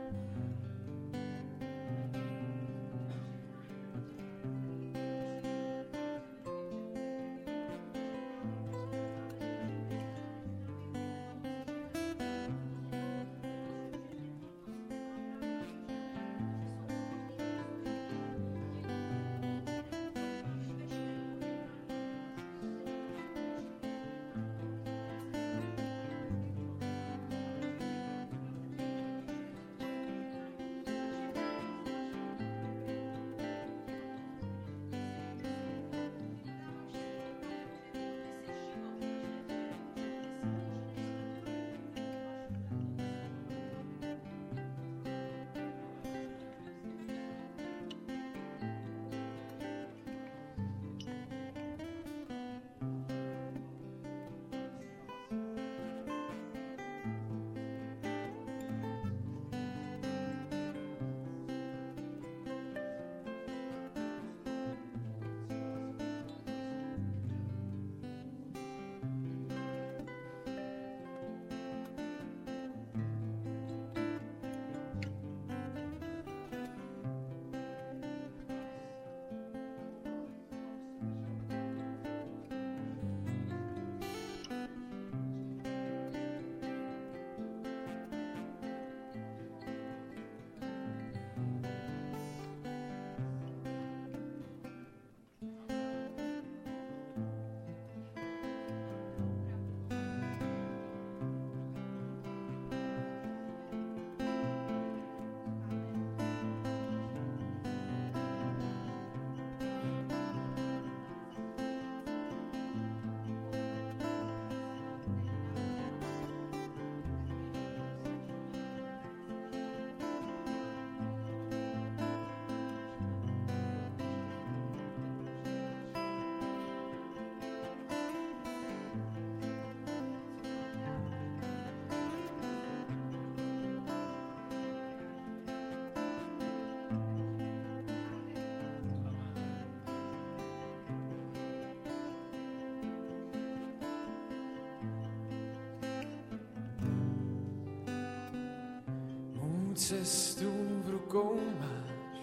Speaker 11: Cestu v rukou máš,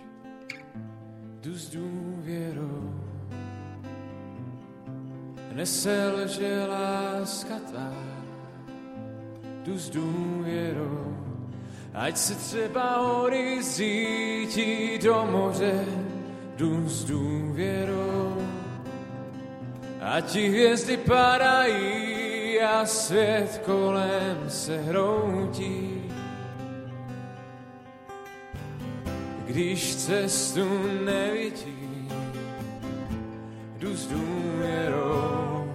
Speaker 11: jdu s důvěrou. Neselže láska tvá, jdu s důvěrou. Ať se třeba hory zítí do moře, jdu s důvěrou. Ať ti hvězdy padají a svět kolem se hroutí. Když cestu nevidím, jdu s důvěrou.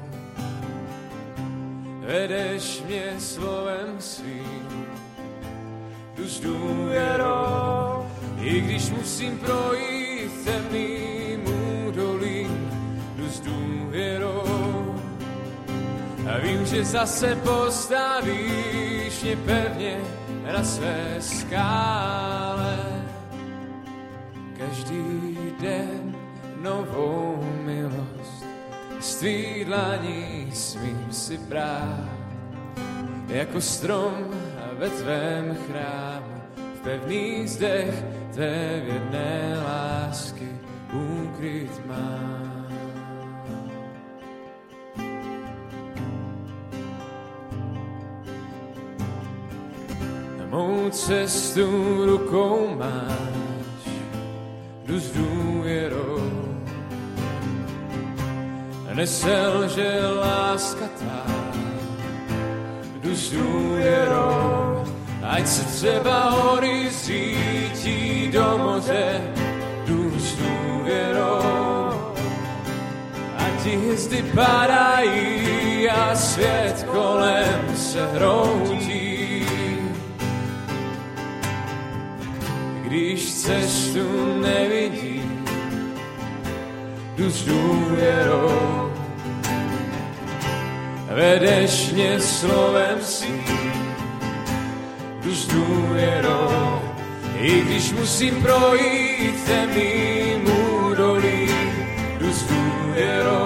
Speaker 11: Vedeš mě slovem svým, jdu s důvěrou. I když musím projít temným údolím, jdu s důvěrou. A vím, že zase postavíš mě pevně na své skále. Každý den novou milost z tvý dlaní smím si brát. jako strom ve tvém chrámu, v pevných zdech tvé věrné lásky úkryt mám. Na mou cestu rukou máš, jdu s důvěrou, neselže láska tvá, jdu s důvěrou, ať se třeba hory zřítí do moře, jdu s důvěrou, ať ti hvězdy padají a svět kolem se hroutí. Když cestu nevidím, jdu s důvěrou, vedeš mě slovem svým, jdu s důvěrou, i když musím projít temným údolím, jdu s důvěrou.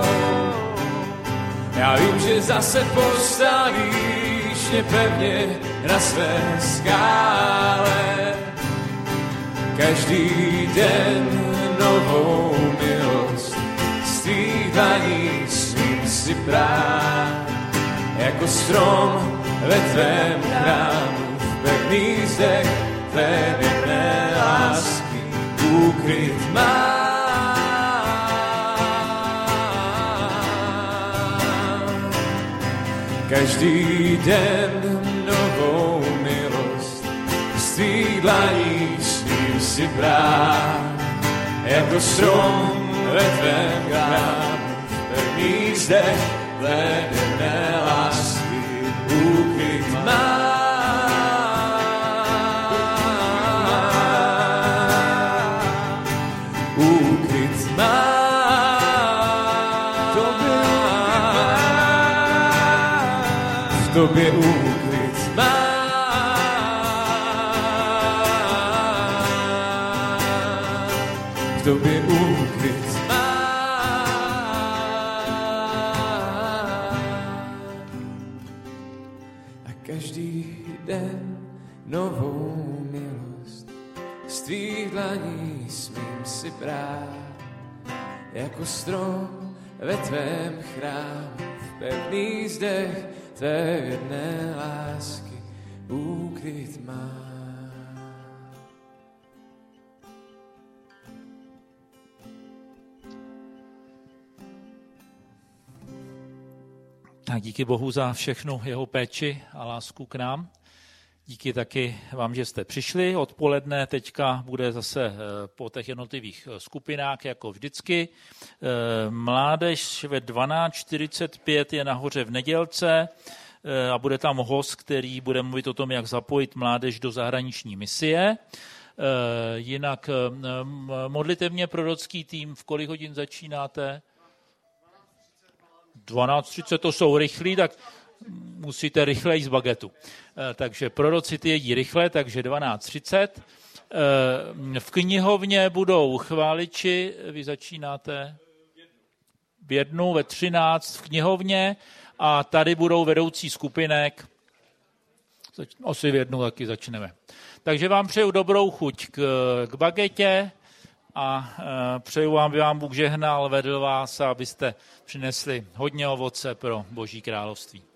Speaker 11: Já vím, že zase postavíš mě pevně na své skále, každý den novou milost z tvých dlaní smím si brát, jako strom ve tvém chrámu, v pevných zdech tvé věrné lásky úkryt mám. Každý den novou milost z tvých dlaní smím si brát, jako strom ve tvém chrámu, v pevných zdech tvé věrné lásky úkryt mám. Úkryt mám. V tobě úkryt mám. V tobě úkryt každý den novou milost z tvých dlaní smím si brát, jako strom ve tvém chrámu, v pevných zdech tvé věrné lásky úkryt mám.
Speaker 1: Tak díky Bohu za všechnu jeho péči a lásku k nám. Díky taky vám, že jste přišli. Odpoledne teďka bude zase po těch jednotlivých skupinách, jako vždycky. Mládež ve dvanáct čtyřicet pět je nahoře v Nedělce a bude tam host, který bude mluvit o tom, jak zapojit mládež do zahraniční misie. Jinak modlitevně prorocký tým, v kolik hodin začínáte? dvanáct třicet, to jsou rychlí, tak musíte rychle jít z bagetu. Takže proroci ty jedí rychle, takže dvanáct třicet. V knihovně budou chváliči, vy začínáte v jednu, ve třináct v knihovně a tady budou vedoucí skupinek. Asi v jednu taky začneme. Takže vám přeju dobrou chuť k, k bagetě a přeju vám, aby vám Bůh žehnal, vedl vás a abyste přinesli hodně ovoce pro Boží království.